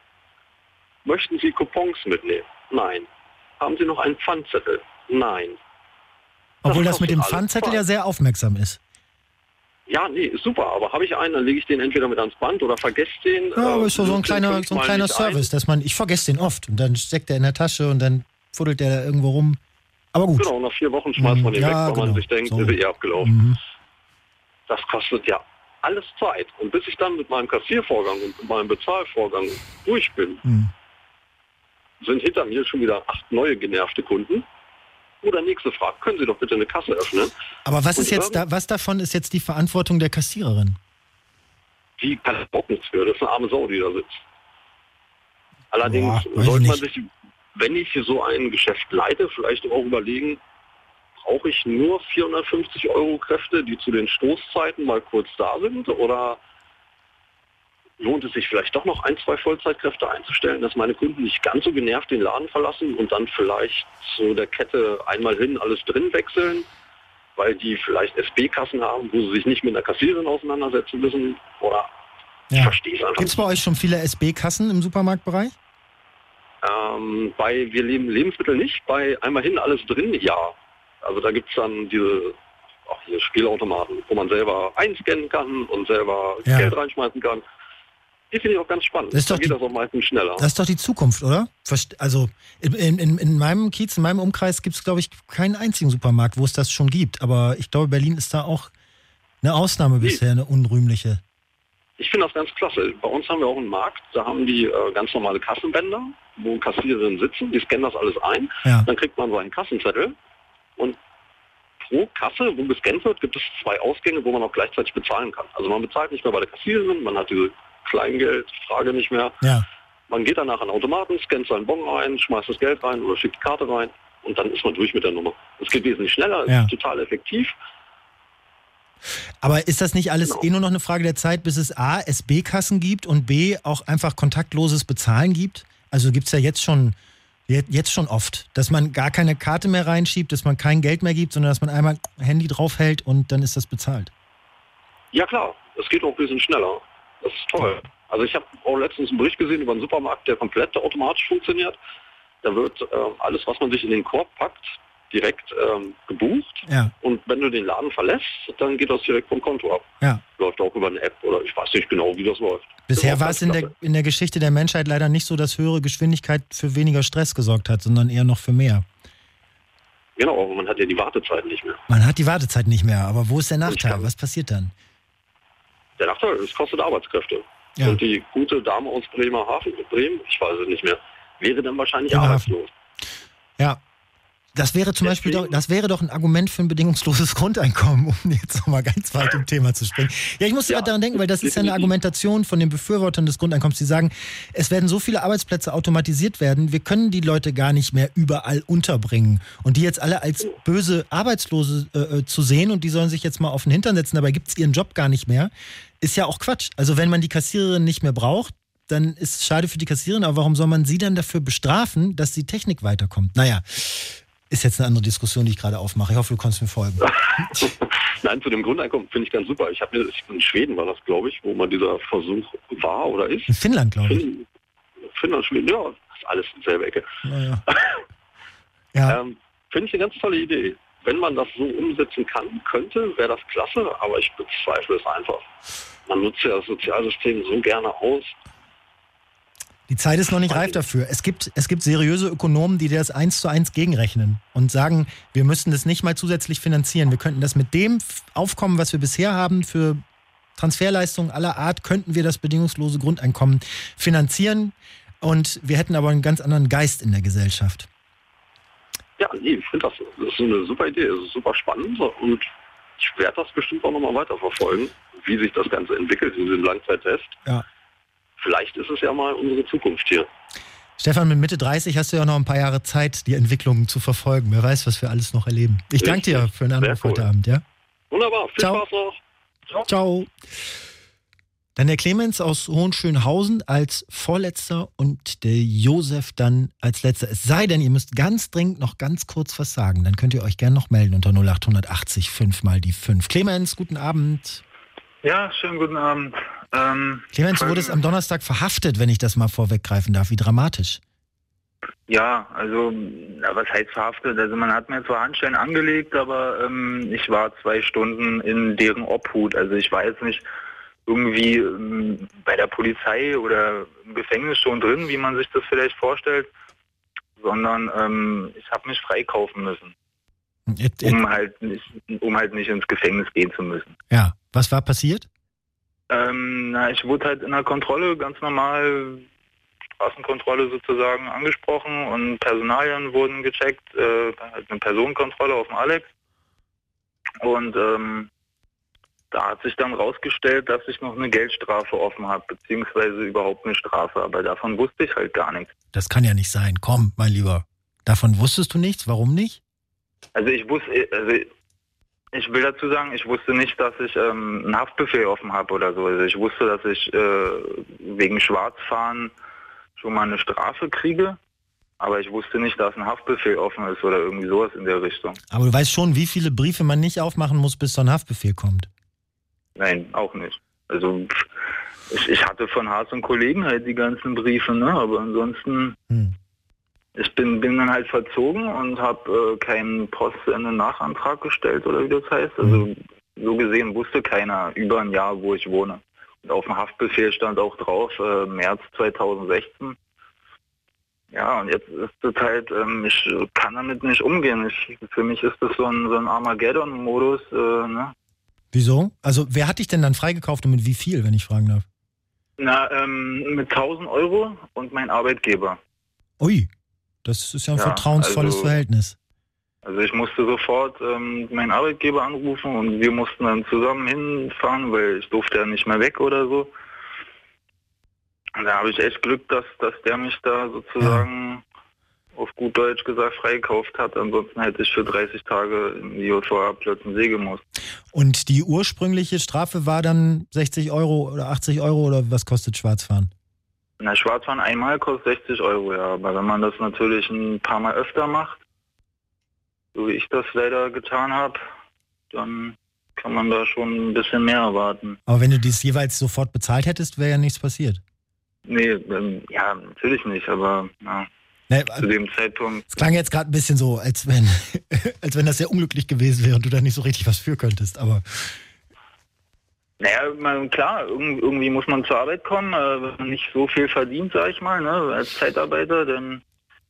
Möchten Sie Coupons mitnehmen? Nein. Haben Sie noch einen Pfandzettel? Nein. Obwohl das mit dem Pfandzettel ja sehr aufmerksam ist. Ja, nee, ist super, aber habe ich einen, dann lege ich den entweder mit ans Band oder vergesse den. Ja, aber ist so ein kleiner Service, dass ich vergesse den oft und dann steckt er in der Tasche und dann fuddelt der da irgendwo rum. Aber gut. Genau, nach 4 Wochen schmeißt man den weg, weil man sich denkt, ist eh abgelaufen. Mhm. Das kostet ja alles Zeit. Und bis ich dann mit meinem Kassiervorgang und mit meinem Bezahlvorgang durch bin, sind hinter mir schon wieder 8 neue genervte Kunden. Oder nächste Frage, können Sie doch bitte eine Kasse öffnen? Aber was davon ist jetzt die Verantwortung der Kassiererin? Die kann überhaupt nichts für, das ist eine arme Sau, die da sitzt. Allerdings sollte man sich, wenn ich so ein Geschäft leite, vielleicht auch überlegen, brauche ich nur 450 € Kräfte, die zu den Stoßzeiten mal kurz da sind, oder lohnt es sich vielleicht doch noch 1, 2 Vollzeitkräfte einzustellen, dass meine Kunden nicht ganz so genervt den Laden verlassen und dann vielleicht zu der Kette einmal hin alles drin wechseln, weil die vielleicht SB-Kassen haben, wo sie sich nicht mit einer Kassiererin auseinandersetzen müssen, oder ich verstehe es einfach. Gibt es bei euch schon viele SB-Kassen im Supermarktbereich? Bei Wir leben Lebensmittel nicht, bei einmal hin alles drin, ja. Also da gibt es dann diese Spielautomaten, wo man selber einscannen kann und selber Geld reinschmeißen kann. Die finde ich auch ganz spannend. Da geht das auch meistens schneller. Das ist doch die Zukunft, oder? Also in meinem Kiez, in meinem Umkreis gibt es, glaube ich, keinen einzigen Supermarkt, wo es das schon gibt. Aber ich glaube, Berlin ist da auch eine Ausnahme bisher, eine unrühmliche. Ich finde das ganz klasse. Bei uns haben wir auch einen Markt, da haben die ganz normale Kassenbänder, wo Kassiererinnen sitzen, die scannen das alles ein. Ja. Dann kriegt man so einen Kassenzettel und pro Kasse, wo gescannt wird, gibt es 2 Ausgänge, wo man auch gleichzeitig bezahlen kann. Also man bezahlt nicht mehr bei der Kassiererin, man hat diese Kleingeldfrage nicht mehr. Ja. Man geht danach an den Automaten, scannt seinen Bon ein, schmeißt das Geld rein oder schickt die Karte rein und dann ist man durch mit der Nummer. Es geht wesentlich schneller, ist total effektiv. Aber ist das nicht alles nur noch eine Frage der Zeit, bis es A, SB-Kassen gibt und B, auch einfach kontaktloses Bezahlen gibt? Also gibt es ja jetzt schon oft, dass man gar keine Karte mehr reinschiebt, dass man kein Geld mehr gibt, sondern dass man einmal Handy draufhält und dann ist das bezahlt. Ja klar, es geht auch ein bisschen schneller. Das ist toll. Also ich habe auch letztens einen Bericht gesehen über einen Supermarkt, der komplett automatisch funktioniert. Da wird alles, was man sich in den Korb packt, direkt gebucht. Ja. Und wenn du den Laden verlässt, dann geht das direkt vom Konto ab. Ja. Läuft auch über eine App oder ich weiß nicht genau, wie das läuft. Bisher war es in der Geschichte der Menschheit leider nicht so, dass höhere Geschwindigkeit für weniger Stress gesorgt hat, sondern eher noch für mehr. Genau, aber man hat ja die Wartezeit nicht mehr. Man hat die Wartezeit nicht mehr, aber wo ist der Nachteil? Was passiert dann? Der Nachteil, es kostet Arbeitskräfte. Ja. Und die gute Dame aus Bremerhaven, ich weiß es nicht mehr, wäre dann wahrscheinlich arbeitslos. Ja. Das wäre zum Beispiel doch ein Argument für ein bedingungsloses Grundeinkommen, um jetzt nochmal ganz weit im Thema zu springen. Ja, ich musste gerade daran denken, weil das ist ja eine Argumentation von den Befürwortern des Grundeinkommens, die sagen, es werden so viele Arbeitsplätze automatisiert werden, wir können die Leute gar nicht mehr überall unterbringen. Und die jetzt alle als böse Arbeitslose zu sehen und die sollen sich jetzt mal auf den Hintern setzen, dabei gibt es ihren Job gar nicht mehr, ist ja auch Quatsch. Also wenn man die Kassiererin nicht mehr braucht, dann ist es schade für die Kassiererin, aber warum soll man sie dann dafür bestrafen, dass die Technik weiterkommt? Naja, ist jetzt eine andere Diskussion, die ich gerade aufmache. Ich hoffe, du kannst mir folgen. Nein, zu dem Grundeinkommen finde ich ganz super. In Schweden war das, glaube ich, wo mal dieser Versuch war oder ist. In Finnland, glaube ich. Finnland, Schweden, ja, ist alles in selbe Ecke. Ja. Finde ich eine ganz tolle Idee. Wenn man das so umsetzen könnte, wäre das klasse, aber ich bezweifle es einfach. Man nutzt ja das Sozialsystem so gerne aus. Die Zeit ist noch nicht reif dafür. Es gibt seriöse Ökonomen, die das 1:1 gegenrechnen und sagen, wir müssen das nicht mal zusätzlich finanzieren. Wir könnten das mit dem Aufkommen, was wir bisher haben, für Transferleistungen aller Art, könnten wir das bedingungslose Grundeinkommen finanzieren und wir hätten aber einen ganz anderen Geist in der Gesellschaft. Ja, nee, ich finde das ist eine super Idee, es ist super spannend und ich werde das bestimmt auch nochmal weiterverfolgen, wie sich das Ganze entwickelt in diesem Langzeittest. Ja. Vielleicht ist es ja mal unsere Zukunft hier. Stefan, mit Mitte 30 hast du ja noch ein paar Jahre Zeit, die Entwicklungen zu verfolgen. Wer weiß, was wir alles noch erleben. Ich danke dir für einen Anruf heute Abend. Ja? Wunderbar, viel Spaß noch. Ciao. Dann der Clemens aus Hohenschönhausen als Vorletzter und der Josef dann als Letzter. Es sei denn, ihr müsst ganz dringend noch ganz kurz was sagen. Dann könnt ihr euch gerne noch melden unter 0880 5 mal die 5. Clemens, guten Abend. Ja, schönen guten Abend. Clemens, du wurdest am Donnerstag verhaftet, wenn ich das mal vorweggreifen darf. Wie dramatisch. Ja, also was heißt verhaftet? Also man hat mir zwar Handschellen angelegt, aber ich war 2 Stunden in deren Obhut. Also ich war jetzt nicht irgendwie bei der Polizei oder im Gefängnis schon drin, wie man sich das vielleicht vorstellt, sondern ich habe mich freikaufen müssen, um halt nicht ins Gefängnis gehen zu müssen. Ja, was war passiert? Ich wurde halt in der Kontrolle ganz normal, Straßenkontrolle sozusagen, angesprochen und Personalien wurden gecheckt, halt eine Personenkontrolle auf dem Alex. Und da hat sich dann rausgestellt, dass ich noch eine Geldstrafe offen habe, beziehungsweise überhaupt eine Strafe, aber davon wusste ich halt gar nichts. Das kann ja nicht sein. Komm, mein Lieber. Davon wusstest du nichts? Warum nicht? Also ich will dazu sagen, ich wusste nicht, dass ich einen Haftbefehl offen habe oder so. Also ich wusste, dass ich wegen Schwarzfahren schon mal eine Strafe kriege, aber ich wusste nicht, dass ein Haftbefehl offen ist oder irgendwie sowas in der Richtung. Aber du weißt schon, wie viele Briefe man nicht aufmachen muss, bis so ein Haftbefehl kommt? Nein, auch nicht. Also ich hatte von Haas und Kollegen halt die ganzen Briefe, ne? Aber ansonsten, ich bin dann halt verzogen und habe keinen Postende-Nachantrag gestellt oder wie das heißt. Also so gesehen wusste keiner über ein Jahr, wo ich wohne. Und auf dem Haftbefehl stand auch drauf, März 2016. Ja, und jetzt ist das halt, ich kann damit nicht umgehen. Für mich ist das so ein Armageddon-Modus, ne? Wieso? Also wer hat dich denn dann freigekauft und mit wie viel, wenn ich fragen darf? Na, mit 1.000 Euro und mein Arbeitgeber. Ui, das ist ja ein vertrauensvolles Verhältnis. Also ich musste sofort meinen Arbeitgeber anrufen und wir mussten dann zusammen hinfahren, weil ich durfte ja nicht mehr weg oder so. Und da habe ich echt Glück, dass der mich da sozusagen auf gut Deutsch gesagt freigekauft hat. Ansonsten hätte ich für 30 Tage in die JVA Plötzensee gemusst. Und die ursprüngliche Strafe war dann 60 Euro oder 80 Euro oder was kostet Schwarzfahren? Na, Schwarzfahren einmal kostet 60 Euro, ja. Aber wenn man das natürlich ein paar Mal öfter macht, so wie ich das leider getan habe, dann kann man da schon ein bisschen mehr erwarten. Aber wenn du dies jeweils sofort bezahlt hättest, wäre ja nichts passiert. Nee, ja, natürlich nicht, aber ja. Nee, zu dem Zeitpunkt. Es klang jetzt gerade ein bisschen so, als wenn das sehr unglücklich gewesen wäre und du da nicht so richtig was für könntest, aber... Naja, klar, irgendwie muss man zur Arbeit kommen, wenn man nicht so viel verdient, sag ich mal, ne, als Zeitarbeiter, dann...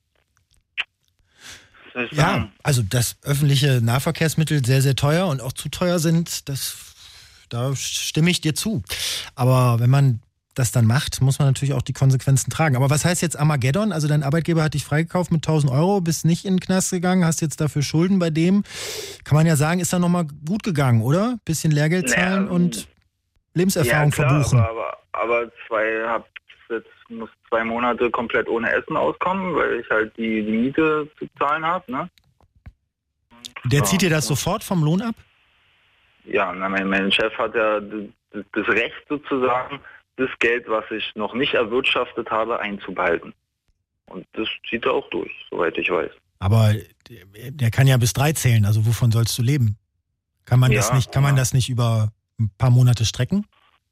Ja, also dass öffentliche Nahverkehrsmittel sehr, sehr teuer und auch zu teuer sind, da stimme ich dir zu. Aber wenn man das dann macht, muss man natürlich auch die Konsequenzen tragen. Aber was heißt jetzt Armageddon? Also dein Arbeitgeber hat dich freigekauft mit 1.000 Euro, bist nicht in den Knast gegangen, hast jetzt dafür Schulden bei dem. Kann man ja sagen, ist dann nochmal gut gegangen, oder? Bisschen Lehrgeld zahlen und Lebenserfahrung verbuchen. Aber muss 2 Monate komplett ohne Essen auskommen, weil ich halt die Miete zu zahlen habe, ne? Der zieht dir das sofort vom Lohn ab? Ja, mein Chef hat ja das Recht sozusagen, das Geld, was ich noch nicht erwirtschaftet habe, einzubehalten. Und das zieht er auch durch, soweit ich weiß. Aber der kann ja bis 3 zählen, also wovon sollst du leben? Kann man das nicht über ein paar Monate strecken?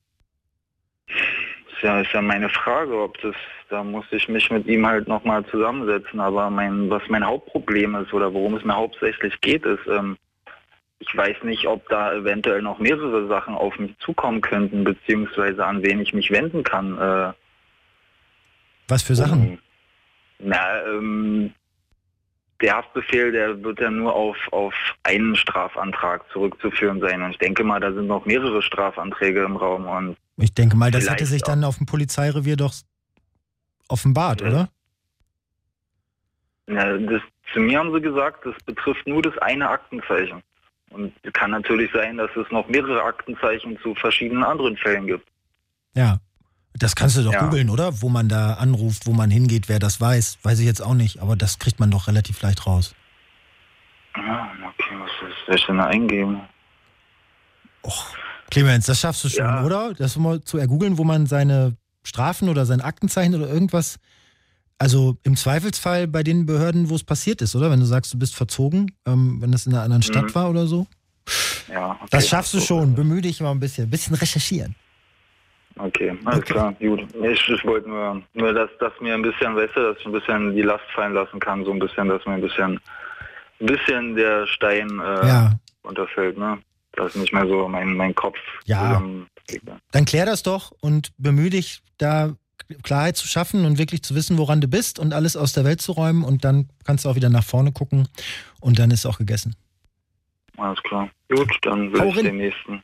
Ist ja meine Frage, da muss ich mich mit ihm halt nochmal zusammensetzen. Aber was mein Hauptproblem ist oder worum es mir hauptsächlich geht, ist, ich weiß nicht, ob da eventuell noch mehrere Sachen auf mich zukommen könnten, beziehungsweise an wen ich mich wenden kann. Was für Sachen? Der Haftbefehl, der wird ja nur auf einen Strafantrag zurückzuführen sein. Und ich denke mal, da sind noch mehrere Strafanträge im Raum. Und ich denke mal, das hätte sich dann auf dem Polizeirevier doch offenbart, oder? Ja, zu mir haben sie gesagt, das betrifft nur das eine Aktenzeichen. Und es kann natürlich sein, dass es noch mehrere Aktenzeichen zu verschiedenen anderen Fällen gibt. Ja, das kannst du doch googeln, oder? Wo man da anruft, wo man hingeht, wer das weiß. Weiß ich jetzt auch nicht, aber das kriegt man doch relativ leicht raus. Ja, okay, was soll ich denn da eingeben? Och, Clemens, das schaffst du schon, oder? Das mal zu ergoogeln, wo man seine Strafen oder sein Aktenzeichen oder irgendwas, also im Zweifelsfall bei den Behörden, wo es passiert ist, oder? Wenn du sagst, du bist verzogen, wenn das in einer anderen Stadt war oder so. Ja, okay, das schaffst du schon. Bemühe dich mal ein bisschen recherchieren. Okay, alles klar, gut. Ich wollte nur dass mir ein bisschen, weißt du, dass ich ein bisschen die Last fallen lassen kann, so ein bisschen, dass mir ein bisschen der Stein unterfällt, ne? Dass nicht mehr so mein Kopf zusammenfliegt. Dann klär das doch und bemühe dich, da Klarheit zu schaffen und wirklich zu wissen, woran du bist und alles aus der Welt zu räumen und dann kannst du auch wieder nach vorne gucken und dann ist auch gegessen. Alles klar. Gut, dann will ich den nächsten.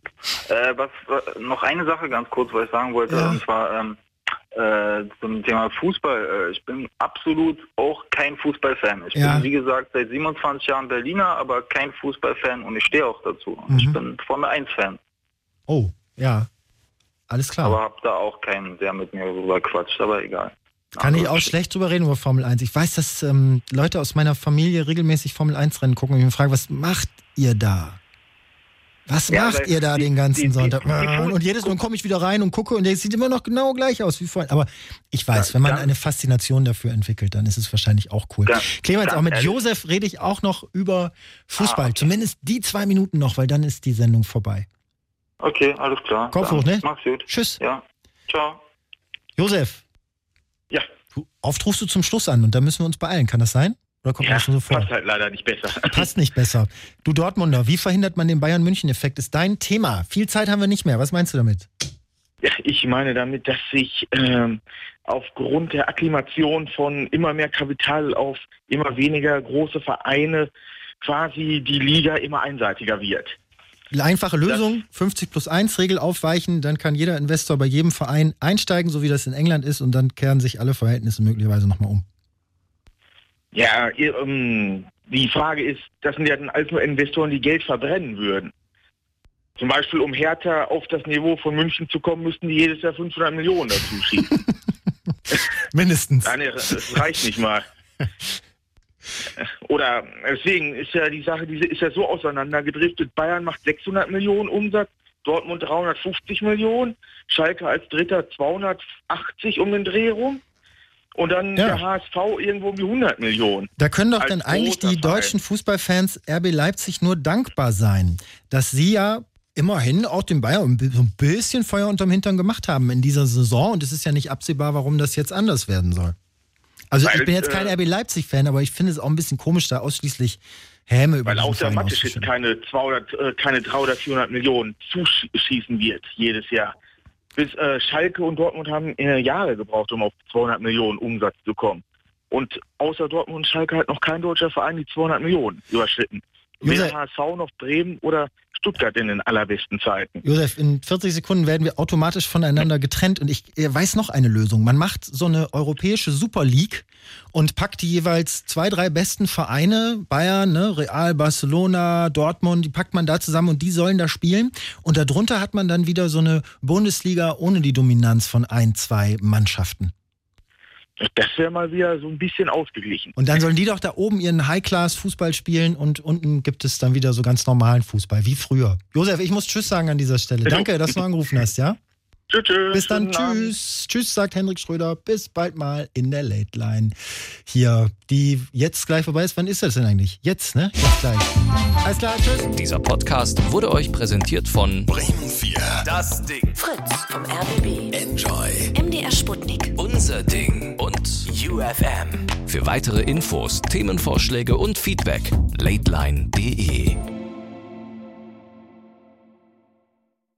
Noch eine Sache ganz kurz, was ich sagen wollte, und zwar zum Thema Fußball. Ich bin absolut auch kein Fußballfan. Ich bin, wie gesagt, seit 27 Jahren Berliner, aber kein Fußballfan und ich stehe auch dazu. Ich bin Formel 1-Fan. Oh, ja. Alles klar. Aber hab da auch keinen, der mit mir drüber quatscht, aber egal. Kann ich auch schlecht drüber reden über Formel 1. Ich weiß, dass Leute aus meiner Familie regelmäßig Formel 1 Rennen gucken und ich mich frage, was macht ihr da? Was macht ihr da den ganzen Sonntag? Und jedes Mal komme ich wieder rein und gucke und der sieht immer noch genau gleich aus wie vorhin. Aber ich weiß, wenn man eine Faszination dafür entwickelt, dann ist es wahrscheinlich auch cool. Clemens, auch mit Josef rede ich auch noch über Fußball. Okay. Zumindest die 2 Minuten noch, weil dann ist die Sendung vorbei. Okay, alles klar. Kopf hoch, ne? Mach's gut. Tschüss. Ja, ciao. Josef. Ja. Oft rufst du zum Schluss an und da müssen wir uns beeilen. Kann das sein? Oder kommt das schon so vor? Passt halt leider nicht besser. Passt nicht besser. Du Dortmunder, wie verhindert man den Bayern-München-Effekt? Ist dein Thema. Viel Zeit haben wir nicht mehr. Was meinst du damit? Ja, ich meine damit, dass sich aufgrund der Akklimation von immer mehr Kapital auf immer weniger große Vereine quasi die Liga immer einseitiger wird. Einfache Lösung, 50+1 Regel aufweichen, dann kann jeder Investor bei jedem Verein einsteigen, so wie das in England ist, und dann kehren sich alle Verhältnisse möglicherweise nochmal um. Ja, die Frage ist, das sind ja dann alles nur Investoren, die Geld verbrennen würden. Zum Beispiel, um Hertha auf das Niveau von München zu kommen, müssten die jedes Jahr 500 Millionen dazu schießen. Mindestens. Nein, das reicht nicht mal. Oder deswegen ist ja die Sache, ist ja so auseinandergedriftet. Bayern macht 600 Millionen Umsatz, Dortmund 350 Millionen, Schalke als Dritter 280 um den Dreh rum und dann der HSV irgendwo um die 100 Millionen. Da können doch dann eigentlich die deutschen Fußballfans RB Leipzig nur dankbar sein, dass sie ja immerhin auch den Bayern so ein bisschen Feuer unterm Hintern gemacht haben in dieser Saison und es ist ja nicht absehbar, warum das jetzt anders werden soll. Also ich bin jetzt kein RB Leipzig-Fan, aber ich finde es auch ein bisschen komisch, da ausschließlich Häme über diesen Verein auszuschieben. Weil auch der Mateschitz keine 300 oder 400 Millionen zuschießen wird jedes Jahr. Bis Schalke und Dortmund haben Jahre gebraucht, um auf 200 Millionen Umsatz zu kommen. Und außer Dortmund und Schalke hat noch kein deutscher Verein die 200 Millionen überschritten. Weder HSV noch Bremen oder Stuttgart in den allerbesten Zeiten. Josef, in 40 Sekunden werden wir automatisch voneinander getrennt und ich weiß noch eine Lösung. Man macht so eine europäische Super League und packt die jeweils 2, 3 besten Vereine, Bayern, ne, Real, Barcelona, Dortmund, die packt man da zusammen und die sollen da spielen. Und darunter hat man dann wieder so eine Bundesliga ohne die Dominanz von 1, 2 Mannschaften. Das wäre mal wieder so ein bisschen ausgeglichen. Und dann sollen die doch da oben ihren High-Class-Fußball spielen und unten gibt es dann wieder so ganz normalen Fußball, wie früher. Josef, ich muss Tschüss sagen an dieser Stelle. Danke, dass du angerufen hast, ja? Tschüss. Bis dann, tschüss. Tschüss, sagt Hendrik Schröder. Bis bald mal in der Late Line. Hier, die jetzt gleich vorbei ist. Wann ist das denn eigentlich? Jetzt, ne? Jetzt gleich. Alles klar, tschüss. Dieser Podcast wurde euch präsentiert von Bremen 4. Das Ding. Fritz vom RBB. Enjoy. MDR Sputnik. Unser Ding. Und UFM. Für weitere Infos, Themenvorschläge und Feedback, lateline.de.